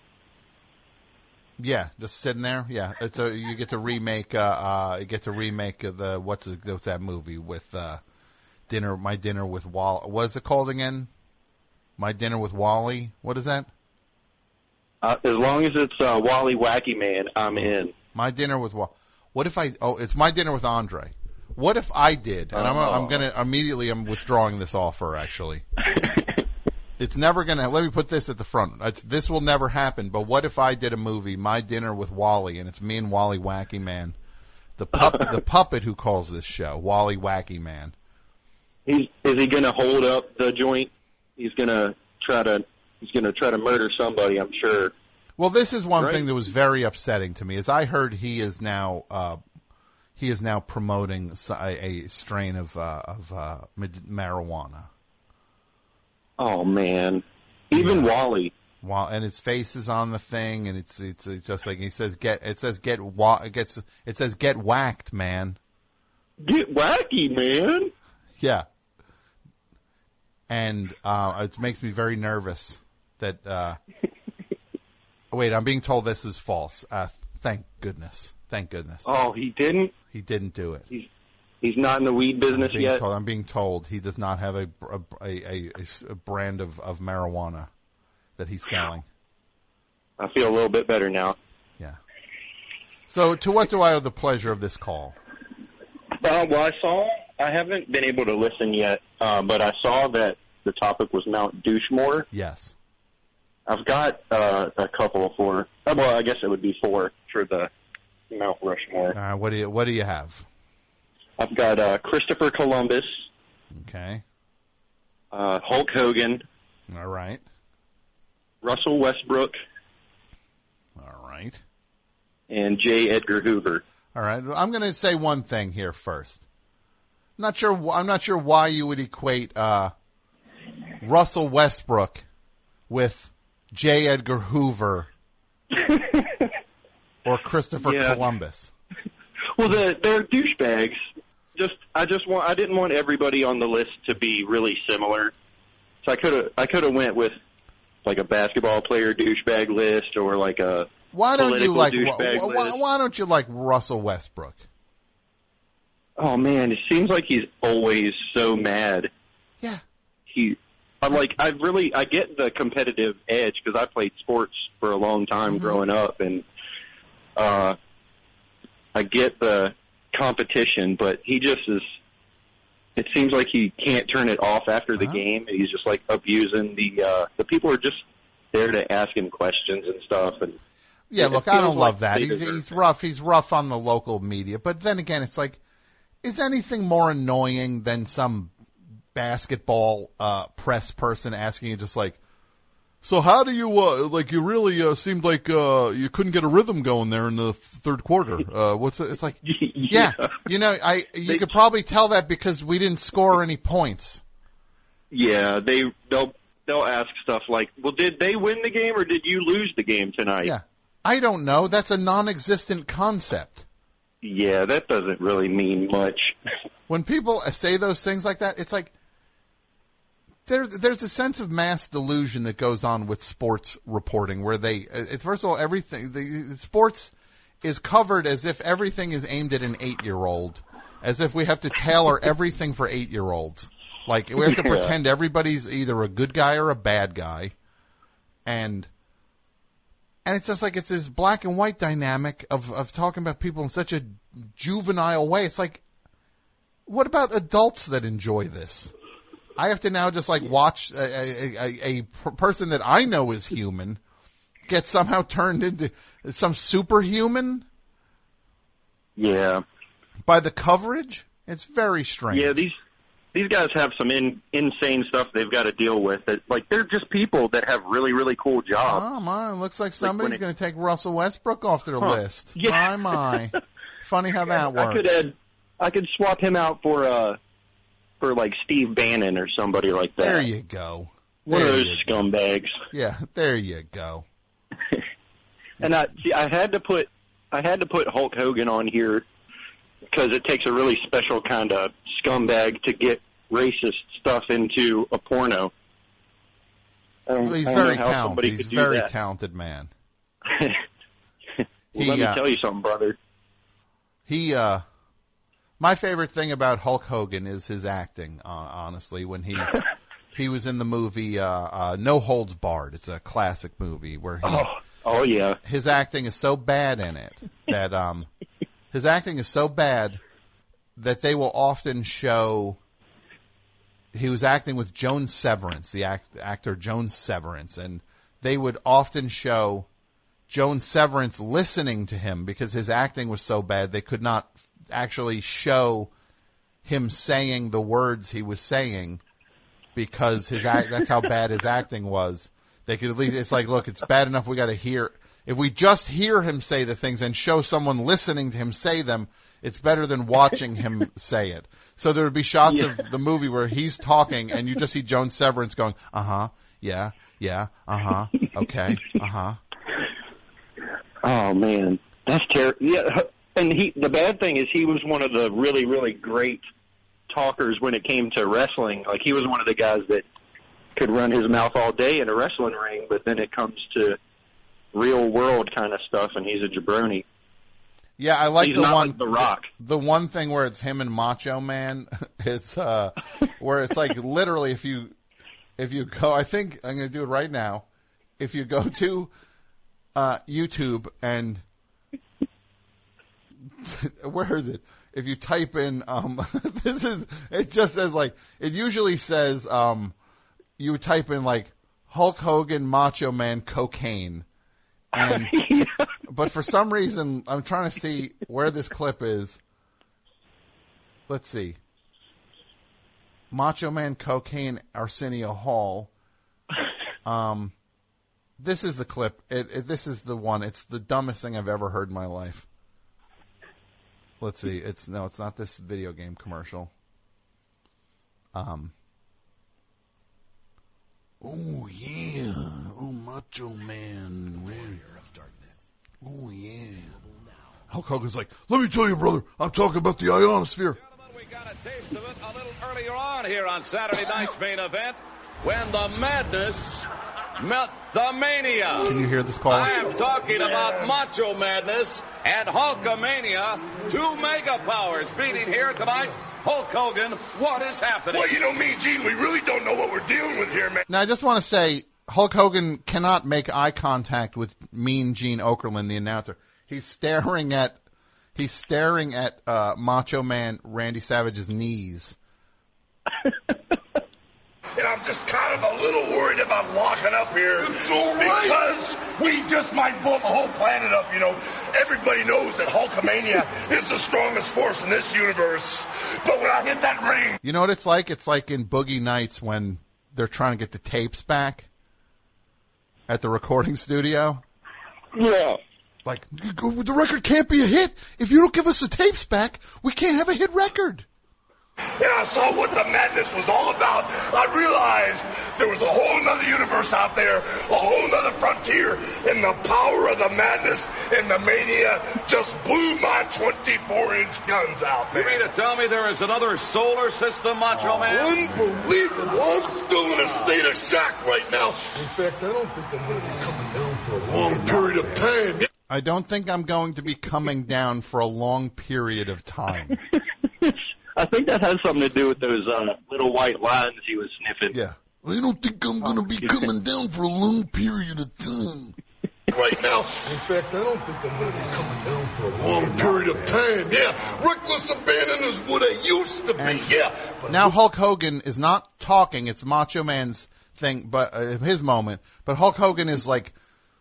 Yeah, just sitting there. Yeah, you get to remake. What's that movie with My Dinner with Wally? What is it called again? My Dinner with Wally. What is that? As long as it's Wally Wacky Man, I'm in. My Dinner with Wally. What if it's My Dinner with Andre. What if I did? And I'm withdrawing this offer, actually. It's never gonna, let me put this at the front. This will never happen, but what if I did a movie, My Dinner with Wally, and it's me and Wally Wacky Man. The puppet who calls this show, Wally Wacky Man. Is he gonna hold up the joint? He's gonna try to murder somebody, I'm sure. Well, this is one thing that was very upsetting to me, is I heard he is now promoting a strain of marijuana. Oh man, even Wally. And his face is on the thing, and it's just like he says get whacked, man. Get wacky, man. Yeah. And it makes me very nervous that. Wait, I'm being told this is false. Thank goodness. Thank goodness. Oh, he didn't? He didn't do it. He's not in the weed business yet? I'm being told he does not have a brand of marijuana that he's selling. I feel a little bit better now. Yeah. So to what do I owe the pleasure of this call? Well, I haven't been able to listen yet, but I saw that the topic was Mount Douchemore. Yes. I've got a couple for, well, I guess it would be 4 for the Mount Rushmore. All right, what do you have? I've got Christopher Columbus. Okay. Hulk Hogan. All right. Russell Westbrook. All right. And J. Edgar Hoover. All right. I'm going to say one thing here first. I'm not sure why you would equate Russell Westbrook with J. Edgar Hoover or Christopher Columbus. Well, they're douchebags. I didn't want everybody on the list to be really similar. So I could have went with like a basketball player douchebag list or like a why don't you like douchebag list. Why don't you like Russell Westbrook? Oh man, it seems like he's always so mad. Yeah. I get the competitive edge because I played sports for a long time growing up, and I get the competition, but he just is. It seems like he can't turn it off after the game, and he's just like abusing the people are just there to ask him questions and stuff. And yeah, look, I don't love that. He's rough. He's rough on the local media, but then again, it's like, is anything more annoying than some basketball press person asking you just like, so how do you like you really seemed like you couldn't get a rhythm going there in the third quarter? It's like yeah. You could probably tell that because we didn't score any points. Yeah, they'll ask stuff like, well, did they win the game or did you lose the game tonight? Yeah. I don't know. That's a non-existent concept. Yeah, that doesn't really mean much. When people say those things like that, it's like there's a sense of mass delusion that goes on with sports reporting where first of all, everything, sports is covered as if everything is aimed at an 8-year-old, as if we have to tailor everything for 8-year-olds. Like, we have to pretend everybody's either a good guy or a bad guy. And it's just like it's this black and white dynamic of talking about people in such a juvenile way. It's like, what about adults that enjoy this? I have to now just like watch a person that I know is human get somehow turned into some superhuman. Yeah. By the coverage? It's very strange. Yeah, these guys have some insane stuff they've got to deal with. Like, they're just people that have really, really cool jobs. Oh, my. Looks like somebody's going to take Russell Westbrook off their list. Yeah. My. Funny how that works. I could swap him out for like Steve Bannon or somebody like that. There you go. One of those scumbags. Yeah, there you go. And I had to put Hulk Hogan on here because it takes a really special kind of scumbag to get racist stuff into a porno. Well, he's very talented. He's a very talented man. Well, let me tell you something, brother. My favorite thing about Hulk Hogan is his acting, honestly, when he was in the movie No Holds Barred. It's a classic movie where Oh yeah. His acting is so bad in it that they will often show he was acting with Joan Severance, the actor Joan Severance, and they would often show Joan Severance listening to him because his acting was so bad they could not actually show him saying the words he was saying because that's how bad his acting was. They could at least, it's like, look, it's bad enough we got to hear, if we just hear him say the things and show someone listening to him say them, it's better than watching him say it. So there would be shots of the movie where he's talking and you just see Joan Severance going, yeah, okay, Oh man, that's terrible. Yeah, and the bad thing is he was one of the really, really great talkers when it came to wrestling. Like, he was one of the guys that could run his mouth all day in a wrestling ring, but then it comes to real world kind of stuff, and he's a jabroni. Yeah, I like The Rock. The one thing where it's him and Macho Man, it's where it's like literally if you go, I think I'm going to do it right now. If you go to YouTube and where is it? If you type in it just says like, it usually says you would type in like Hulk Hogan, Macho Man, cocaine. And, but for some reason, I'm trying to see where this clip is. Let's see. Macho Man, cocaine, Arsenio Hall. This is the clip. This is the one. It's the dumbest thing I've ever heard in my life. Let's see. It's not this video game commercial. Oh yeah. Oh, Macho Man, warrior of darkness. Oh yeah. Hulk Hogan's like, let me tell you, brother, I'm talking about the ionosphere. Taste of it a little earlier on here on Saturday night's main event when the Madness met the Mania. Can you hear this call? I am talking about Macho Madness and Hulkamania, two mega powers meeting here tonight. Hulk Hogan, what is happening? Well, you know, Mean Gene, we really don't know what we're dealing with here, man. Now, I just want to say, Hulk Hogan cannot make eye contact with Mean Gene Okerlund, the announcer. He's staring at Macho Man Randy Savage's knees. And I'm just kind of a little worried about locking up here. It's all right. Because we just might blow the whole planet up, you know. Everybody knows that Hulkamania is the strongest force in this universe. But when I hit that ring... You know what it's like? It's like in Boogie Nights when they're trying to get the tapes back at the recording studio. Yeah. Like, the record can't be a hit. If you don't give us the tapes back, we can't have a hit record. And I saw what the madness was all about. I realized there was a whole nother universe out there, a whole nother frontier, and the power of the madness and the mania just blew my 24-inch guns out, man. You mean to tell me there is another solar system, Macho Man? Unbelievable. I'm still in a state of shock right now. In fact, I don't think I'm going to be coming down for a long period of time. I don't think I'm going to be coming down for a long period of time. I think that has something to do with those little white lines he was sniffing. Yeah. I don't think I'm going to be coming down for a long period of time. Right now. In fact, I don't think I'm going to be coming down for a long period of time. Yeah. Reckless abandon is what I used to be. Yeah. But now Hulk Hogan is not talking. It's Macho Man's thing, but his moment. But Hulk Hogan is like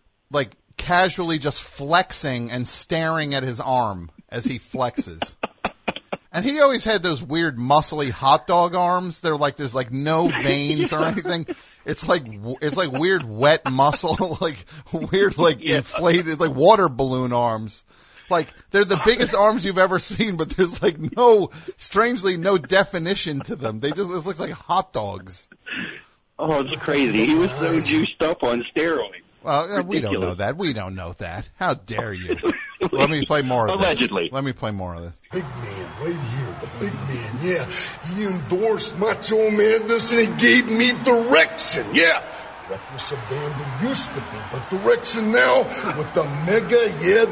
casually just flexing and staring at his arm as he flexes. And he always had those weird muscly hot dog arms. They're like, there's like no veins or anything. It's like weird wet muscle, like weird, like inflated, like water balloon arms. Like they're the biggest arms you've ever seen, but there's like strangely no definition to them. It looks like hot dogs. Oh, it's crazy. He was so juiced up on steroids. Well, we don't know that. We don't know that. How dare you? Let me play more of this. Allegedly. Let me play more of this. Big man, right here, the big man, yeah. He endorsed Macho Madness and he gave me direction, yeah. Reckless abandon used to be, but direction now with the mega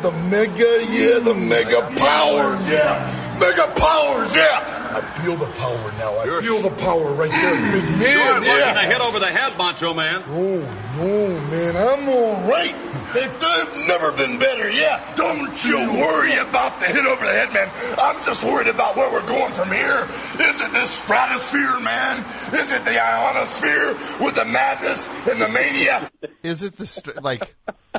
powers, yeah. Mega powers, yeah. I feel the power now. I feel the power right there, big man. Sure, yeah. a hit over the head, Macho Man. Oh, no, man, I'm all right. I've never been better, yeah. Don't you worry about the hit over the head, man. I'm just worried about where we're going from here. Is it this stratosphere, man? Is it the ionosphere with the madness and the mania? Is it the,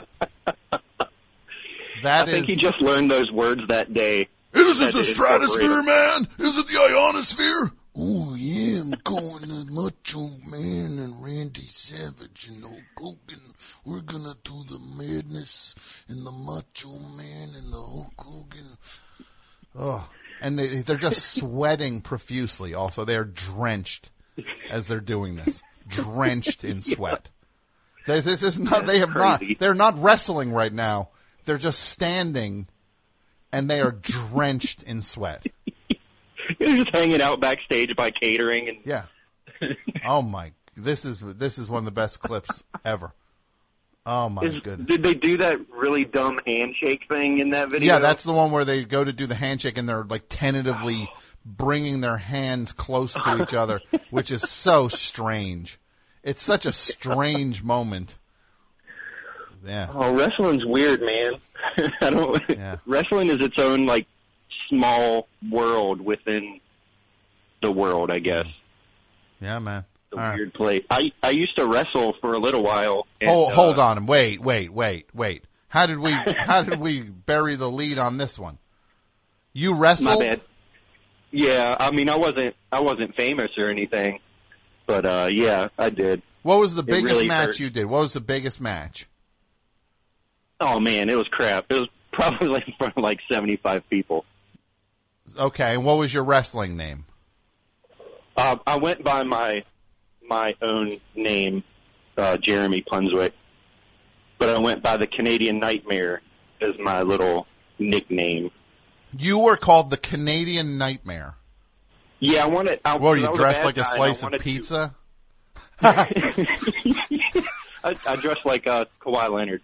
I think he just learned those words that day. Is it the stratosphere, man? Is it the ionosphere? Oh, yeah, I'm going to Macho Man and Randy Savage and Hulk Hogan. We're going to do the madness and the Macho Man and the Hulk Hogan. Oh, and they're just sweating profusely. Also, they're drenched as they're doing this. Drenched in sweat. This is not, they're not wrestling right now. They're just standing and they are drenched in sweat. You're just hanging out backstage by catering and yeah. Oh my! This is one of the best clips ever. Oh my goodness! Did they do that really dumb handshake thing in that video? Yeah, that's the one where they go to do the handshake and they're like tentatively bringing their hands close to each other, which is so strange. It's such a strange moment. Yeah. Oh, wrestling's weird, man. Wrestling is its own like small world within the world, I guess. Yeah, man. The weird place. I used to wrestle for a little while. And, hold on. Wait. How did we bury the lead on this one? You wrestled? My bad. Yeah, I mean, I wasn't famous or anything, but yeah, I did. What was the biggest match you did? What was the biggest match? Oh man, it was crap. It was probably like in front of like 75 people. Okay, and what was your wrestling name? I went by my own name, Jeremy Punswick, but I went by the Canadian Nightmare as my little nickname. You were called the Canadian Nightmare. Yeah, I wanted. Well, you dressed like a slice of pizza? I dressed like Kawhi Leonard.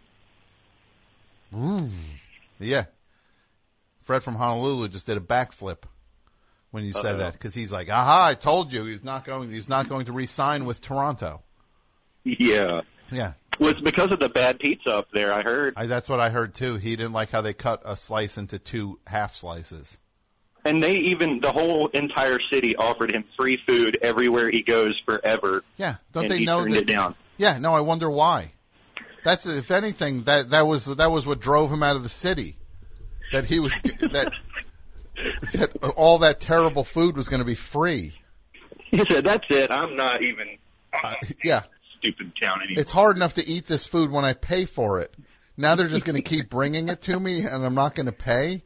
Yeah. Fred from Honolulu just did a backflip when you said that, because he's like, "Aha! I told you he's not going to re-sign with Toronto." Yeah. Yeah. Well, it's because of the bad pizza up there, I heard. That's what I heard too. He didn't like how they cut a slice into 2 half slices. And the whole entire city offered him free food everywhere he goes forever. Yeah, don't and they he know turned that? it down. Yeah, no, I wonder why. That's, if anything, that was what drove him out of the city. That he was that all that terrible food was going to be free. He said, "That's it. I'm not even yeah. stupid town anymore. It's hard enough to eat this food when I pay for it. Now they're just going to keep bringing it to me, and I'm not going to pay."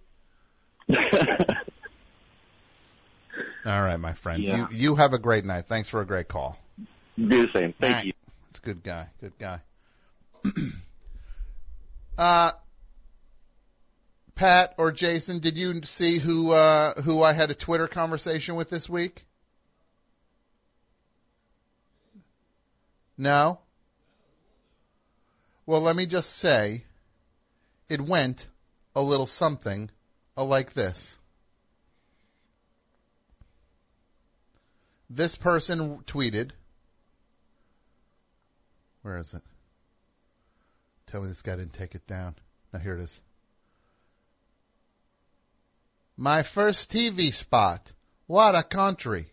All right, my friend. Yeah. You have a great night. Thanks for a great call. Do the same. Thank you. It's a good guy. Good guy. Pat or Jason, did you see who I had a Twitter conversation with this week? No? Well, let me just say, it went a little something like this. This person tweeted, where is it? Tell me this guy didn't take it down. Now here it is. My first TV spot. What a country.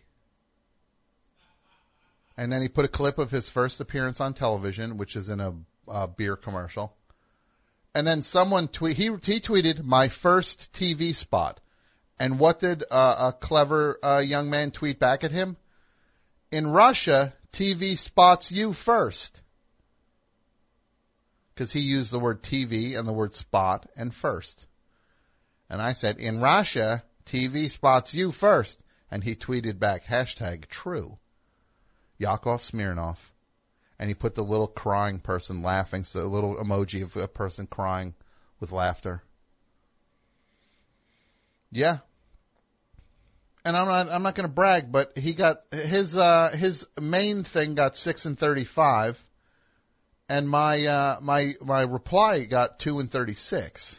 And then he put a clip of his first appearance on television, which is in a beer commercial. And then someone he tweeted, my first TV spot. And what did a clever young man tweet back at him? In Russia, TV spots you first. Because he used the word TV and the word spot and first. And I said, in Russia, TV spots you first. And he tweeted back, #true. Yakov Smirnov. And he put the little crying person laughing, so a little emoji of a person crying with laughter. Yeah. And I'm not going to brag, but he got his main thing got 6 and 35, and my reply got 2 and 36.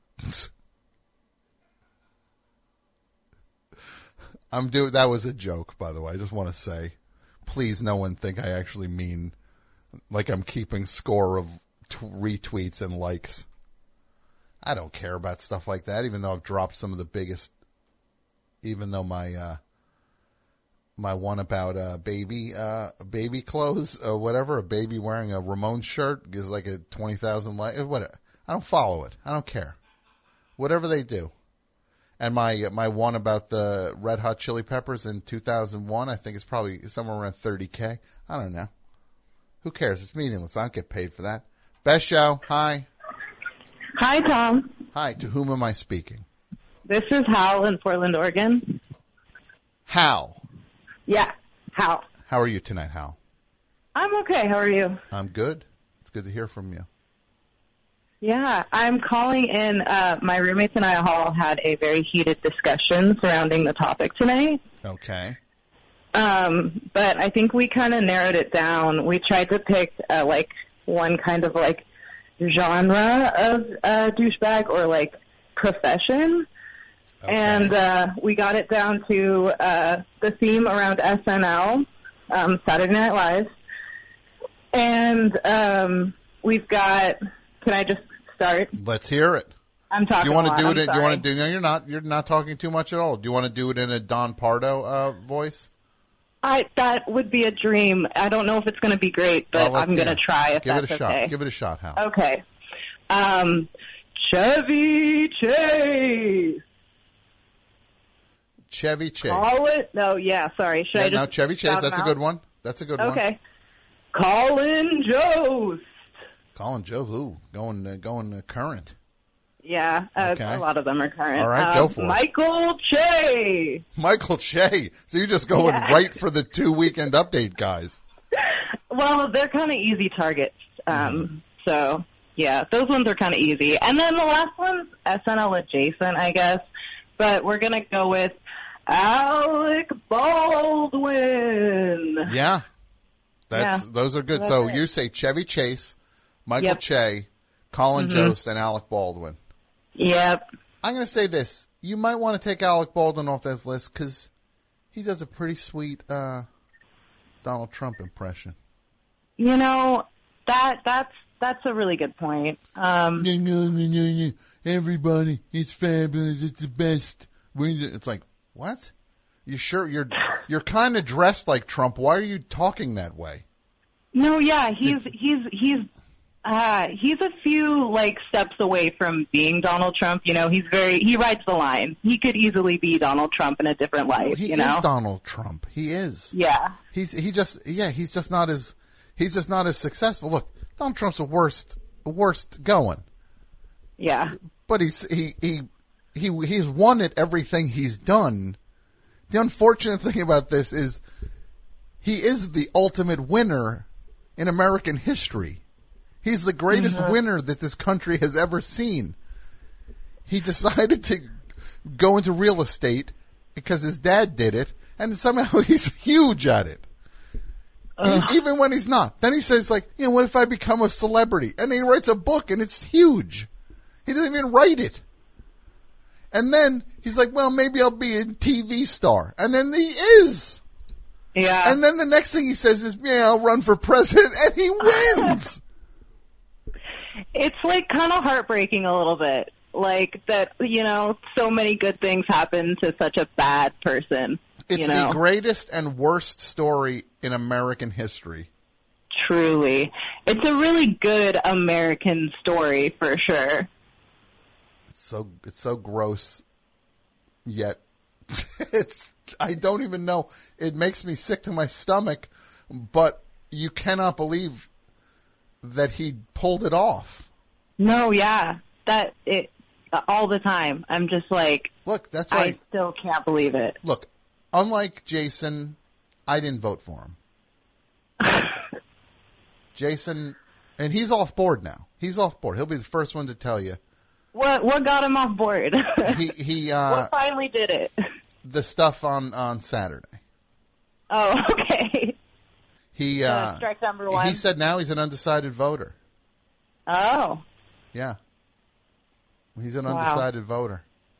That was a joke, by the way. I just want to say, please, no one think I actually mean like I'm keeping score of retweets and likes. I don't care about stuff like that, even though I've dropped some of the biggest. Even though my one about baby clothes or whatever, a baby wearing a Ramones shirt gives like a 20,000 likes. What? I don't follow it. I don't care. Whatever they do. And my one about the Red Hot Chili Peppers in 2001, I think it's probably somewhere around 30K. I don't know. Who cares? It's meaningless. I don't get paid for that. Best show. Hi. Hi, Tom. Hi. To whom am I speaking? This is Hal in Portland, Oregon. Hal. Yeah, Hal. How are you tonight, Hal? I'm okay. How are you? I'm good. It's good to hear from you. Yeah, I'm calling in. My roommates and I all had a very heated discussion surrounding the topic tonight. Okay. But I think we kind of narrowed it down. We tried to pick like one kind of like genre of douchebag or like profession. Okay. And we got it down to the theme around SNL, Saturday Night Live. And we've got. Can I just start? Let's hear it. I'm talking. Do you want to do it? Do you want to do? No, you're not. You're not talking too much at all. Do you want to do it in a Don Pardo voice? That would be a dream. I don't know if it's going to be great, but I'm going to try if that's okay. Give it a shot, Hal. Okay. Chevy Chase. Chevy Chase. Call it. No, yeah. Sorry. Should I just? No, Chevy Chase. That's a good one. That's a good one. Okay. Colin Jost. Colin Jost. Ooh, going current. Yeah, okay. A lot of them are current. All right, go for it. Michael Che. Michael Che. So you're just going right for the 2 Weekend Update guys. Well, they're kind of easy targets. So Yeah, those ones are kind of easy. And then the last one's SNL adjacent, I guess. But we're going to go with Alec Baldwin. Yeah. Those are good. That's so it. you say Chevy Chase, Michael Che, Colin Jost, and Alec Baldwin. Yep. I'm going to say this. You might want to take Alec Baldwin off this list because he does a pretty sweet Donald Trump impression. You know, that's a really good point. Everybody, it's fabulous. It's the best. It's like, what? You sure you're kind of dressed like Trump? Why are you talking that way? No, yeah, he's a few like steps away from being Donald Trump. You know, he rides the line. He could easily be Donald Trump in a different life. He you know? is Donald Trump. He is. Yeah. He's just not as successful. Look, Donald Trump's the worst going. Yeah. But he's won at everything he's done. The unfortunate thing about this is he is the ultimate winner in American history. He's the greatest winner that this country has ever seen. He decided to go into real estate because his dad did it, and somehow he's huge at it. Even when he's not. Then he says, like, what if I become a celebrity? And then he writes a book, and it's huge. He doesn't even write it. And then he's like, well, maybe I'll be a TV star. And then he is. Yeah. And then the next thing he says is, I'll run for president, and he wins. It's like kind of heartbreaking a little bit. Like that, so many good things happen to such a bad person. It's the greatest and worst story in American history. Truly. It's a really good American story for sure. It's so gross, yet I don't even know. It makes me sick to my stomach, but you cannot believe that he pulled it off. No, yeah. All the time. I'm just like, look, that's why I still can't believe it. Look, unlike Jason, I didn't vote for him. Jason, and he's off board now. He's off board. He'll be the first one to tell you. What got him off board? He what finally did it? The stuff on Saturday. Oh, okay. He strike number one. He said now he's an undecided voter. Oh. Yeah. He's an undecided voter.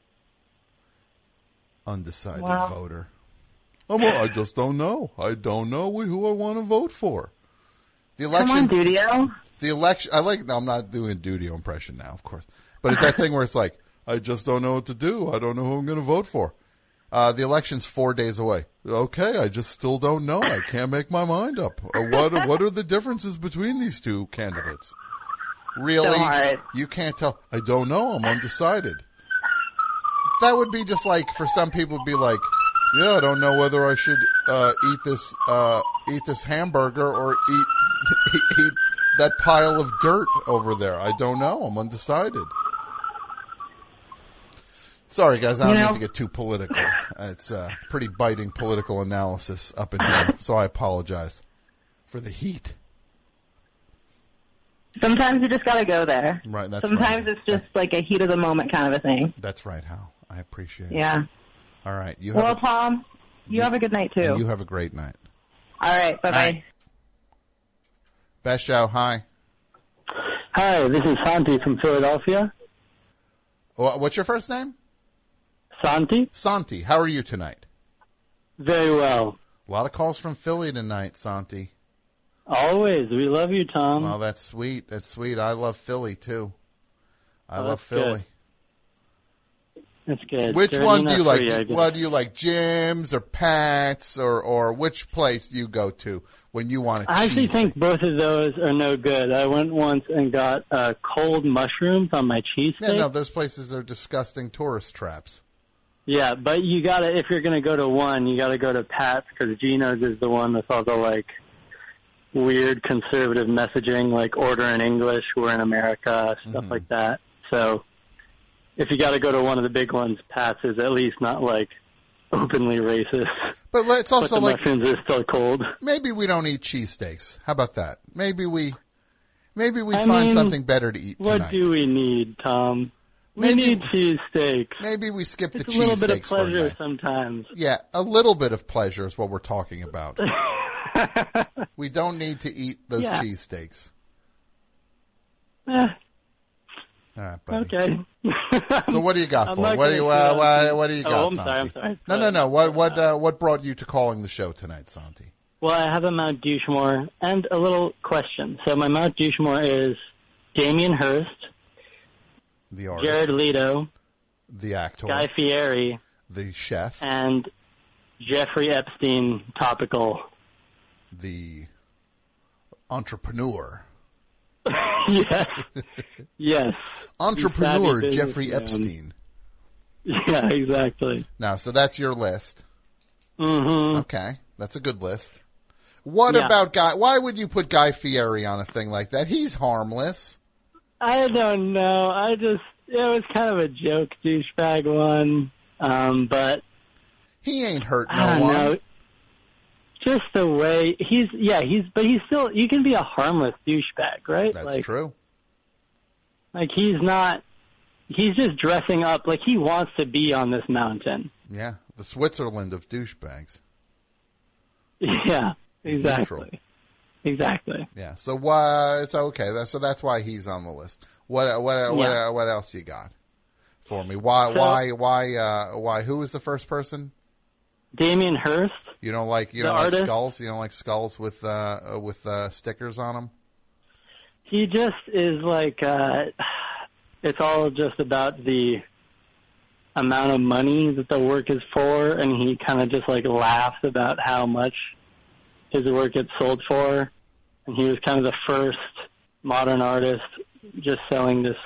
Undecided voter. Oh, well, I just don't know. I don't know who I want to vote for. The election. Come on, Dudio. The election. No, I'm not doing a Dudio impression now, of course. But it's that thing where it's like, I just don't know what to do. I don't know who I'm going to vote for. The election's 4 days away. Okay, I just still don't know. I can't make my mind up. What are the differences between these two candidates? Really? You can't tell. I don't know. I'm undecided. That would be just like, for some people, it'd be like, I don't know whether I should eat this hamburger or eat that pile of dirt over there. I don't know. I'm undecided. Sorry, guys, I don't need to get too political. It's pretty biting political analysis up in here, so I apologize for the heat. Sometimes you just got to go there. Right, that's Sometimes it's just like a heat of the moment kind of a thing. That's right, Hal. I appreciate it. Yeah. All right. Tom, you have a good night, too. You have a great night. All right, bye-bye. Bashow, hi. Hi, this is Santi from Philadelphia. What's your first name? Santi. Santi, how are you tonight? Very well. A lot of calls from Philly tonight, Santi. Always. We love you, Tom. Well, that's sweet. That's sweet. I love Philly, too. I love Philly. That's good. Which one do you like? What do you like, Jim's or Pat's or which place do you go to when you want to I actually think both of those are no good. I went once and got cold mushrooms on my cheesesteak. Yeah, no, those places are disgusting tourist traps. Yeah, but if you're going to go to one, you got to go to Pat's because Gino's is the one with all the weird conservative messaging, like order in English, we're in America, stuff like that. So if you got to go to one of the big ones, Pat's is at least not openly racist. But it's also but the mushrooms are still cold. Maybe we don't eat cheesesteaks. How about that? Maybe we Maybe we find something better to eat tonight. What do we need, Tom? We need cheesesteaks. Maybe we skip the cheesesteaks. It's a little bit of pleasure sometimes. Yeah, a little bit of pleasure is what we're talking about. We don't need to eat those cheesesteaks. All right, buddy. Okay. So what do you got for me? What do you got, Santi? I'm sorry. No. What brought you to calling the show tonight, Santi? Well, I have a Mount Dushmore and a little question. So my Mount Dushmore is Damien Hirst, the artist, Jared Leto, the actor, Guy Fieri, the chef, and Jeffrey Epstein, topical, the entrepreneur. Yes. Entrepreneur Jeffrey Epstein. Yeah, exactly. Now, so that's your list. Mm-hmm. Okay, that's a good list. What about Guy? Why would you put Guy Fieri on a thing like that? He's harmless. I don't know. It was kind of a joke douchebag one, but he ain't hurt no one. Know. Just the way he's still, you can be a harmless douchebag, right? That's true. Like he's just dressing up like he wants to be on this mountain. Yeah, the Switzerland of douchebags. Yeah, exactly. Neutral. Exactly. Yeah. So why? So okay. So that's why he's on the list. What else you got for me? Why? Who was the first person? Damien Hirst. You don't like skulls? You don't like skulls with stickers on them? He just is like it's all just about the amount of money that the work is for, and he kind of just like laughs about how much his work gets sold for. And he was kind of the first modern artist just selling this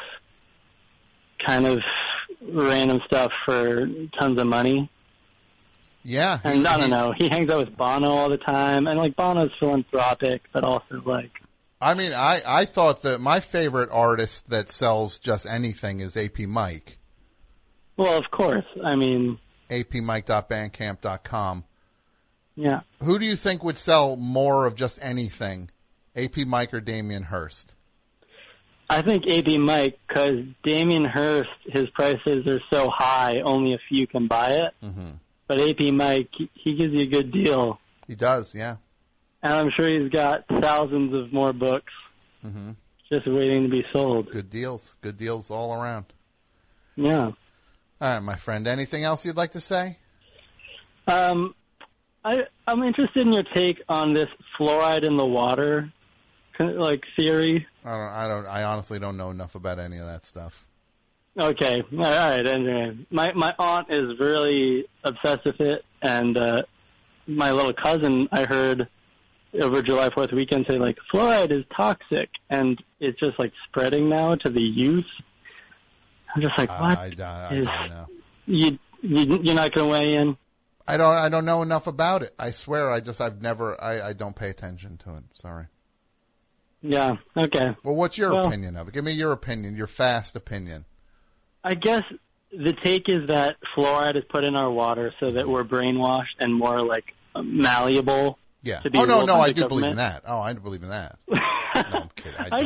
kind of random stuff for tons of money. Yeah. And I don't know, he hangs out with Bono all the time, and like Bono's philanthropic, but also like... I mean, I thought that my favorite artist that sells just anything is AP Mike. Well, of course. I mean... apmike.bandcamp.com. Yeah. Who do you think would sell more of just anything, AP Mike or Damien Hirst? I think AP Mike, because Damien Hirst, his prices are so high, only a few can buy it. Mm-hmm. But AP Mike, he gives you a good deal. He does, yeah. And I'm sure he's got thousands of more books just waiting to be sold. Good deals all around. Yeah. All right, my friend. Anything else you'd like to say? I'm interested in your take on this fluoride in the water, like theory. I honestly don't know enough about any of that stuff. Okay, all right. Anyway, my aunt is really obsessed with it, and my little cousin, I heard over July 4th weekend, say like fluoride is toxic, and it's just like spreading now to the youth. I'm just like, what? I don't know. You're not going to weigh in? I don't know enough about it. I swear, I don't pay attention to it. Sorry. Yeah. Okay. Well, what's your opinion of it? Give me your opinion, your fast opinion. I guess the take is that fluoride is put in our water so that we're brainwashed and more like malleable. Yeah. To be no, I do government. believe in that. Oh, I do believe in that. No, I'm kidding. I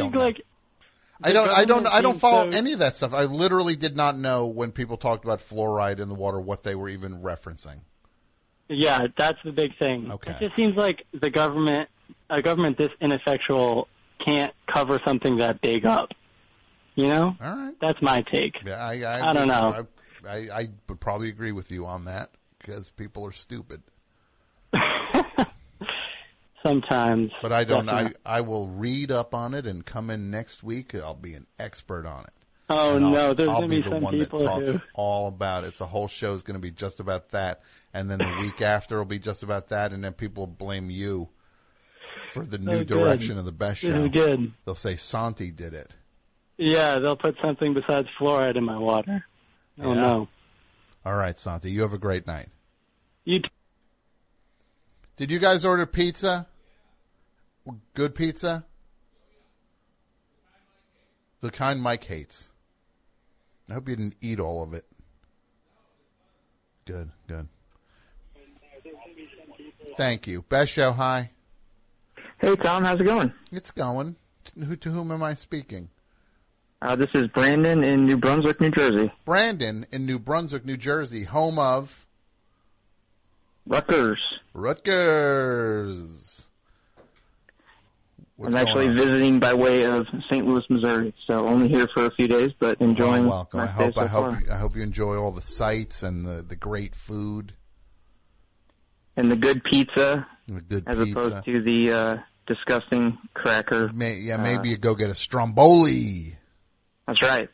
don't follow any of that stuff. I literally did not know when people talked about fluoride in the water what they were even referencing. Yeah, that's the big thing. Okay. It just seems like a government this ineffectual can't cover something that big up. You know? All right. That's my take. Yeah, I don't know. I would probably agree with you on that because people are stupid. Sometimes. But I don't. I will read up on it and come in next week. I'll be an expert on it. Oh no, there's going to be some I'll be people the one that who talks all about it. The whole show is going to be just about that, and then the week after will be just about that, and then people will blame you for the new direction of the best show. This is good. They'll say Santi did it. Yeah, they'll put something besides fluoride in my water. Oh no. All right, Santi, you have a great night. You. Did you guys order pizza? Good pizza? The kind Mike hates. I hope you didn't eat all of it. Good. Thank you. Best show, hi. Hey, Tom, how's it going? It's going. to whom am I speaking? This is Brandon in New Brunswick, New Jersey. Brandon in New Brunswick, New Jersey, home of Rutgers. What's I'm actually visiting by way of St. Louis, Missouri, so only here for a few days, but enjoying. Welcome. My stay so far. I hope you enjoy all the sights and the great food and the good pizza, as opposed to the disgusting cracker. Maybe you go get a Stromboli. That's right.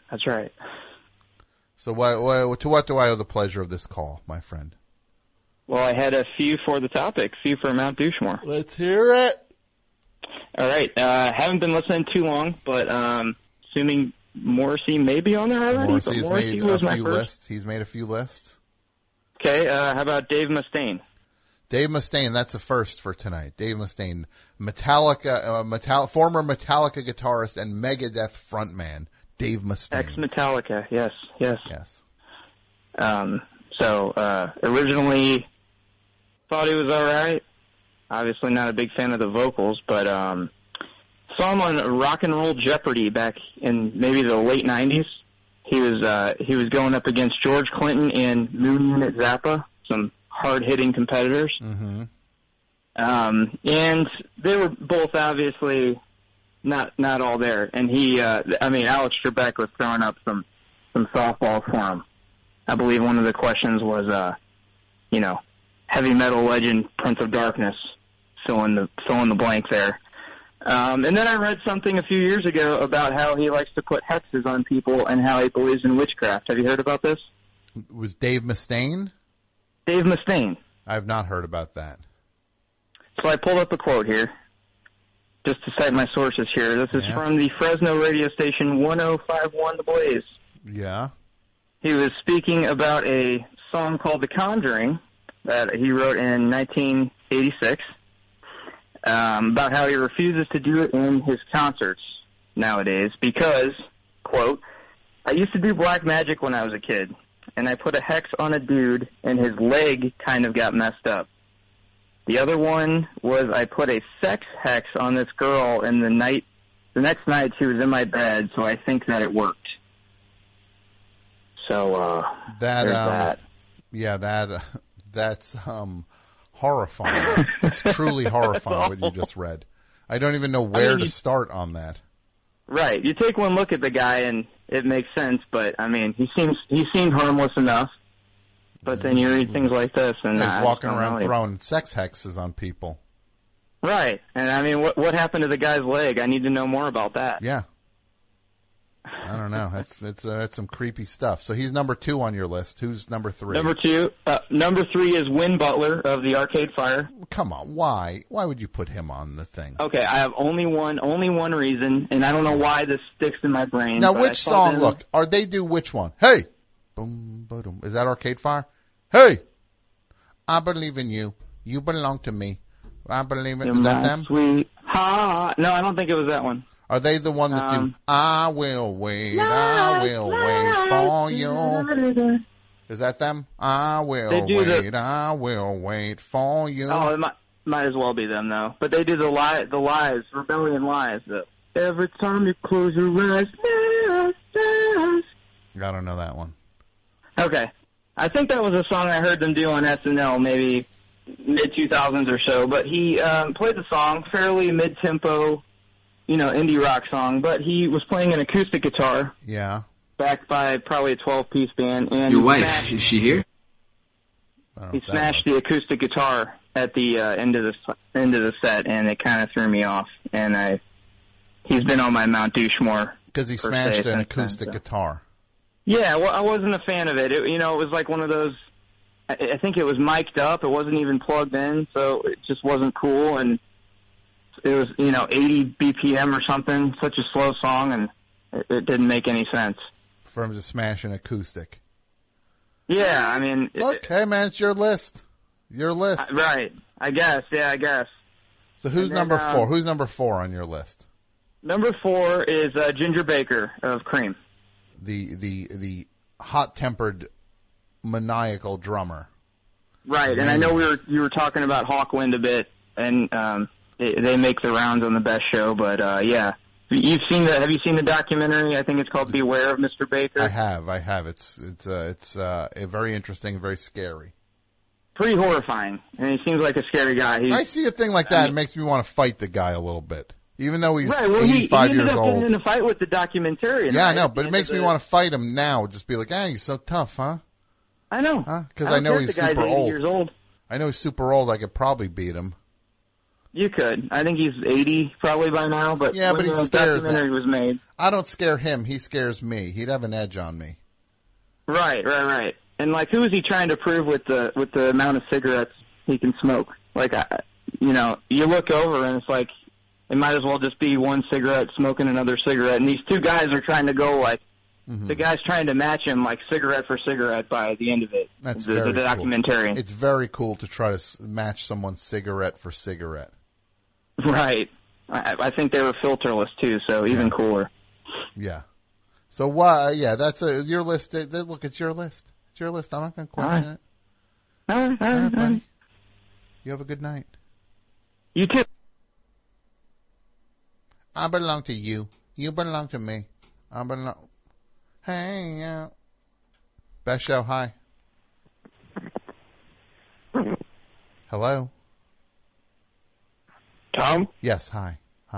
So to what do I owe the pleasure of this call, my friend? Well, I had a few for the topic, few for Mount Dushmore. Let's hear it. All right. Haven't been listening too long, but assuming Morrissey may be on there already. Morrissey's made was a my few first. lists. He's made a few lists. Okay. How about Dave Mustaine? Dave Mustaine, that's a first for tonight. Dave Mustaine, Metallica, former Metallica guitarist and Megadeth frontman, Dave Mustaine. Ex-Metallica, yes. Originally thought he was all right. Obviously not a big fan of the vocals, but saw him on Rock and Roll Jeopardy back in maybe the late 90s. He was going up against George Clinton and Moon Unit Zappa, some hard-hitting competitors. Mm-hmm. And they were both obviously not all there. And Alex Trebek was throwing up some softballs for him. I believe one of the questions was, heavy metal legend Prince of Darkness, fill in the blank there. And then I read something a few years ago about how he likes to put hexes on people and how he believes in witchcraft. Have you heard about this? Was Dave Mustaine? Dave Mustaine. I have not heard about that. So I pulled up a quote here, just to cite my sources here. This is from the Fresno radio station 1051 The Blaze. Yeah. He was speaking about a song called The Conjuring that he wrote in 1986, about how he refuses to do it in his concerts nowadays because, quote, I used to do black magic when I was a kid, and I put a hex on a dude, and his leg kind of got messed up. The other one was I put a sex hex on this girl, and the next night she was in my bed, so I think that it worked. So, that. Yeah, that's horrifying. It's truly horrifying what you just read. I don't even know where to start on that. Right. You take one look at the guy and it makes sense, but he seemed harmless enough. But then you read things like this and he's walking around throwing sex hexes on people. Right. And what happened to the guy's leg? I need to know more about that. Yeah. I don't know. That's some creepy stuff. So he's number 2 on your list. Who's number 3? Number 2. Number 3 is Win Butler of the Arcade Fire. Come on, why? Why would you put him on the thing? Okay, I have only one reason, and I don't know why this sticks in my brain. Now, which song? Look, they do which one? Hey, boom, boom. Is that Arcade Fire? Hey, I believe in you. You belong to me. I believe in. Is that them? Sweet heart. No, I don't think it was that one. Are they the one that do, I will wait for you? Is that them? I will wait for you. Oh, it might as well be them, though. But they do the lies, Rebellion Lies. Every time you close your eyes, I don't know that one. Okay. I think that was a song I heard them do on SNL, maybe mid-2000s or so. But he played the song, fairly mid-tempo, indie rock song, but he was playing an acoustic guitar. Yeah. Backed by probably a 12-piece band. And your wife, is she here? He smashed the acoustic guitar at the end of the set, and it kind of threw me off. And he's been on my Mount Dushmore. Because he smashed an acoustic guitar. Yeah, well, I wasn't a fan of it. It was like one of those, I think it was mic'd up. It wasn't even plugged in, so it just wasn't cool. And it was, 80 BPM or something, such a slow song, and it didn't make any sense. For him to smash an acoustic. Yeah, Look, hey man, it's your list. Your list. Right. I guess. So who's number 4? Who's number 4 on your list? Number 4 is Ginger Baker of Cream. The hot-tempered, maniacal drummer. Right, and I know you were talking about Hawkwind a bit, and they make the rounds on the best show, but Have you seen the documentary? I think it's called Beware of Mr. Baker. I have. It's very interesting, very scary. Pretty horrifying. And he seems like a scary guy. I see a thing like that. It makes me want to fight the guy a little bit. Even though he's right, well, 85 he years ended up old. getting in a fight with the documentarian. Yeah, I know, but it makes me want to fight him now. Just be like, hey, he's so tough, huh? I know. Because I know he's the guy's super 80 old. years old. I know he's super old. I could probably beat him. You could. I think he's 80 probably by now, but yeah, when but he the scares documentary was made. I don't scare him. He scares me. He'd have an edge on me. Right. And like, who is he trying to prove with the amount of cigarettes he can smoke? Like, you look over and it's like, it might as well just be one cigarette smoking another cigarette. And these two guys are trying to go like, the guy's trying to match him like cigarette for cigarette by the end of it. That's the very documentarian. Cool. It's very cool to try to match someone's cigarette for cigarette. Right. I think they were filterless too, so even cooler. Yeah. So why? Yeah, that's your list. Look, it's your list. It's your list. I'm not going to question it. All right, buddy. You have a good night. You too. I belong to you. You belong to me. I belong. Hang out. Best show. Hi. Hello. Tom? Yes. Hi.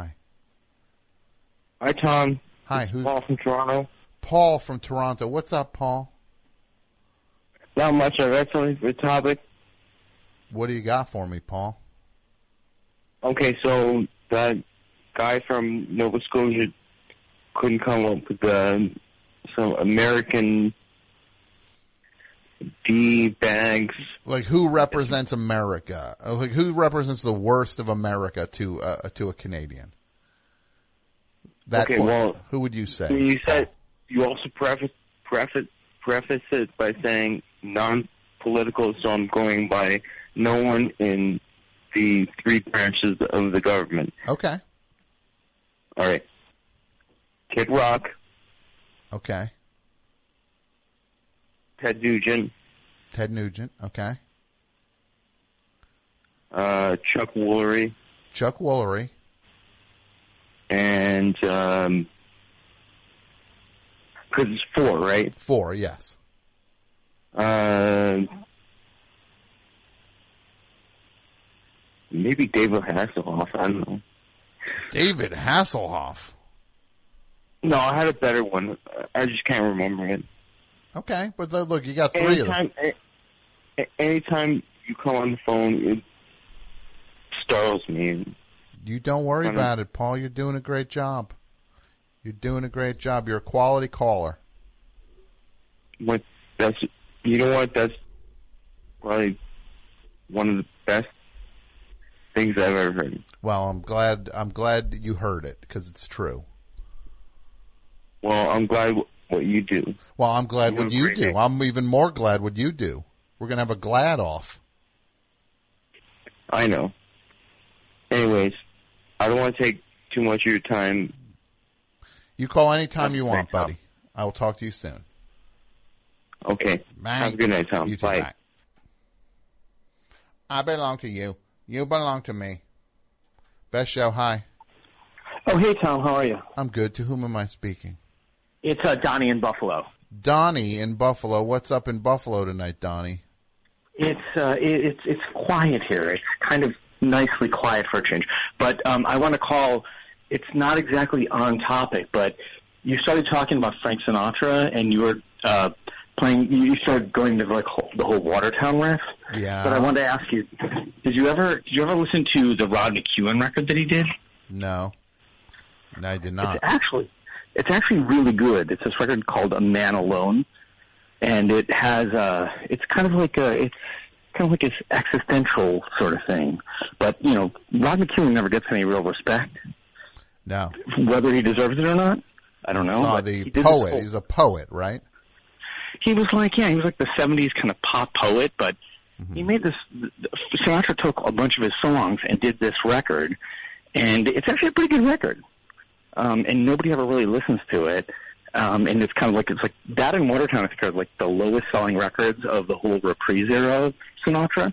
Hi, Tom. Hi. Who's Paul from Toronto? Paul from Toronto. What's up, Paul? Not much. I read something for the topic. What do you got for me, Paul? Okay, so that guy from Nova Scotia couldn't come up with some American D-bags. Like, who represents America? Like, who represents the worst of America to a Canadian? Okay, well, who would you say? You said you also preface it by saying non-political, so I'm going by no one in the three branches of the government. Okay. All right. Kid Rock. Okay. Ted Nugent. Okay. Chuck Woolery. And, because it's 4, right? 4, yes. Maybe David Hasselhoff. I don't know. David Hasselhoff? No, I had a better one. I just can't remember it. Okay, but look, you got 3 of them. Anytime you come on the phone, it startles me. You don't worry about it, Paul. You're doing a great job. You're a quality caller. You know what? That's probably one of the best things I've ever heard. Well, I'm glad you heard it because it's true. Well, I'm glad what you do. Well, I'm glad what you do. I'm even more glad what you do. We're going to have a glad off. I know. Anyways, I don't want to take too much of your time. You call anytime you want, buddy. I will talk to you soon. Okay. Bye. Have a good night, Tom. You too. Bye. Bye. I belong to you. You belong to me. Best show. Hi. Oh, hey, Tom. How are you? I'm good. To whom am I speaking? It's Donnie in Buffalo. Donnie in Buffalo. What's up in Buffalo tonight, Donnie? It's quiet here. It's kind of nicely quiet for a change. But I want to call. It's not exactly on topic, but you started talking about Frank Sinatra, and you were playing. You started going to like the whole Watertown riff. Yeah. But I wanted to ask you: Did you ever listen to the Rod McEwen record that he did? No, I did not. It's actually really good. It's this record called A Man Alone, and it has it's kind of like this existential sort of thing. But Rod McEwen never gets any real respect. No, whether he deserves it or not, I don't know. But the poet. He's a poet, right? He was like the 70s kind of pop poet, but he made this. Sinatra took a bunch of his songs and did this record, and it's actually a pretty good record. And nobody ever really listens to it. And it's like that and Watertown, I think, are like the lowest selling records of the whole Reprise era of Sinatra.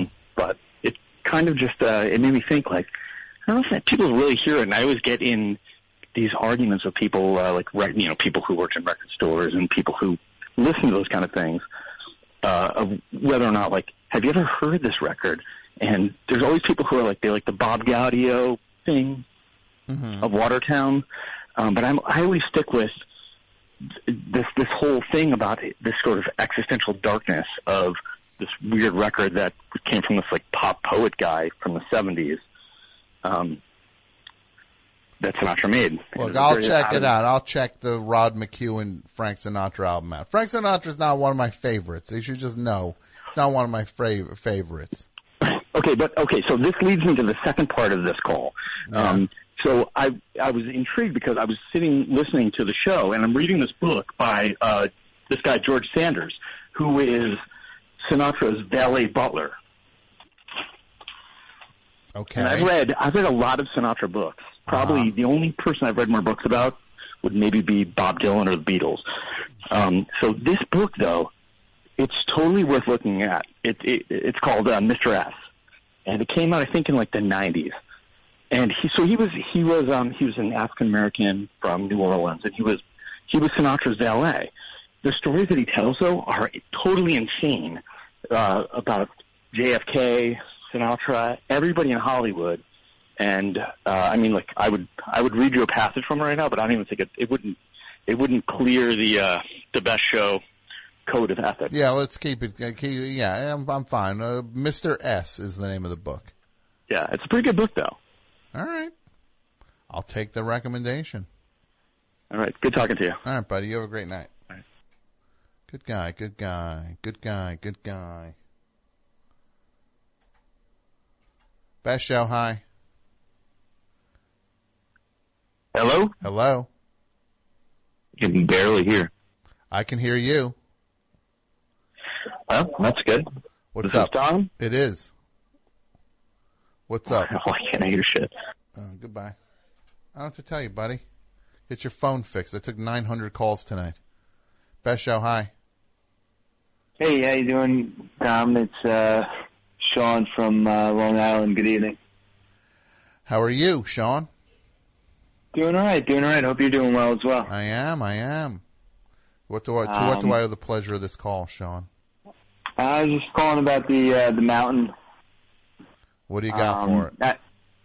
But it kind of just, it made me think like, I don't know if people really hear it. And I always get in these arguments with people, people who worked in record stores and people who listen to those kind of things, of whether or not, like, have you ever heard this record? And there's always people who are like, they like the Bob Gaudio thing of Watertown. But I always stick with this whole thing about this sort of existential darkness of this weird record that came from this like pop poet guy from the 70s. That Sinatra made. Look, I'll check it out. I'll check the Rod McEwen Frank Sinatra album out. Frank Sinatra's not one of my favorites. You should just know. It's not one of my favorites. Okay, so this leads me to the second part of this call. Yeah. So I was intrigued because I was listening to the show, and I'm reading this book by this guy, George Sanders, who is Sinatra's valet butler. Okay. And I've read a lot of Sinatra books. Probably the only person I've read more books about would maybe be Bob Dylan or the Beatles. So this book, though, it's totally worth looking at. It's called Mr. S, and it came out, I think, in like the 90s. And he was an African American from New Orleans, and he was Sinatra's valet. The stories that he tells, though, are totally insane about JFK, Sinatra, everybody in Hollywood. And I mean, like I would read you a passage from it right now, but I don't even think it wouldn't clear the best show code of ethics. Yeah, let's keep it. Yeah, I'm fine. Mr. S is the name of the book. Yeah, it's a pretty good book, though. All right, I'll take the recommendation. All right, good talking to you. All right, buddy, you have a great night. All right. Good guy. Best show. Hi. Hello? Hello. You can barely hear. I can hear you. Well, that's good. What's this up? Is Tom? It is. What's up? Why can't I hear shit? Goodbye. I don't have to tell you, buddy. Get your phone fixed. I took 900 calls tonight. Best show. Hi. Hey, how you doing, Tom? It's Sean from Long Island. Good evening. How are you, Sean? Doing all right. Hope you're doing well as well. I am. What do I owe the pleasure of this call, Sean? I was just calling about the mountain. What do you got for it?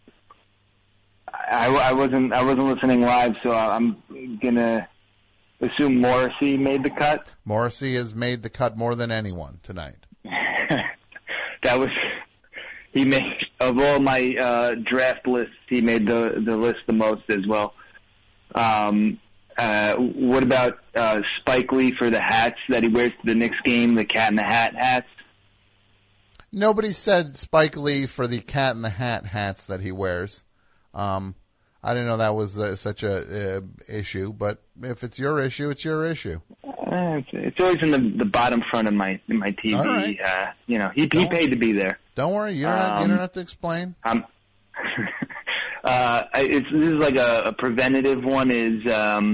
I wasn't listening live, so I'm gonna assume Morrissey made the cut. Morrissey has made the cut more than anyone tonight. He made, of all my draft lists, he made the list the most as well. What about Spike Lee for the hats that he wears to the Knicks game, the Cat in the Hat hats? Nobody said Spike Lee for the Cat in the Hat hats that he wears. I didn't know that was such a issue, but if it's your issue, it's your issue. It's always in the bottom front of my TV. All right. He paid to be there. Don't worry, you don't have to explain. This is like a preventative one. Is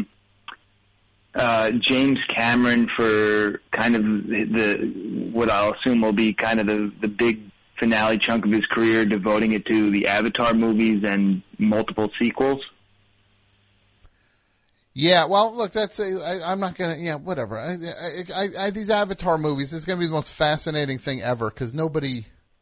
James Cameron for kind of what I'll assume will be kind of the big finale chunk of his career, devoting it to the Avatar movies and multiple sequels. Yeah, well, look, I'm not gonna. Yeah, whatever. These Avatar movies, this is gonna be the most fascinating thing ever because nobody.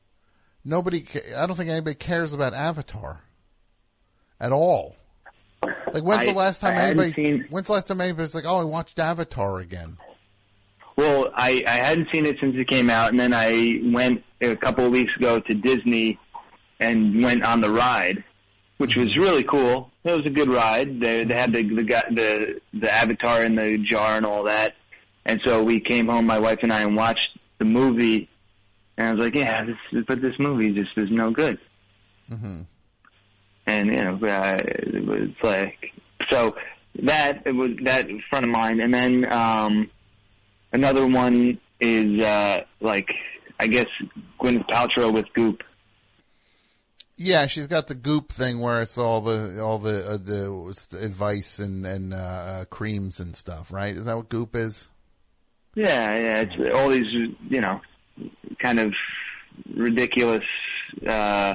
I don't think anybody cares about Avatar at all. Like, when's the last time anybody's like, oh, I watched Avatar again? Well, I hadn't seen it since it came out, and then I went a couple of weeks ago to Disney and went on the ride, which was really cool. It was a good ride. They had the Avatar in the jar and all that, and so we came home, my wife and I, and watched the movie. And I was like, yeah, but this movie just is no good. Mm-hmm. And it was like, so that front of mind, and then another one is like, I guess Gwyneth Paltrow with Goop. Yeah, she's got the Goop thing where it's all the advice and creams and stuff, right? Is that what Goop is? Yeah, it's all these kind of ridiculous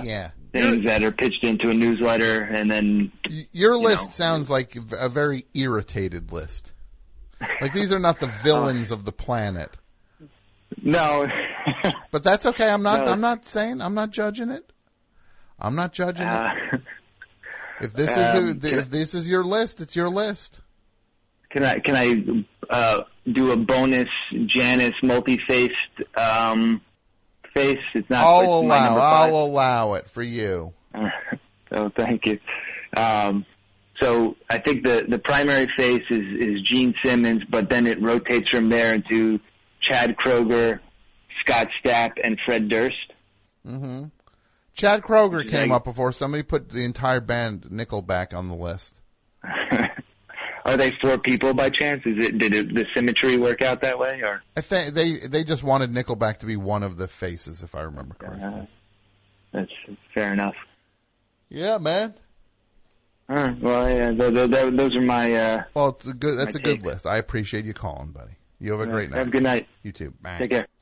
things that are pitched into a newsletter, and then your list sounds like a very irritated list. Like these are not the villains of the planet. No, but that's okay. I'm not. No. I'm not saying. I'm not judging it. I'm not judging it. If this if this is your list, it's your list. Can I do a bonus Janice multi-faced face? It's not. I'll allow it for you. So thank you. So I think the primary face is Gene Simmons, but then it rotates from there into Chad Kroeger, Scott Stapp, and Fred Durst. Mm-hmm. Chad Kroeger came up before. Somebody put the entire band Nickelback on the list. Are they 4 people by chance? Did the symmetry work out that way, or? I think they just wanted Nickelback to be one of the faces, if I remember correctly. That's fair enough. Yeah, man. Well, yeah, those are my. Well, it's a good. That's a good list. I appreciate you calling, buddy. You have a great night. Have a good night. You too. Bye. Take care.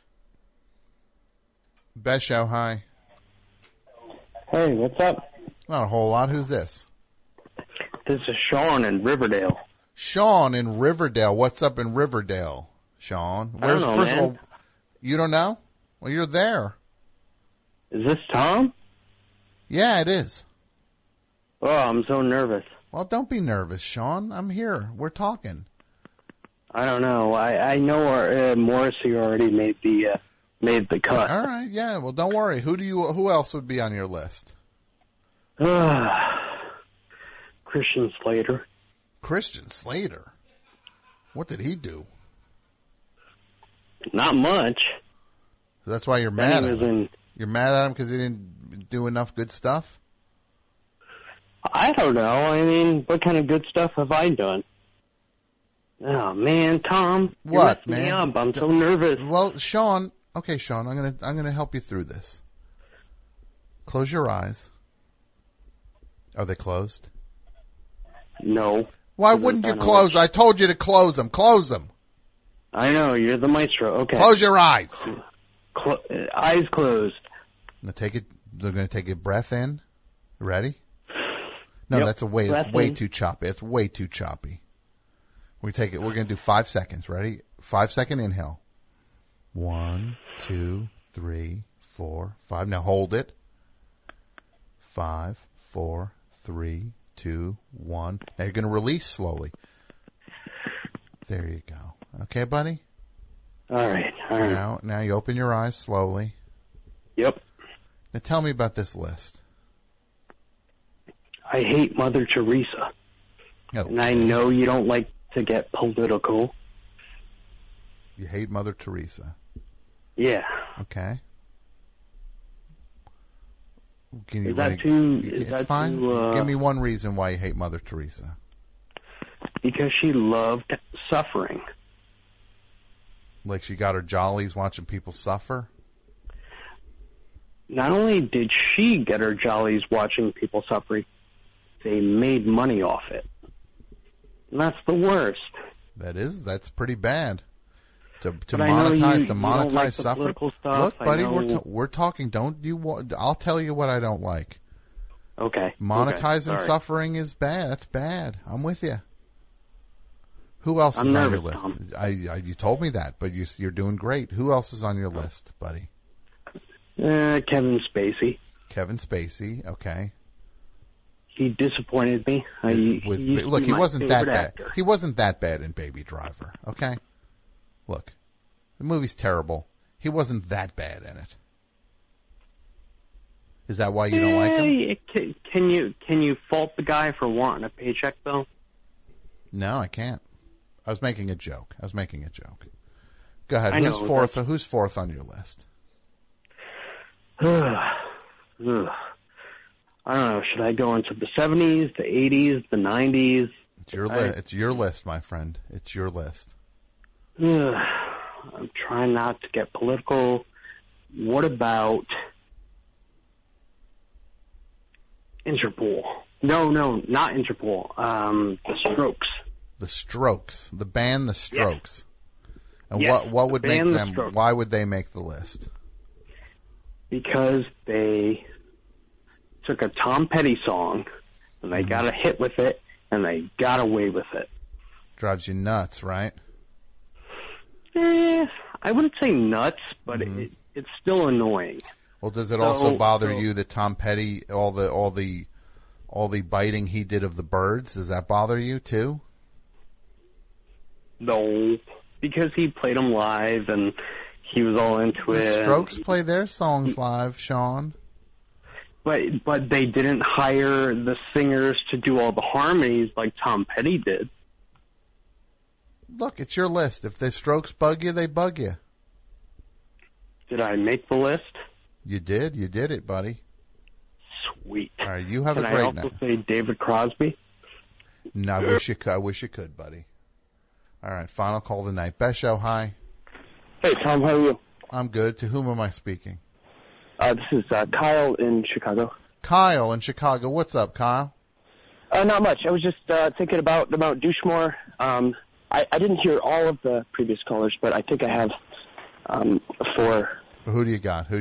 Best show. Hi. Hey, what's up? Not a whole lot. Who's this? This is Sean in Riverdale. Sean in Riverdale. What's up in Riverdale, Sean? I don't know, first man. of all, you don't know? Well, you're there. Is this Tom? Yeah, it is. Oh, I'm so nervous. Well, don't be nervous, Sean. I'm here. We're talking. I don't know. I know our Morrissey already made the cut. All right. Yeah. Well, don't worry. Who else would be on your list? Christian Slater. Christian Slater? What did he do? Not much. So that's why you're mad at him. You're mad at him because he didn't do enough good stuff? I don't know. I mean, what kind of good stuff have I done? Oh man, Tom, you're messing me up. I'm so nervous. Well, Sean. Okay, Sean. I'm gonna help you through this. Close your eyes. Are they closed? No. Why wouldn't you close? I told you to close them. Close them. I know. You're the maestro. Okay. Close your eyes. Eyes closed. Now they're going to take a breath in. Ready? No, Yep. That's way too choppy. It's way too choppy. We're going to do 5 seconds. Ready? 5-second inhale. 1, 2, 3, 4, 5. Now hold it. 5, 4, 3, 2, 1. Now you're going to release slowly. There you go. Okay, buddy? All right. Now you open your eyes slowly. Yep. Now tell me about this list. I hate Mother Teresa. Oh. And I know you don't like to get political. You hate Mother Teresa. Yeah. Okay. Is that too... It's fine. Give me one reason why you hate Mother Teresa. Because she loved suffering. Like she got her jollies watching people suffer? Not only did she get her jollies watching people suffer, they made money off it. And that's the worst. That's pretty bad. To But I know monetize you don't like the suffering. political stuff. Look, buddy, I know- we're talking. I'll tell you what I don't like. Okay. Monetizing Okay. suffering is bad. That's bad. I'm with you. Who else is I'm on nervous, your list? Tom. You told me that, but you're doing great. Who else is on your list, buddy? Kevin Spacey. Kevin Spacey. Okay. He disappointed me. He wasn't that bad. He wasn't that bad in Baby Driver. Okay. Look, the movie's terrible. He wasn't that bad in it. Is that why you don't like him? Can you fault the guy for wanting a paycheck though? No, I can't. I was making a joke. Go ahead. I know, Who's fourth on your list? I don't know. Should I go into the 70s, the 80s, the 90s? It's your list, my friend. It's your list. I'm trying not to get political. What about Interpol? No, not Interpol. The Strokes. The Strokes. The band The Strokes. And Yes, what would the make band The them? Strokes. Why would they make the list? Because they took a Tom Petty song and they got a hit with it and they got away with it. Drives you nuts, right? I wouldn't say nuts, but it's still annoying. Well, does it also bother you that Tom Petty, all the biting he did of the birds, does that bother you too? No, because he played them live and he was all into it. The Strokes play their songs live, Sean. But they didn't hire the singers to do all the harmonies like Tom Petty did. Look, it's your list. If the Strokes bug you, they bug you. Did I make the list? You did. You did it, buddy. Sweet. All right, you have Can a great I also say David Crosby? No, I wish you could. I wish you could, buddy. All right, final call of the night. Best show, hi. Hey, Tom, how are you? I'm good. To whom am I speaking? This is Kyle in Chicago. Kyle in Chicago. What's up, Kyle? Not much. I was just thinking about Douchemore. I didn't hear all of the previous callers, but I think I have 4. Who do you got? So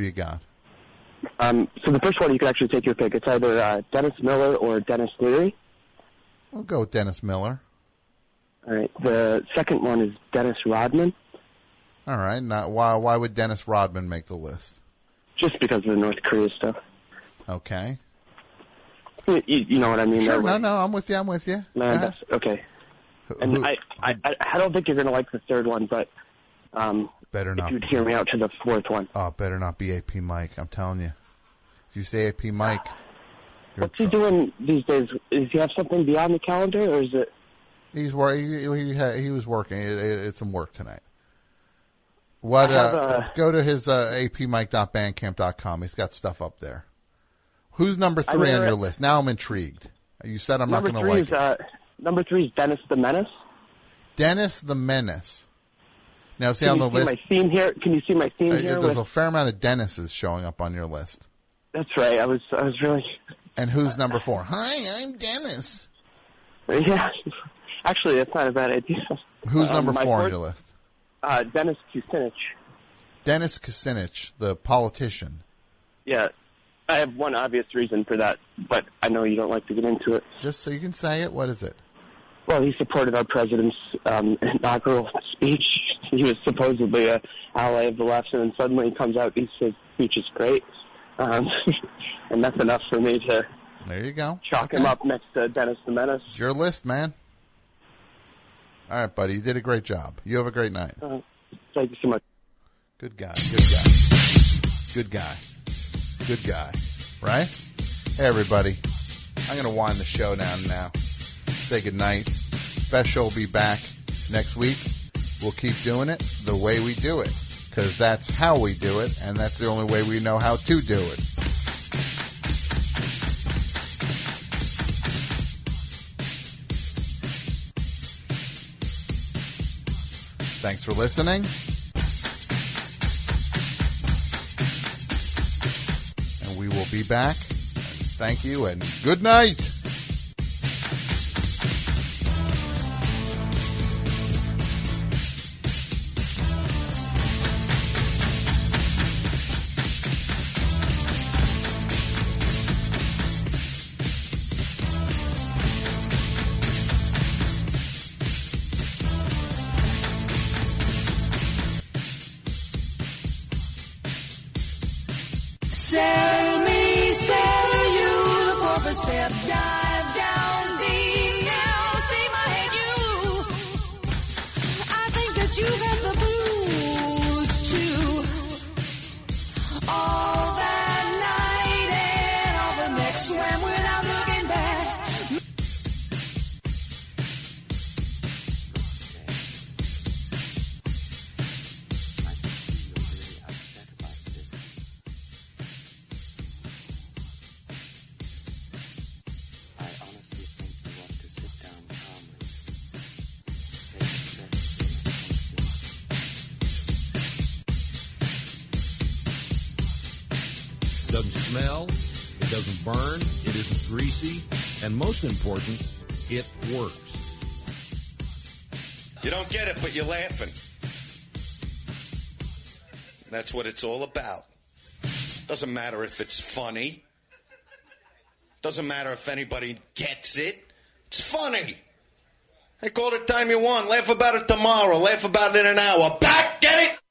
the first one, you can actually take your pick. It's either Dennis Miller or Dennis Leary. We'll go with Dennis Miller. All right. The second one is Dennis Rodman. All right. Now, why would Dennis Rodman make the list? Just because of the North Korea stuff. Okay. You know what I mean? Sure. No, I'm with you. No, that's okay. And I don't think you're going to like the third one, but better not. If you'd hear me out to the fourth one. Oh, better not be AP Mike. I'm telling you. If you say AP Mike, what's he doing these days? Does he have something beyond the calendar, or is it? He was working. It's some work tonight. What? Go to his apmike.bandcamp.com. He's got stuff up there. Who's number 3 on your list? Now I'm intrigued. You said I'm not going to like it. Number 3 is Dennis the Menace. Dennis the Menace. Now, see on the list. Can you see my theme here? There's a fair amount of Dennises showing up on your list. That's right. I was really. And who's number 4? Hi, I'm Dennis. Yeah, actually, that's not a bad idea. Who's number 4 on your list? Dennis Kucinich. Dennis Kucinich, the politician. Yeah, I have one obvious reason for that, but I know you don't like to get into it. Just so you can say it, what is it? Well, he supported our president's inaugural speech. He was supposedly an ally of the left, and then suddenly he comes out and his speech is great. And that's enough for me to there you go. Chalk him up next to Dennis the Menace. It's your list, man. All right, buddy. You did a great job. You have a great night. Thank you so much. Good guy. Right? Hey, everybody. I'm going to wind the show down now. Say good night. Best show will be back next week. We'll keep doing it the way we do it, because that's how we do it, and that's the only way we know how to do it. Thanks for listening. And we will be back. Thank you and good night. Sell me, sell you the 4% dive down deep now. See my head, you. I think that you got the blues too. All that night and all the next swam without looking back. It doesn't smell, it doesn't burn, it isn't greasy, and most important, it works. You don't get it, but you're laughing. That's what it's all about. Doesn't matter if it's funny. Doesn't matter if anybody gets it. It's funny. Take all the time you want. Laugh about it tomorrow. Laugh about it in an hour. Back, get it?